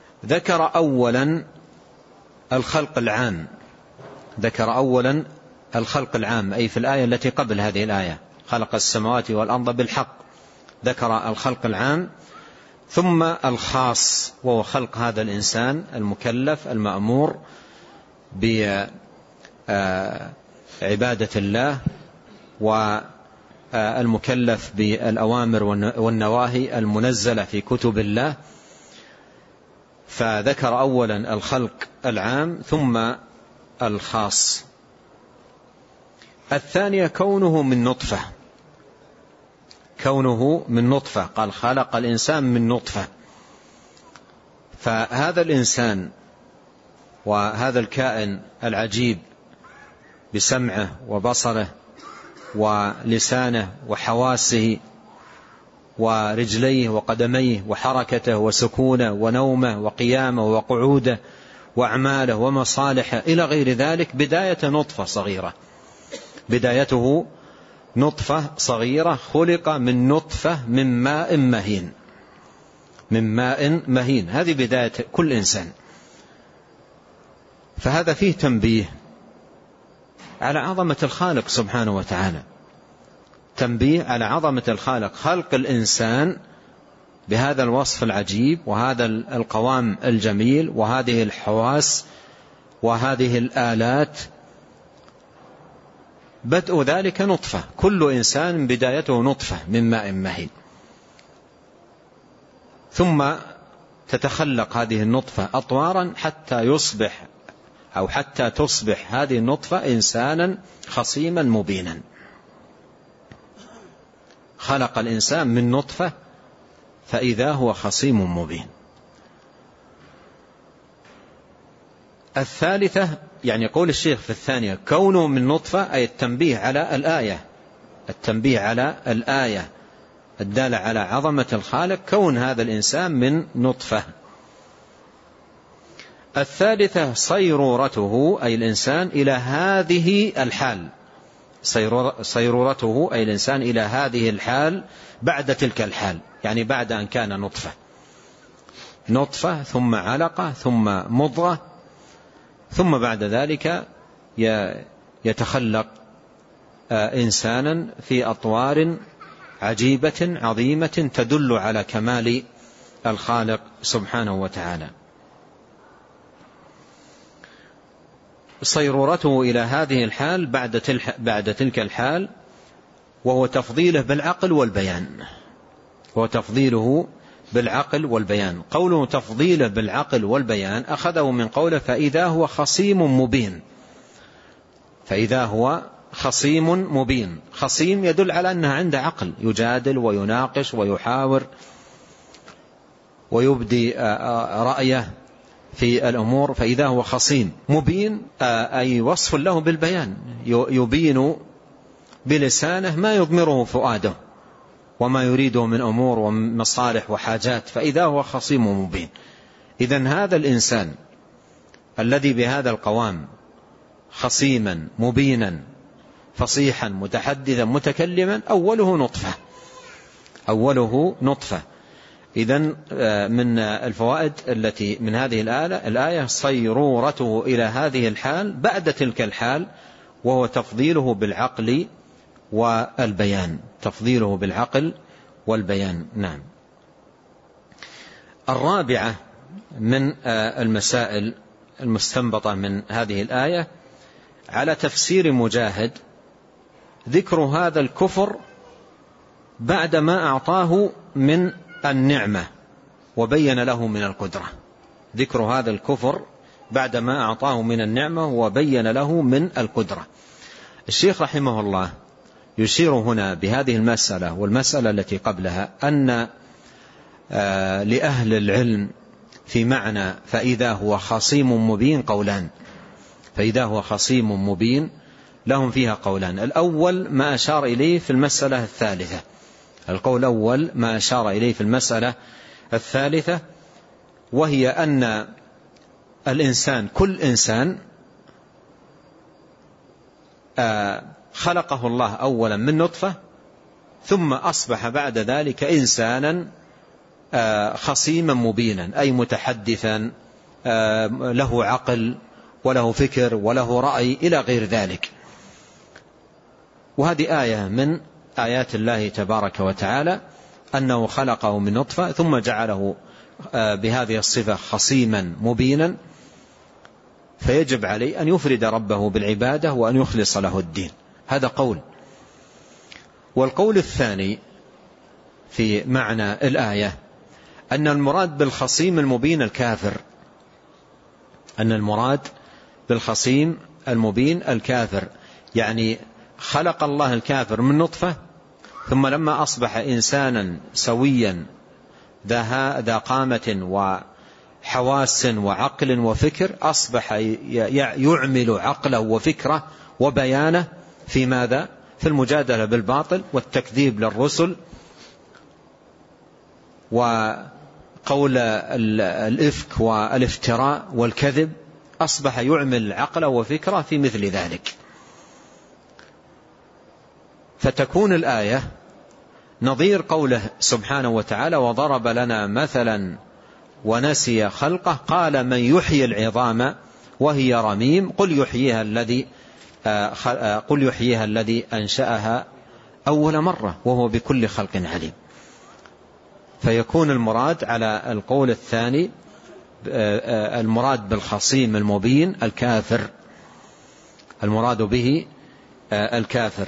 ذكر أولا الخلق العام. ذكر أولا الخلق العام، أي في الآية التي قبل هذه الآية، خلق السماوات والأرض بالحق، ذكر الخلق العام، ثم الخاص وهو خلق هذا الإنسان المكلف المأمور بعبادة الله، والمكلف بالأوامر والنواهي المنزلة في كتب الله. فذكر أولا الخلق العام ثم الخاص. الثانية كونه من نطفة، كونه من نطفة، قال خلق الإنسان من نطفة. فهذا الإنسان وهذا الكائن العجيب بسمعه وبصره ولسانه وحواسه ورجليه وقدميه وحركته وسكونه ونومه وقيامه وقعوده وأعماله ومصالحه إلى غير ذلك، بداية نطفة صغيرة، بدايته نطفة صغيرة، خلق من نطفة من ماء مهين، من ماء مهين. هذه بداية كل إنسان. فهذا فيه تنبيه على عظمة الخالق سبحانه وتعالى، تنبيه على عظمة الخالق، خلق الإنسان بهذا الوصف العجيب وهذا القوام الجميل وهذه الحواس وهذه الآلات. بدء ذلك نطفة، كل إنسان بدايته نطفة من ماء مهين، ثم تتخلق هذه النطفة أطوارا حتى يصبح أو حتى تصبح هذه النطفة إنسانا خصيما مبينا. خلق الإنسان من نطفة فإذا هو خصيم مبين. الثالثة، يعني قول الشيخ في الثانية كونه من نطفة، أي التنبيه على الآية، التنبيه على الآية الدالة على عظمة الخالق، كون هذا الإنسان من نطفة. الثالثة صيرورته، أي الإنسان إلى هذه الحال، صيرورته أي الإنسان إلى هذه الحال بعد تلك الحال، يعني بعد أن كان نطفة، نطفة ثم علقة ثم مضغة، ثم بعد ذلك يتخلق إنسانا في أطوار عجيبة عظيمة تدل على كمال الخالق سبحانه وتعالى. صيرورته إلى هذه الحال بعد تلك الحال، وهو تفضيله بالعقل والبيان، هو تفضيله بالعقل والبيان. قوله تفضيله بالعقل والبيان أخذه من قوله فإذا هو خصيم مبين، فإذا هو خصيم مبين. خصيم يدل على أنها عنده عقل، يجادل ويناقش ويحاور ويبدي رأيه في الأمور. فإذا هو خصيم مبين أي وصف له بالبيان، يبين بلسانه ما يضمره فؤاده وما يريده من أمور ومصالح وحاجات. فإذا هو خصيم مبين. إذن هذا الإنسان الذي بهذا القوام خصيما مبينا فصيحا متحدثا متكلما أوله نطفة، أوله نطفة. إذن من الفوائد التي من هذه الآية صيرورته إلى هذه الحال بعد تلك الحال، وهو تفضيله بالعقل والبيان، تفضيله بالعقل والبيان. نعم. الرابعة من المسائل المستنبطة من هذه الآية على تفسير مجاهد ذكر هذا الكفر بعد ما أعطاه من النعمة وبين له من القدرة، ذكر هذا الكفر بعد ما أعطاه من النعمة وبين له من القدرة. الشيخ رحمه الله يشير هنا بهذه المسألة والمسألة التي قبلها أن لأهل العلم في معنى فإذا هو خصيم مبين قولان، فإذا هو خصيم مبين لهم فيها قولان. الأول ما أشار إليه في المسألة الثالثة، القول الأول ما أشار إليه في المسألة الثالثة، وهي أن الإنسان كل إنسان خلقه الله أولا من نطفة، ثم أصبح بعد ذلك إنسانا خصيما مبينا، أي متحدثا له عقل وله فكر وله رأي إلى غير ذلك. وهذه آية من آيات الله تبارك وتعالى أنه خلقه من نطفة ثم جعله بهذه الصفة خصيما مبينا، فيجب عليه أن يفرد ربه بالعبادة وأن يخلص له الدين. هذا قول. والقول الثاني في معنى الآية أن المراد بالخصيم المبين الكافر، أن المراد بالخصيم المبين الكافر، يعني خلق الله الكافر من نطفة، ثم لما أصبح إنسانا سويا ذا قامة وحواس وعقل وفكر، أصبح يعمل عقله وفكره وبيانه في ماذا؟ في المجادلة بالباطل والتكذيب للرسل وقول الإفك والافتراء والكذب، أصبح يعمل عقله وفكره في مثل ذلك. فتكون الآية نظير قوله سبحانه وتعالى: وضرب لنا مثلا ونسي خلقه قال من يحيي العظام وهي رميم قل يحييها الذي أنشأها أول مرة وهو بكل خلق عليم. فيكون المراد على القول الثاني المراد بالخصيم المبين الكافر، المراد به الكافر.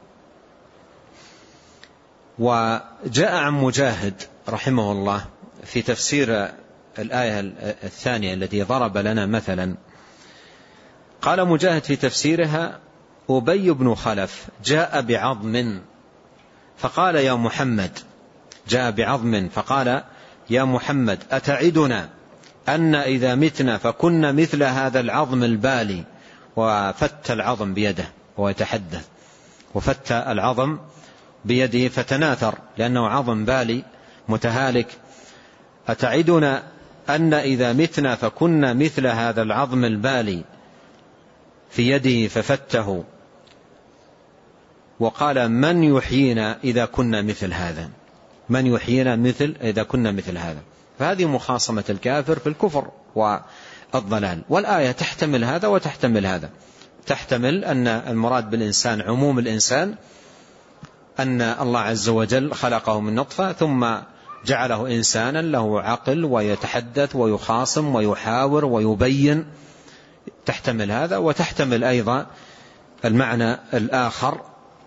وجاء عن مجاهد رحمه الله في تفسير الآية الثانية التي ضرب لنا مثلا، قال مجاهد في تفسيرها: أبي بن خلف جاء بعظم فقال يا محمد، جاء بعظم فقال يا محمد أتعدنا أن إذا متنا فكنا مثل هذا العظم البالي، وفت العظم بيده وهو يتحدث، وفت العظم بيده فتناثر لأنه عظم بالي متهالك. أتعدنا أن إذا متنا فكنا مثل هذا العظم البالي في يده ففته، وقال من يحيينا إذا كنا مثل هذا، من يحيينا مثل إذا كنا مثل هذا. فهذه مخاصمة الكافر في الكفر والضلال. والآية تحتمل هذا وتحتمل هذا، تحتمل أن المراد بالإنسان عموم الإنسان، أن الله عز وجل خلقه من نطفة ثم جعله إنسانا له عقل ويتحدث ويخاصم ويحاور ويبين، تحتمل هذا. وتحتمل أيضا المعنى الآخر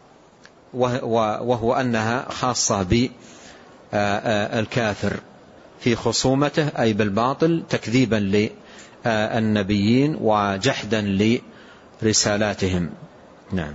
وهو أنها خاصة بالكافر في خصومته أي بالباطل، تكذيبا للنبيين وجحدا لرسالاتهم. نعم.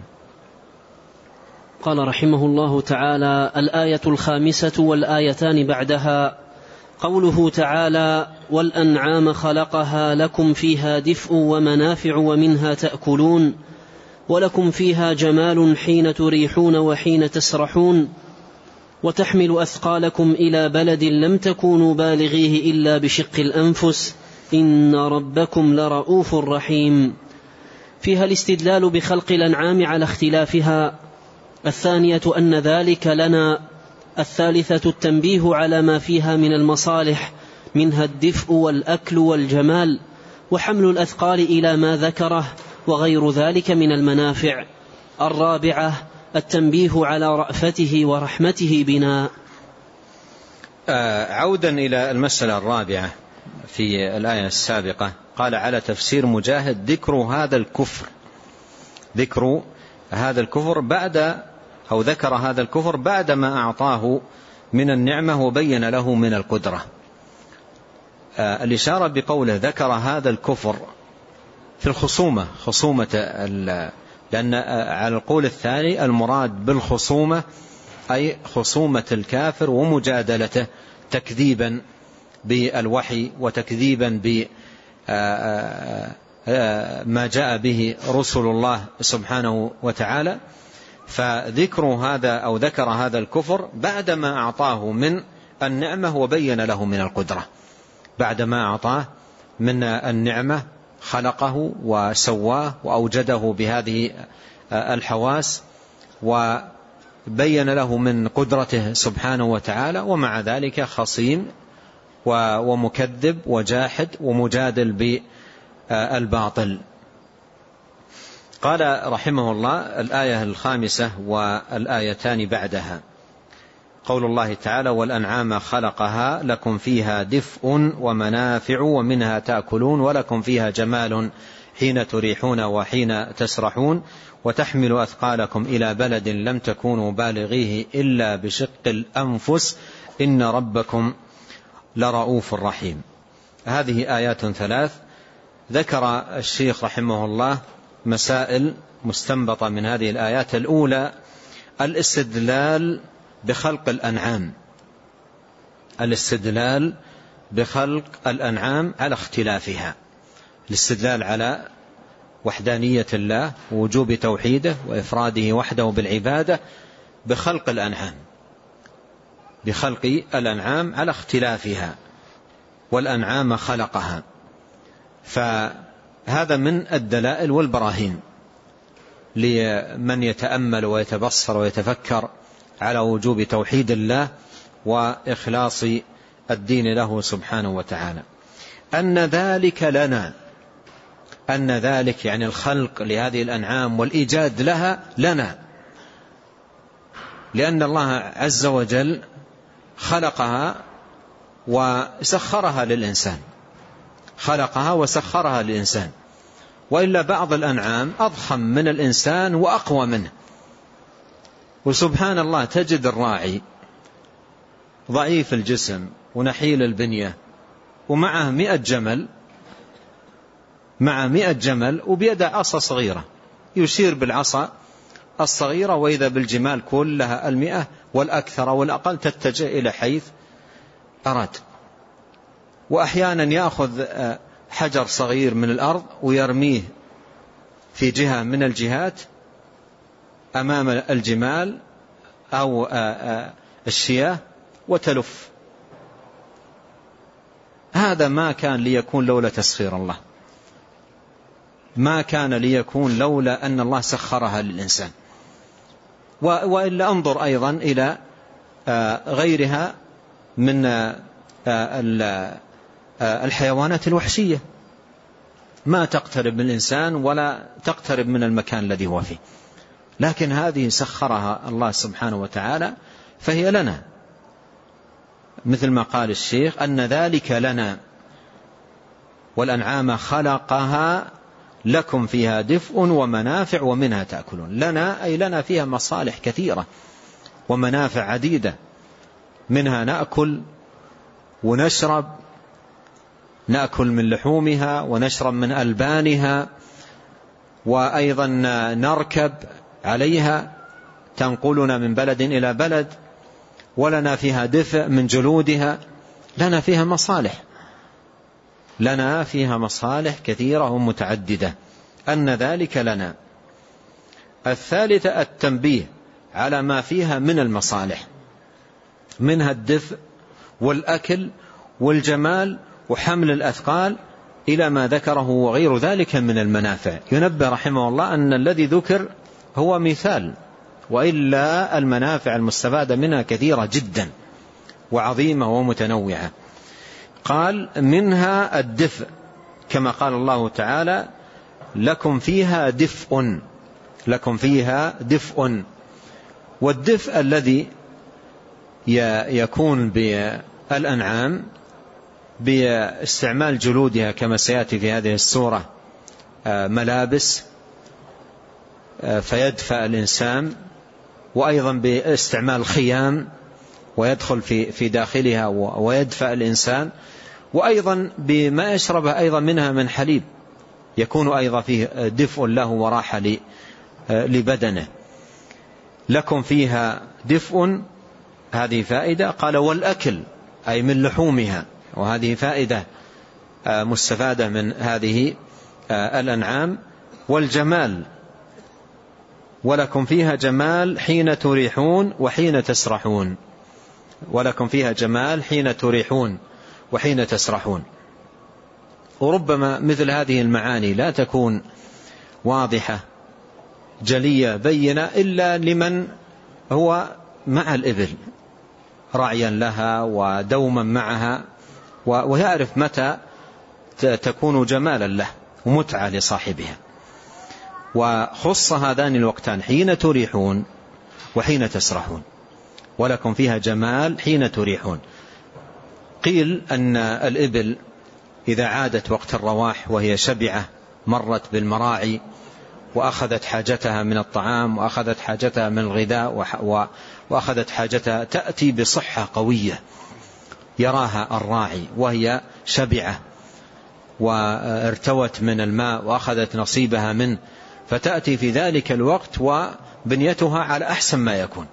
قال رحمه الله تعالى: الآية الخامسة والآيتان بعدها قوله تعالى: والأنعام خلقها لكم فيها دفء ومنافع ومنها تأكلون ولكم فيها جمال حين تريحون وحين تسرحون وتحمل أثقالكم إلى بلد لم تكونوا بالغيه إلا بشق الأنفس إن ربكم لرؤوف رحيم. فيها الاستدلال بخلق الأنعام على اختلافها. الثانية أن ذلك لنا. الثالثة التنبيه على ما فيها من المصالح، منها الدفء والأكل والجمال وحمل الأثقال إلى ما ذكره وغير ذلك من المنافع. الرابعة التنبيه على رأفته ورحمته بنا. عودا إلى المسألة الرابعة في الآية السابقة، قال على تفسير مجاهد: ذكر هذا الكفر بعد، أو ذكر هذا الكفر بعد ما أعطاه من النعمة وبين له من القدرة. الإشارة بقوله ذكر هذا الكفر في خصومة لأن على القول الثاني المراد بالخصومة أي خصومة الكافر ومجادلته، تكذيبا بالوحي وتكذيبا بما جاء به رسل الله سبحانه وتعالى. فذكر هذا أو ذكر هذا الكفر بعدما أعطاه من النعمة وبين له من القدرة، بعدما أعطاه من النعمة خلقه وسواه وأوجده بهذه الحواس وبين له من قدرته سبحانه وتعالى، ومع ذلك خصيم ومكذب وجاحد ومجادل بالباطل. قال رحمه الله: الآية 5 والآيتان بعدها، قول الله تعالى: والأنعام خلقها لكم فيها دفء ومنافع ومنها تأكلون ولكم فيها جمال حين تريحون وحين تسرحون وتحمل أثقالكم إلى بلد لم تكونوا بالغيه إلا بشق الأنفس إن ربكم لرؤوف رحيم. هذه آيات 3 ذكر الشيخ رحمه الله مسائل مستنبطة من هذه الآيات. الأولى الاستدلال بخلق الأنعام، الاستدلال بخلق الأنعام على اختلافها، الاستدلال على وحدانية الله ووجوب توحيده وإفراده وحده بالعبادة بخلق الأنعام، بخلق الأنعام على اختلافها، والأنعام خلقها. فهذا من الدلائل والبراهين لمن يتأمل ويتبصر ويتفكر على وجوب توحيد الله وإخلاص الدين له سبحانه وتعالى. أن ذلك لنا، أن ذلك يعني الخلق لهذه الأنعام والإيجاد لها لنا، لأن الله عز وجل خلقها وسخرها للإنسان، خلقها وسخرها للإنسان. وإلا بعض الأنعام أضخم من الإنسان وأقوى منه، وسبحان الله تجد الراعي ضعيف الجسم ونحيل البنية ومعه 100 جمل، مع 100 جمل وبيده عصا صغيرة يشير بالعصا الصغيرة، وإذا بالجمال كلها 100 والأكثر والأقل تتجه إلى حيث أراد. وأحيانا يأخذ حجر صغير من الأرض ويرميه في جهة من الجهات أمام الجمال أو الشياه وتلف. هذا ما كان ليكون لولا تسخير الله، ما كان ليكون لولا أن الله سخرها للإنسان. وإلا انظر أيضا إلى غيرها من الحيوانات الوحشية، ما تقترب من الإنسان ولا تقترب من المكان الذي هو فيه، لكن هذه سخرها الله سبحانه وتعالى فهي لنا، مثل ما قال الشيخ: أن ذلك لنا والأنعام خلقها لكم فيها دفء ومنافع ومنها تأكلون. لنا أي لنا فيها مصالح كثيرة ومنافع عديدة، منها نأكل ونشرب، نأكل من لحومها ونشرب من ألبانها، وأيضا نركب عليها تنقلنا من بلد إلى بلد، ولنا فيها دفء من جلودها. لنا فيها مصالح، لنا فيها مصالح كثيرة ومتعددة، أن ذلك لنا. الثالثة التنبيه على ما فيها من المصالح، منها الدفء والأكل والجمال وحمل الأثقال إلى ما ذكره وغير ذلك من المنافع. ينبه رحمه الله أن الذي ذكر هو مثال، وإلا المنافع المستفادة منها كثيرة جدا وعظيمة ومتنوعة. قال: منها الدفء، كما قال الله تعالى: لكم فيها دفء، لكم فيها دفء. والدفء الذي يكون بالأنعام باستعمال جلودها كما سيأتي في هذه السورة، ملابس فيدفأ الإنسان، وأيضا باستعمال الخيام ويدخل في داخلها ويدفأ الإنسان، وأيضا بما يشربه أيضا منها من حليب يكون أيضا فيه دفء له وراحة لبدنه. لكم فيها دفء، هذه فائدة. قال: والأكل أي من لحومها، وهذه فائدة مستفادة من هذه الأنعام. والجمال، ولكم فيها جمال حين تريحون وحين تسرحون، ولكم فيها جمال حين تريحون وحين تسرحون. وربما مثل هذه المعاني لا تكون واضحة جلية بينة إلا لمن هو مع الإبل رعيا لها ودوما معها، ويعرف متى تكون جمالا له ومتعة لصاحبها. وخص هذان الوقتان حين تريحون وحين تسرحون، ولكم فيها جمال حين تريحون. قيل أن الإبل إذا عادت وقت الرواح وهي شبعة مرت بالمراعي وأخذت حاجتها من الطعام وأخذت حاجتها من الغذاء وأخذت حاجتها، تأتي بصحة قوية يراها الراعي وهي شبعة وارتوت من الماء وأخذت نصيبها منه، فتأتي في ذلك الوقت وبنيتها على أحسن ما يكون،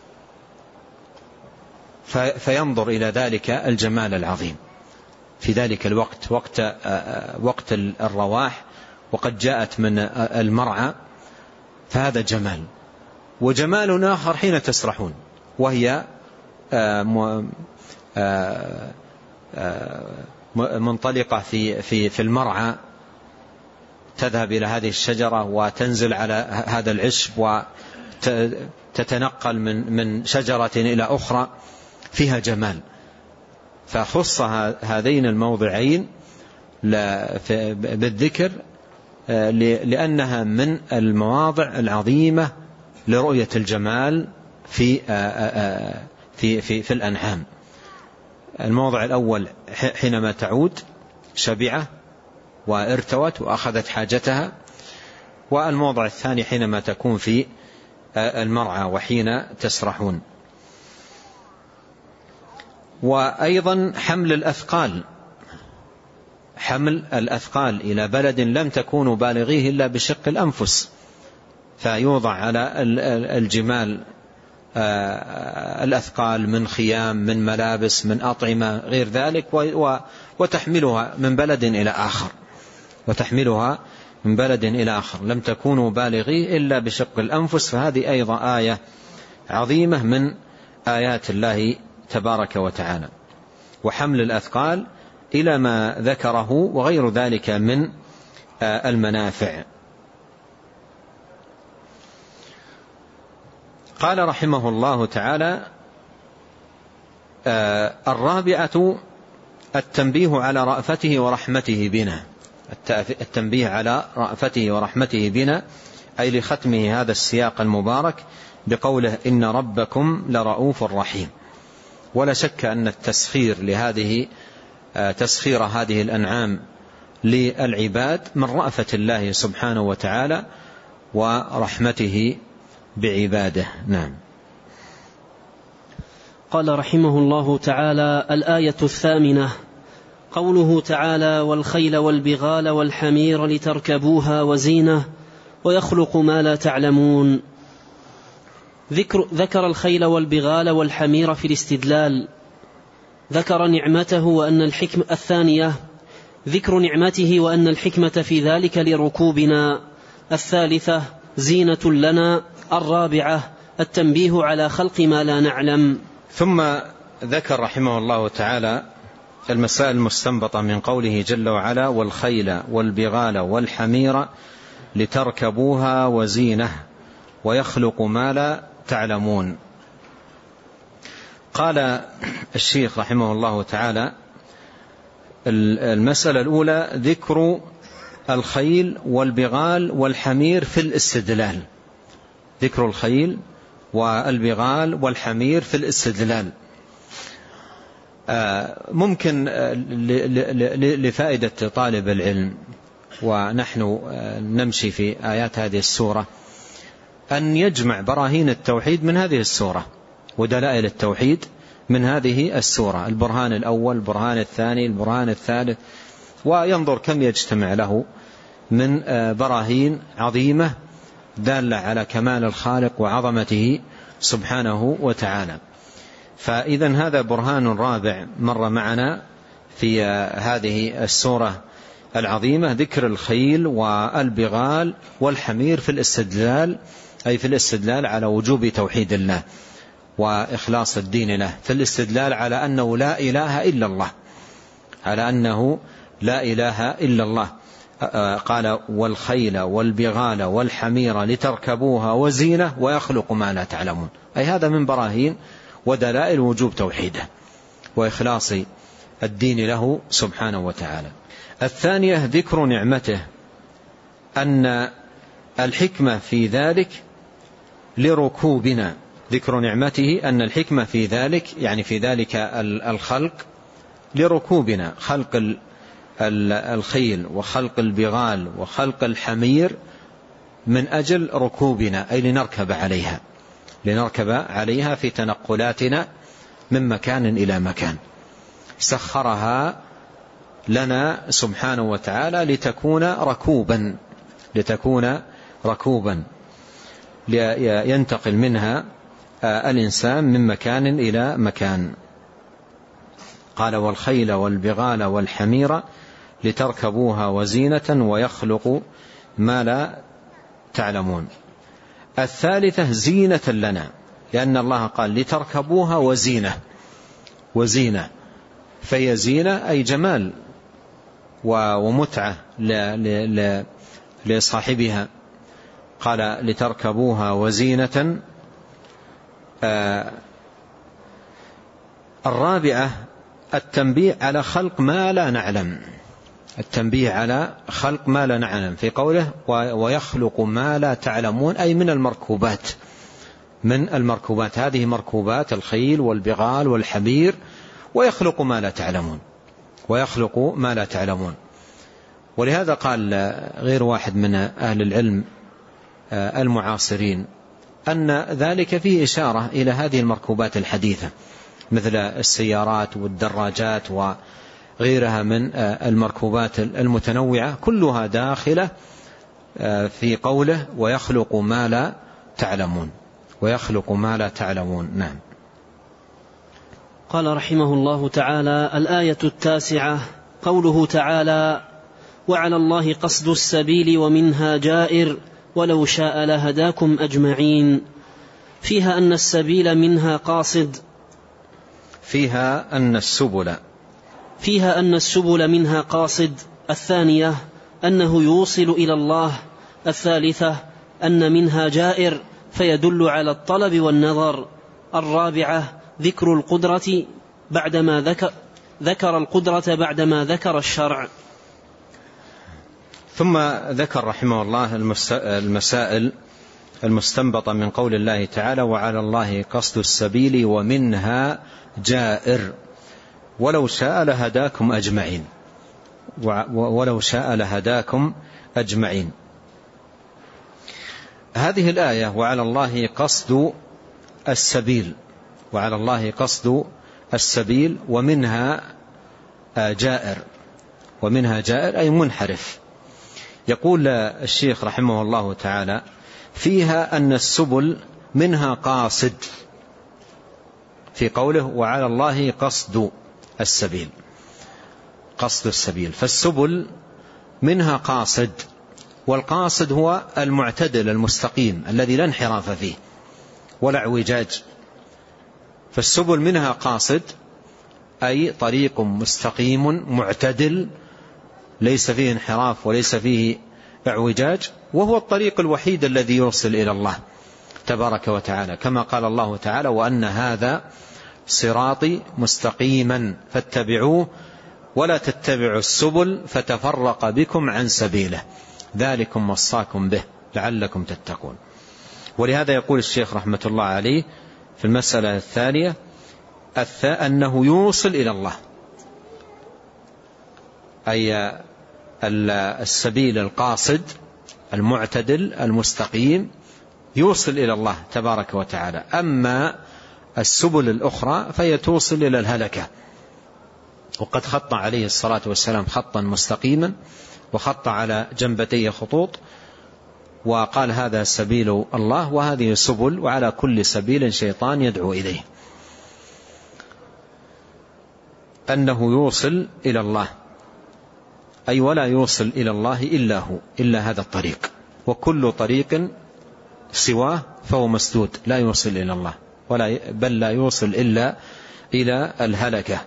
فينظر إلى ذلك الجمال العظيم في ذلك الوقت، وقت الرواح، وقد جاءت من المرعى، فهذا جمال. وجمال آخر حين تسرحون وهي منطلقة في المرعى، تذهب إلى هذه الشجرة وتنزل على هذا العشب وتتنقل من شجرة إلى أخرى، فيها جمال. فخص هذين الموضعين بالذكر لأنها من المواضع العظيمة لرؤية الجمال في الأنعام. الموضع الأول حينما تعود شبعة وارتوت وأخذت حاجتها، والموضع الثاني حينما تكون في المرعى وحين تسرحون. وأيضا حمل الأثقال إلى بلد لم تكونوا بالغيه إلا بشق الأنفس، فيوضع على الجمال الأثقال من خيام، من ملابس، من أطعمة، غير ذلك، وتحملها من بلد إلى آخر، لم تكونوا بالغيه إلا بشق الأنفس. فهذه أيضا آية عظيمة من آيات الله تبارك وتعالى. وحمل الأثقال إلى ما ذكره وغير ذلك من المنافع. قال رحمه الله تعالى: الرابعة التنبيه على رأفته ورحمته بنا. التنبيه على رأفته ورحمته بنا، أي لختمه هذا السياق المبارك بقوله: إن ربكم لرؤوف رحيم. ولا شك أن التسخير تسخير هذه الأنعام للعباد من رأفة الله سبحانه وتعالى ورحمته بعباده. نعم. قال رحمه الله تعالى: الآية 8 قوله تعالى: والخيل والبغال والحمير لتركبوها وزينة ويخلق ما لا تعلمون. ذكر الخيل والبغال والحمير في الاستدلال. ذكر نعمته وأن الحكمة الثانية ذكر نعمته وأن الحكمة في ذلك لركوبنا. الثالثة زينة لنا. الرابعة التنبيه على خلق ما لا نعلم. ثم ذكر رحمه الله تعالى المسائل المستنبطة من قوله جل وعلا: والخيل والبغال والحمير لتركبوها وزينة ويخلق ما لا تعلمون. قال الشيخ رحمه الله تعالى: المسألة الأولى ذكر الخيل والبغال والحمير في الاستدلال. ذكر الخيل والبغال والحمير في الاستدلال ممكن لفائدة طالب العلم ونحن نمشي في آيات هذه السورة أن يجمع براهين التوحيد من هذه السورة ودلائل التوحيد من هذه السورة، البرهان الأول، البرهان الثاني، البرهان الثالث، وينظر كم يجتمع له من براهين عظيمة دالة على كمال الخالق وعظمته سبحانه وتعالى. فإذا هذا برهان رابع مر معنا في هذه السورة العظيمة، ذكر الخيل والبغال والحمير في الاستدلال، أي في الاستدلال على وجوب توحيد الله وإخلاص الدين له، في الاستدلال على أنه لا إله إلا الله، على أنه لا إله إلا الله. قال: والخيل والبغال والحمير لتركبوها وزينة ويخلق ما لا تعلمون، أي هذا من براهين ودلائل وجوب توحيده وإخلاص الدين له سبحانه وتعالى. الثانية ذكر نعمته، أن الحكمة في ذلك لركوبنا، ذكر نعمته أن الحكمة في ذلك يعني في ذلك الخلق لركوبنا، خلق الخيل وخلق البغال وخلق الحمير من أجل ركوبنا، أي لنركب عليها في تنقلاتنا من مكان إلى مكان. سخرها لنا سبحانه وتعالى لتكون ركوبا ينتقل منها الإنسان من مكان إلى مكان. قال والخيل والبغال والحمير لتركبوها وزينة ويخلق ما لا تعلمون. الثالثة زينة لنا، لأن الله قال لتركبوها وزينة، فهي زينة أي جمال ومتعة لصاحبها. قال لتركبوها وزينة. الرابعة التنبيه على خلق ما لا نعلم، في قوله ويخلق ما لا تعلمون، أي من المركوبات. هذه مركوبات الخيل والبغال والحمير، ويخلق ما لا تعلمون. ولهذا قال غير واحد من أهل العلم المعاصرين أن ذلك فيه إشارة إلى هذه المركوبات الحديثة مثل السيارات والدراجات وغيرها من المركوبات المتنوعة، كلها داخلة في قوله ويخلق ما لا تعلمون. نعم. قال رحمه الله تعالى: الآية 9 قوله تعالى: وعلى الله قصد السبيل ومنها جائر ولو شاء لهداكم أجمعين. فيها أن السبيل منها قاصد، فيها أن السبل منها قاصد. الثانية أنه يوصل إلى الله. الثالثة أن منها جائر فيدل على الطلب والنظر. الرابعة ذكر القدرة بعدما ذكر القدرة بعدما ذكر الشرع. ثم ذكر رحمه الله المسائل المستنبطة من قول الله تعالى: وعلى الله قصد السبيل ومنها جائر ولو شاء لهداكم أجمعين. هذه الآية وعلى الله قصد السبيل ومنها جائر أي منحرف. يقول الشيخ رحمه الله تعالى: فيها أن السبل منها قاصد، في قوله وعلى الله قصد السبيل، فالسبل منها قاصد، والقاصد هو المعتدل المستقيم الذي لا انحراف فيه ولا اعوجاج. فالسبل منها قاصد أي طريق مستقيم معتدل ليس فيه انحراف وليس فيه اعوجاج، وهو الطريق الوحيد الذي يوصل إلى الله تبارك وتعالى، كما قال الله تعالى: وأن هذا صراطي مستقيما فاتبعوه ولا تتبعوا السبل فتفرق بكم عن سبيله ذلكم وصاكم به لعلكم تتقون. ولهذا يقول الشيخ رحمة الله عليه في المسألة الثانية أنه يوصل إلى الله، أي السبيل القاصد المعتدل المستقيم يوصل إلى الله تبارك وتعالى. أما السبل الأخرى فهي توصل إلى الهلكة. وقد خط عليه الصلاة والسلام خطا مستقيما وخط على جنبتيه خطوط وقال: هذا سبيل الله وهذه سبل، وعلى كل سبيل شيطان يدعو إليه. أنه يوصل إلى الله، أي ولا يوصل إلى الله إلا هذا الطريق، وكل طريق سواه فهو مسدود لا يوصل إلى الله بل لا يوصل إلا إلى الهلكة.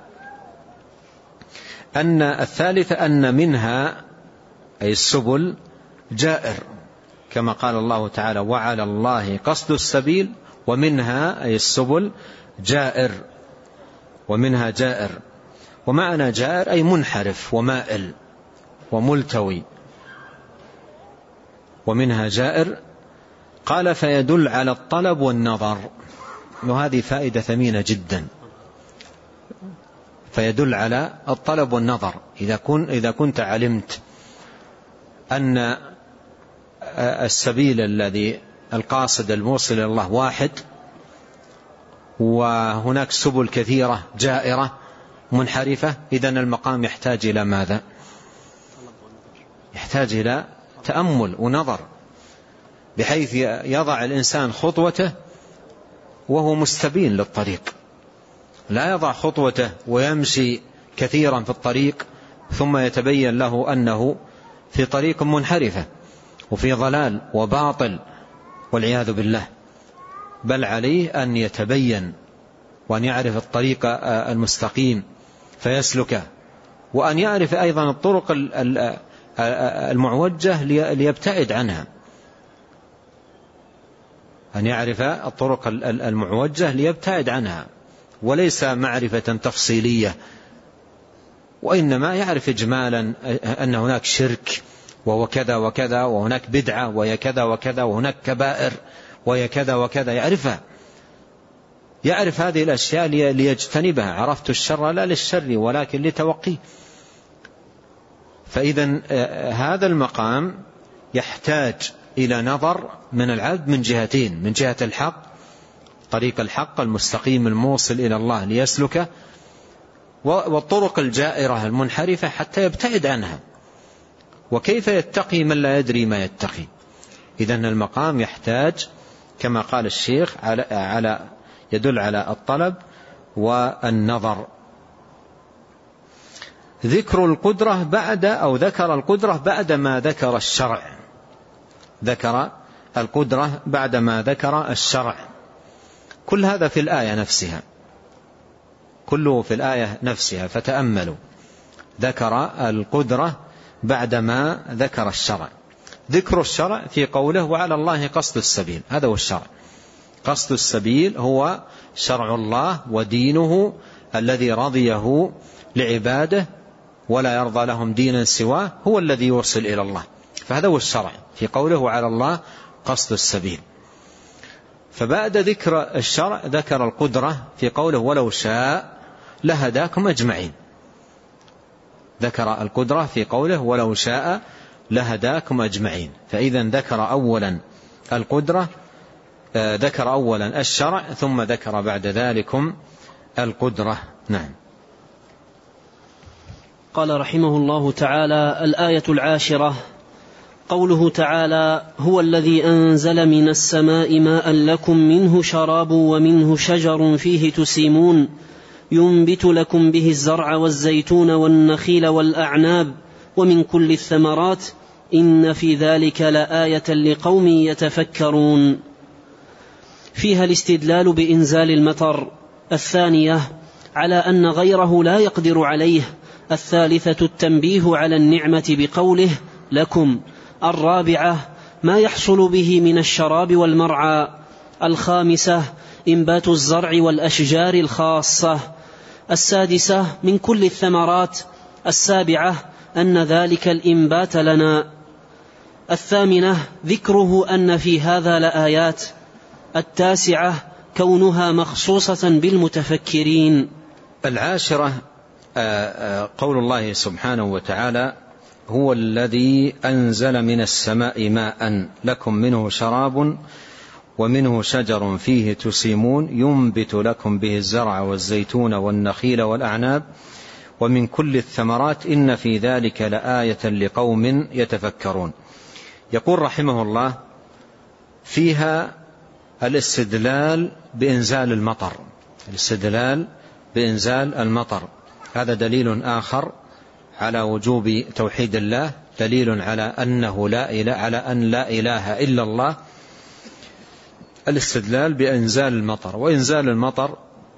أن الثالثة أن منها أي السبل جائر، كما قال الله تعالى: وعلى الله قصد السبيل ومنها أي السبل ومنها جائر. ومعنى جائر أي منحرف ومائل وملتوي. ومنها جائر. قال فيدل على الطلب والنظر، وهذه فائدة ثمينة جدا. فيدل على الطلب والنظر. إذا كنت علمت أن السبيل الذي القاصد الموصل إلى الله واحد، وهناك سبل كثيرة جائرة منحرفة، إذن المقام يحتاج إلى ماذا؟ يحتاج إلى تأمل ونظر، بحيث يضع الإنسان خطوته وهو مستبين للطريق، لا يضع خطوته ويمشي كثيرا في الطريق ثم يتبين له أنه في طريق منحرفة وفي ضلال وباطل والعياذ بالله، بل عليه أن يتبين وأن يعرف الطريق المستقيم فيسلكه، وأن يعرف أيضا الطرق المعوجة ليبتعد عنها، أن يعرف الطرق المعوجة ليبتعد عنها، وليس معرفة تفصيلية، وإنما يعرف إجمالا أن هناك شرك وهو كذا وكذا، وهناك بدعة وهي كذا وكذا، وهناك كبائر وهي كذا وكذا، يعرف هذه الأشياء ليجتنبها. عرفت الشر لا للشر ولكن لتوقيه. فإذا هذا المقام يحتاج إلى نظر من العبد من جهتين: من جهة الحق، طريق الحق المستقيم الموصل إلى الله ليسلكه، والطرق الجائرة المنحرفة حتى يبتعد عنها. وكيف يتقي من لا يدري ما يتقي؟ إذن المقام يحتاج كما قال الشيخ يدل على الطلب والنظر. ذكر القدرة ذكر القدرة بعد ما ذكر الشرع. ذكر القدرة بعد ما ذكر الشرع. كل هذا في الآية نفسها، كله في الآية نفسها، فتأملوا. ذكر القدرة بعدما ذكر الشرع. ذكر الشرع في قوله وعلى الله قصد السبيل، هذا هو الشرع. قصد السبيل هو شرع الله ودينه الذي رضيه لعباده ولا يرضى لهم دينا سواه، هو الذي يوصل إلى الله، فهذا هو الشرع في قوله وعلى الله قصد السبيل. فبعد ذكر الشرع ذكر القدرة في قوله ولو شاء لهداكم أجمعين. ذكر القدرة في قوله ولو شاء لهداكم أجمعين. فإذا ذكر أولا القدرة، ذكر أولا الشرع، ثم ذكر بعد ذلكم القدرة. نعم. قال رحمه الله تعالى: الآية 10 قوله تعالى: هو الذي أنزل من السماء ماء لكم منه شراب ومنه شجر فيه تسيمون ينبت لكم به الزرع والزيتون والنخيل والأعناب ومن كل الثمرات إن في ذلك لآية لقوم يتفكرون. فيها الاستدلال بإنزال المطر. الثانية على أن غيره لا يقدر عليه. الثالثة التنبيه على النعمة بقوله لكم. الرابعة ما يحصل به من الشراب والمرعى. الخامسة إنبات الزرع والأشجار الخاصة. السادسة من كل الثمرات. السابعة أن ذلك الإنبات لنا. الثامنة ذكره أن في هذا لآيات. التاسعة كونها مخصوصة بالمتفكرين. 10 قول الله سبحانه وتعالى: هو الذي أنزل من السماء ماء لكم منه شراب ومنه شجر فيه تسيمون ينبت لكم به الزرع والزيتون والنخيل والأعناب ومن كل الثمرات إن في ذلك لآية لقوم يتفكرون. يقول رحمه الله: فيها الاستدلال بإنزال المطر. الاستدلال بإنزال المطر هذا دليل آخر على وجوب توحيد الله، دليل على أنه على أن لا إله إلا الله. الاستدلال بإنزال المطر، وإنزال المطر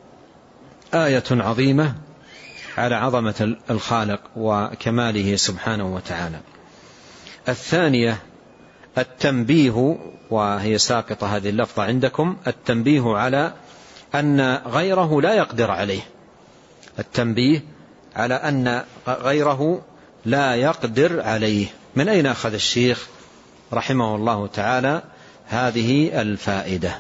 آية عظيمة على عظمة الخالق وكماله سبحانه وتعالى. الثانية التنبيه، وهي ساقطة هذه اللفظة عندكم، التنبيه على أن غيره لا يقدر عليه. التنبيه على أن غيره لا يقدر عليه. من أين أخذ الشيخ رحمه الله تعالى هذه الفائدة.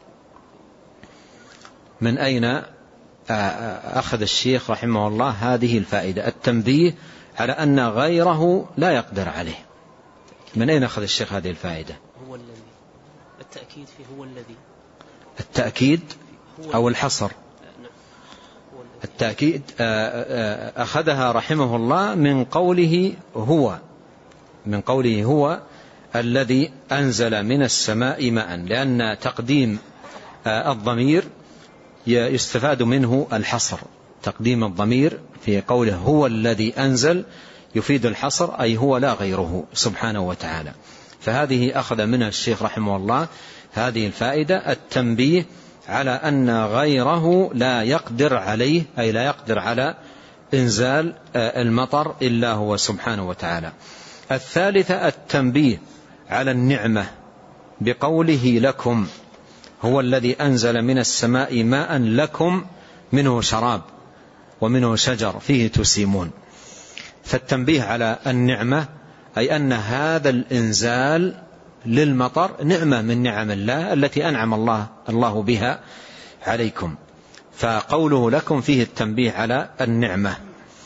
من أين أخذ الشيخ رحمه الله هذه الفائدة؟ التنبيه على أن غيره لا يقدر عليه. من أين أخذ الشيخ هذه الفائدة؟ هو الذي، التأكيد فيه هو الذي، التأكيد أو الحصر؟ التأكيد أخذها رحمه الله من قوله هو، من قوله هو الذي أنزل من السماء ماء، لأن تقديم الضمير يستفاد منه الحصر. تقديم الضمير في قوله هو الذي أنزل يفيد الحصر، أي هو لا غيره سبحانه وتعالى. فهذه أخذ منها الشيخ رحمه الله هذه الفائدة، التنبيه على أن غيره لا يقدر عليه، أي لا يقدر على إنزال المطر إلا هو سبحانه وتعالى. الثالثة التنبيه على النعمة بقوله لكم، هو الذي أنزل من السماء ماء لكم منه شراب ومنه شجر فيه تسيمون. فالتنبيه على النعمة أي أن هذا الإنزال للمطر نعمة من نعم الله التي أنعم الله بها عليكم. فقوله لكم فيه التنبيه على النعمة.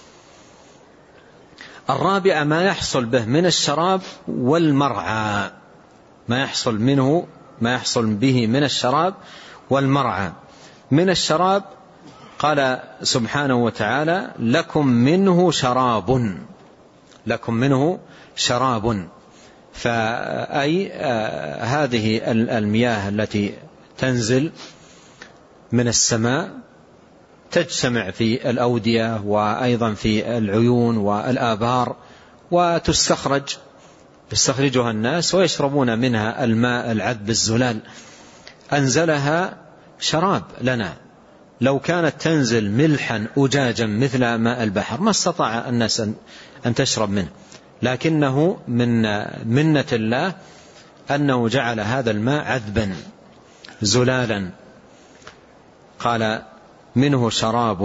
الرابعة ما يحصل به من الشراب والمرعى، ما يحصل به من الشراب والمرعى. من الشراب قال سبحانه وتعالى لكم منه شراب، لكم منه شراب، فأي هذه المياه التي تنزل من السماء تجتمع في الأودية وأيضا في العيون والآبار، يستخرجها الناس ويشربون منها الماء العذب الزلال. أنزلها شراب لنا. لو كانت تنزل ملحا أجاجا مثل ماء البحر ما استطاع الناس أن تشرب منه، لكنه من منة الله أنه جعل هذا الماء عذبا زلالا. قال منه شراب.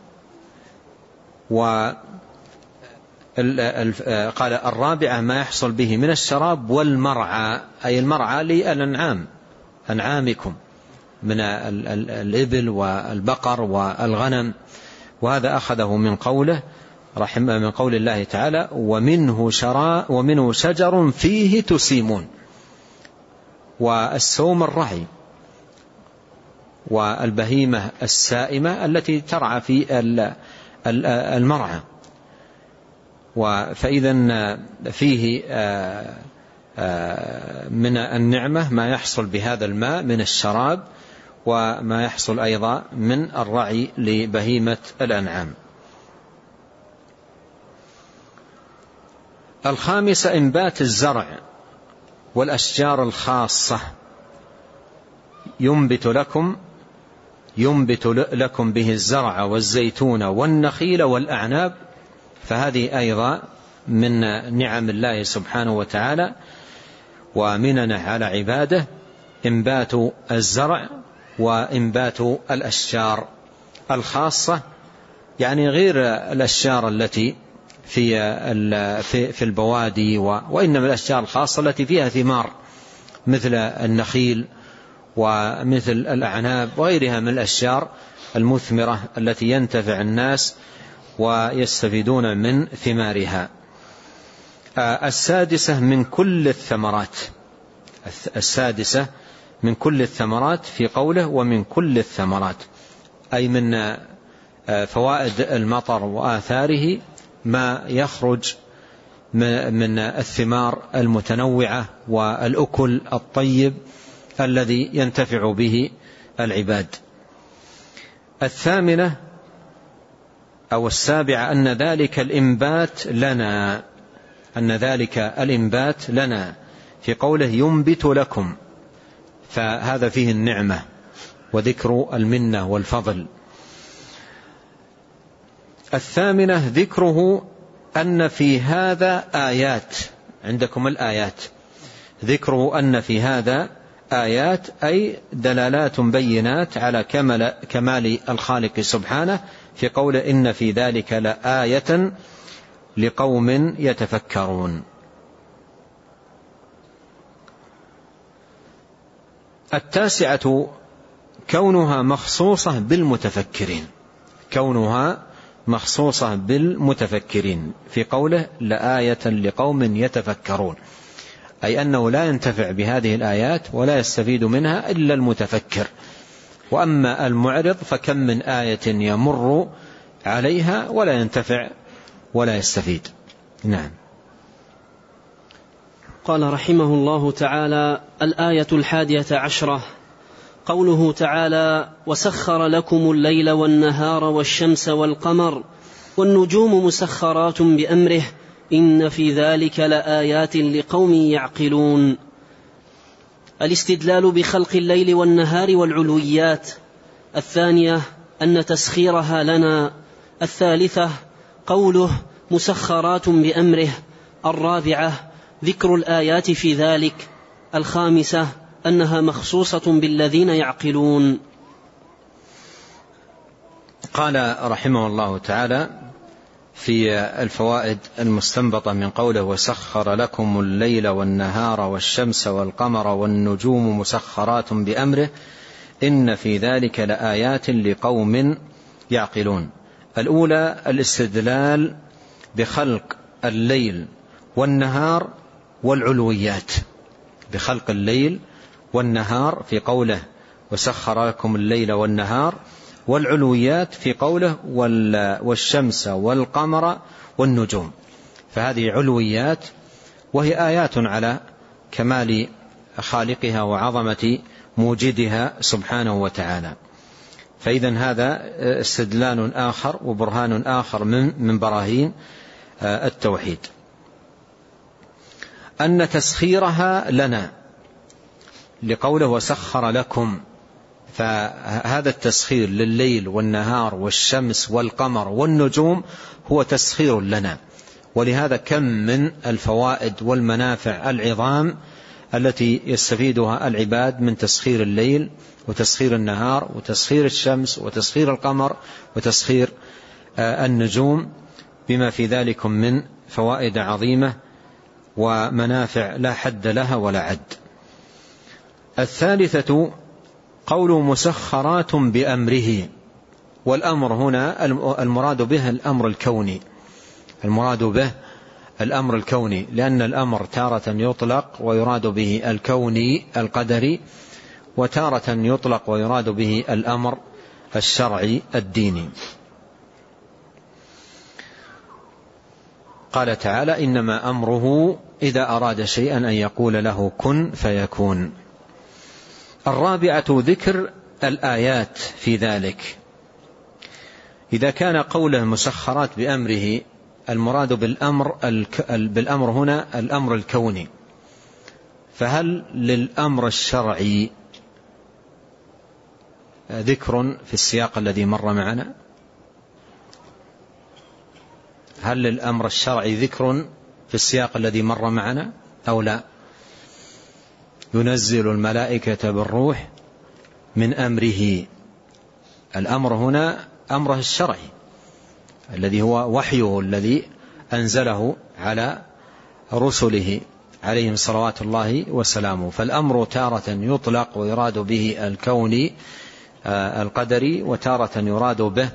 قال الرابعة ما يحصل به من الشراب والمرعى، أي المرعى للأنعام، أنعامكم من الإبل والبقر والغنم. وهذا أخذه من قوله من قول الله تعالى ومنه شجر فيه تسيمون. والسوم الرعي والبهيمة السائمة التي ترعى في المرعى. فإذا فيه من النعمة ما يحصل بهذا الماء من الشراب، وما يحصل أيضا من الرعي لبهيمة الأنعام. الخامسة إنبات الزرع والأشجار الخاصة. ينبت لكم به الزرع والزيتون والنخيل والأعناب. فهذه أيضا من نعم الله سبحانه وتعالى ومننه على عباده، إنبات الزرع وإنبات الأشجار الخاصة، يعني غير الأشجار التي في البوادي، وإنما الأشجار الخاصة التي فيها ثمار مثل النخيل ومثل الأعناب وغيرها من الأشجار المثمرة التي ينتفع الناس ويستفيدون من ثمارها. السادسة من كل الثمرات. السادسة من كل الثمرات في قوله ومن كل الثمرات، أي من فوائد المطر وآثاره ما يخرج من الثمار المتنوعة والأكل الطيب الذي ينتفع به العباد. الثامنة أو السابعة أن ذلك الإنبات لنا في قوله ينبت لكم، فهذا فيه النعمة وذكر المنة والفضل. الثامنة ذكره أن في هذا آيات، عندكم الآيات، ذكره أن في هذا آيات أي دلالات بينات على كمال الخالق سبحانه، في قول إن في ذلك لآية لقوم يتفكرون. التاسعة كونها مخصوصة بالمتفكرين، كونها مخصوصة بالمتفكرين في قوله لآية لقوم يتفكرون، أي أنه لا ينتفع بهذه الآيات ولا يستفيد منها إلا المتفكر، وأما المعرض فكم من آية يمر عليها ولا ينتفع ولا يستفيد. نعم. قال رحمه الله تعالى: الآية 11 قوله تعالى: وسخر لكم الليل والنهار والشمس والقمر والنجوم مسخرات بأمره إن في ذلك لآيات لقوم يعقلون. الاستدلال بخلق الليل والنهار والعلويات. الثانية أن تسخيرها لنا. الثالثة قوله مسخرات بأمره. الرابعة ذكر الآيات في ذلك. الخامسة أنها مخصوصة بالذين يعقلون. قال رحمه الله تعالى في الفوائد المستنبطة من قوله وسخر لكم الليل والنهار والشمس والقمر والنجوم مسخرات بأمره إن في ذلك لآيات لقوم يعقلون. الأولى الاستدلال بخلق الليل والنهار والعلويات، بخلق الليل والنهار في قوله وسخر لكم الليل والنهار، والعلويات في قوله والشمس والقمر والنجوم، فهذه علويات وهي آيات على كمال خالقها وعظمة موجدها سبحانه وتعالى. فإذن هذا استدلال آخر وبرهان آخر من براهين التوحيد. أن تسخيرها لنا لقوله وسخر لكم، فهذا التسخير لليل والنهار والشمس والقمر والنجوم هو تسخير لنا، ولهذا كم من الفوائد والمنافع العظام التي يستفيدها العباد من تسخير الليل وتسخير النهار وتسخير الشمس وتسخير القمر وتسخير النجوم، بما في ذلك من فوائد عظيمة ومنافع لا حد لها ولا عد. الثالثة قول مسخرات بأمره، والأمر هنا المراد به الأمر الكوني، المراد به الأمر الكوني، لأن الأمر تارة يطلق ويراد به الكوني القدري، وتارة يطلق ويراد به الأمر الشرعي الديني. قال تعالى إنما أمره إذا أراد شيئا أن يقول له كن فيكون. الرابعة ذكر الآيات في ذلك. إذا كان قوله مسخرات بأمره المراد بالأمر هنا الأمر الكوني، فهل للأمر الشرعي ذكر في السياق الذي مر معنا؟ هل للأمر الشرعي ذكر في السياق الذي مر معنا أو لا؟ ينزل الملائكة بالروح من أمره، الأمر هنا أمره الشرعي الذي هو وحيه الذي أنزله على رسله عليهم صلوات الله وسلامه. فالأمر تارة يطلق ويراد به الكوني القدري، وتارة يراد به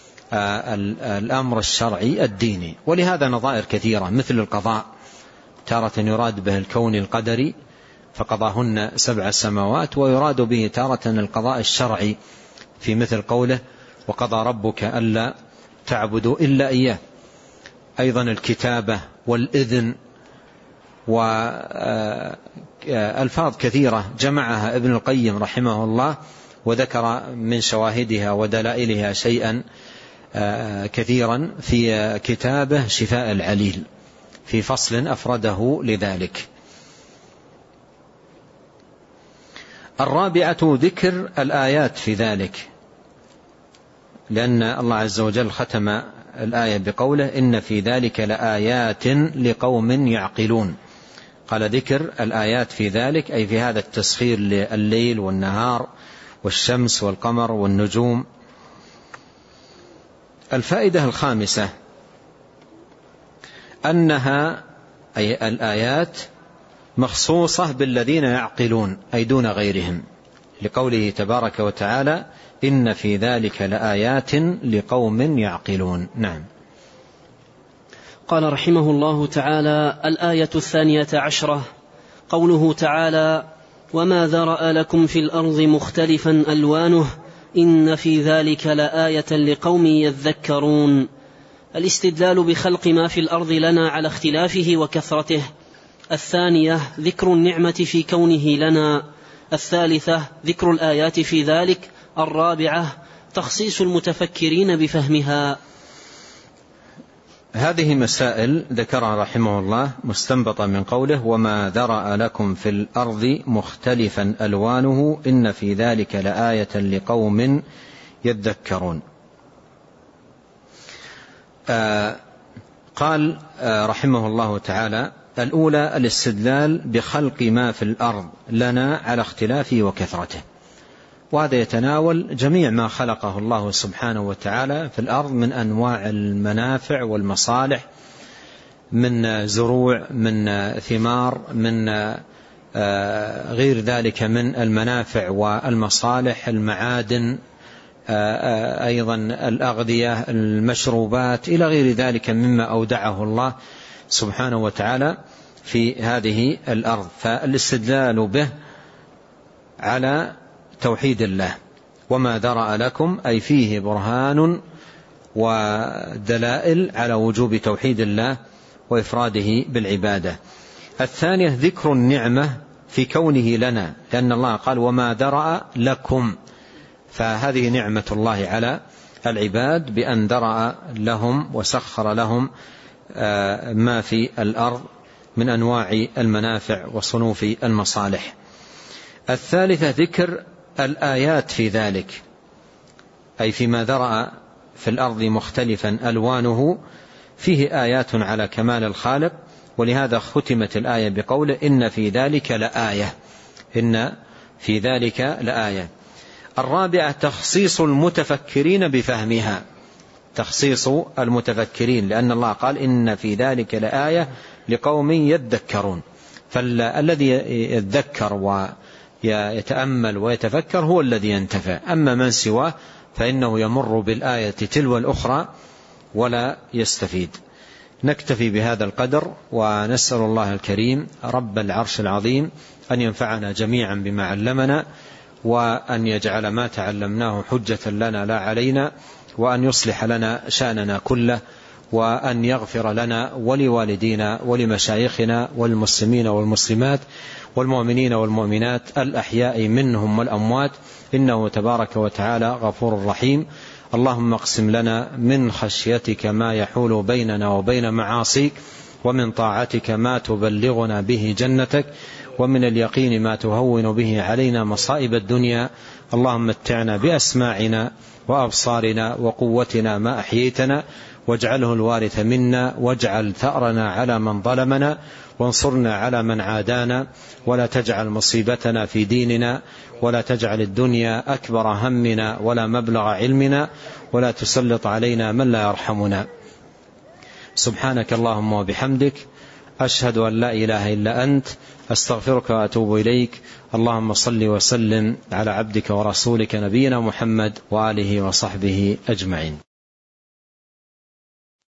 الأمر الشرعي الديني. ولهذا نظائر كثيرة مثل القضاء، تارة يراد به الكوني القدري فقضاهن 7 سماوات، ويراد به تارة القضاء الشرعي في مثل قوله وقضى ربك ألا تعبدوا إلا إياه. أيضا الكتابة والإذن وألفاظ كثيرة جمعها ابن القيم رحمه الله، وذكر من شواهدها ودلائلها شيئا كثيرا في كتابه شفاء العليل في فصل أفرده لذلك. الرابعة ذكر الآيات في ذلك، لأن الله عز وجل ختم الآية بقوله إن في ذلك لآيات لقوم يعقلون. قال ذكر الآيات في ذلك أي في هذا التسخير لليل والنهار والشمس والقمر والنجوم. الفائدة الخامسة أنها أي الآيات مخصوصة بالذين يعقلون أي دون غيرهم، لقوله تبارك وتعالى إن في ذلك لآيات لقوم يعقلون. نعم. قال رحمه الله تعالى: الآية 12 قوله تعالى: وما ذرأ لكم في الأرض مختلفا ألوانه إن في ذلك لآية لقوم يذكرون. الاستدلال بخلق ما في الأرض لنا على اختلافه وكثرته. الثانية ذكر النعمة في كونه لنا. الثالثة ذكر الآيات في ذلك. الرابعة تخصيص المتفكرين بفهمها. هذه مسائل ذكرها رحمه الله مستنبطة من قوله وما ذرأ لكم في الأرض مختلفا ألوانه إن في ذلك لآية لقوم يذكرون. قال رحمه الله تعالى: الأولى الاستدلال بخلق ما في الأرض لنا على اختلافه وكثرته، وهذا يتناول جميع ما خلقه الله سبحانه وتعالى في الأرض من أنواع المنافع والمصالح، من زروع، من ثمار، من غير ذلك من المنافع والمصالح، المعادن، أيضا الأغذية، المشروبات، إلى غير ذلك مما أودعه الله سبحانه وتعالى في هذه الأرض. فالاستدلال به على توحيد الله. وما ذرأ لكم أي فيه برهان ودلائل على وجوب توحيد الله وإفراده بالعبادة. الثانية ذكر النعمة في كونه لنا، لأن الله قال وما ذرأ لكم، فهذه نعمة الله على العباد بأن ذرأ لهم وسخر لهم ما في الأرض من أنواع المنافع وصنوف المصالح. الثالثة ذكر الآيات في ذلك، أي فيما ذرأ في الأرض مختلفا ألوانه فيه آيات على كمال الخالق، ولهذا ختمت الآية بقوله إن في ذلك لآية. إن في ذلك لآية. الرابعة تخصيص المتفكرين بفهمها، تخصيص المتفكرين، لأن الله قال إن في ذلك لآية لقوم يذكرون، فالذي يتذكر ويتأمل ويتفكر هو الذي ينتفع، أما من سواه فإنه يمر بالآية تلو الأخرى ولا يستفيد. نكتفي بهذا القدر، ونسأل الله الكريم رب العرش العظيم أن ينفعنا جميعا بما علمنا، وأن يجعل ما تعلمناه حجة لنا لا علينا، وأن يصلح لنا شأننا كله، وأن يغفر لنا ولوالدينا ولمشايخنا والمسلمين والمسلمات والمؤمنين والمؤمنات الأحياء منهم والأموات، إنه تبارك وتعالى غفور رحيم. اللهم اقسم لنا من خشيتك ما يحول بيننا وبين معاصيك، ومن طاعتك ما تبلغنا به جنتك، ومن اليقين ما تهون به علينا مصائب الدنيا. اللهم متعنا بأسماعنا وأبصارنا وقوتنا ما أحييتنا، واجعله الوارث منا، واجعل ثأرنا على من ظلمنا، وانصرنا على من عادانا، ولا تجعل مصيبتنا في ديننا، ولا تجعل الدنيا أكبر همنا ولا مبلغ علمنا، ولا تسلط علينا من لا يرحمنا. سبحانك اللهم وبحمدك، أشهد أن لا إله إلا أنت، أستغفرك وأتوب إليك. اللهم صل وسلم على عبدك ورسولك نبينا محمد وآله وصحبه أجمعين.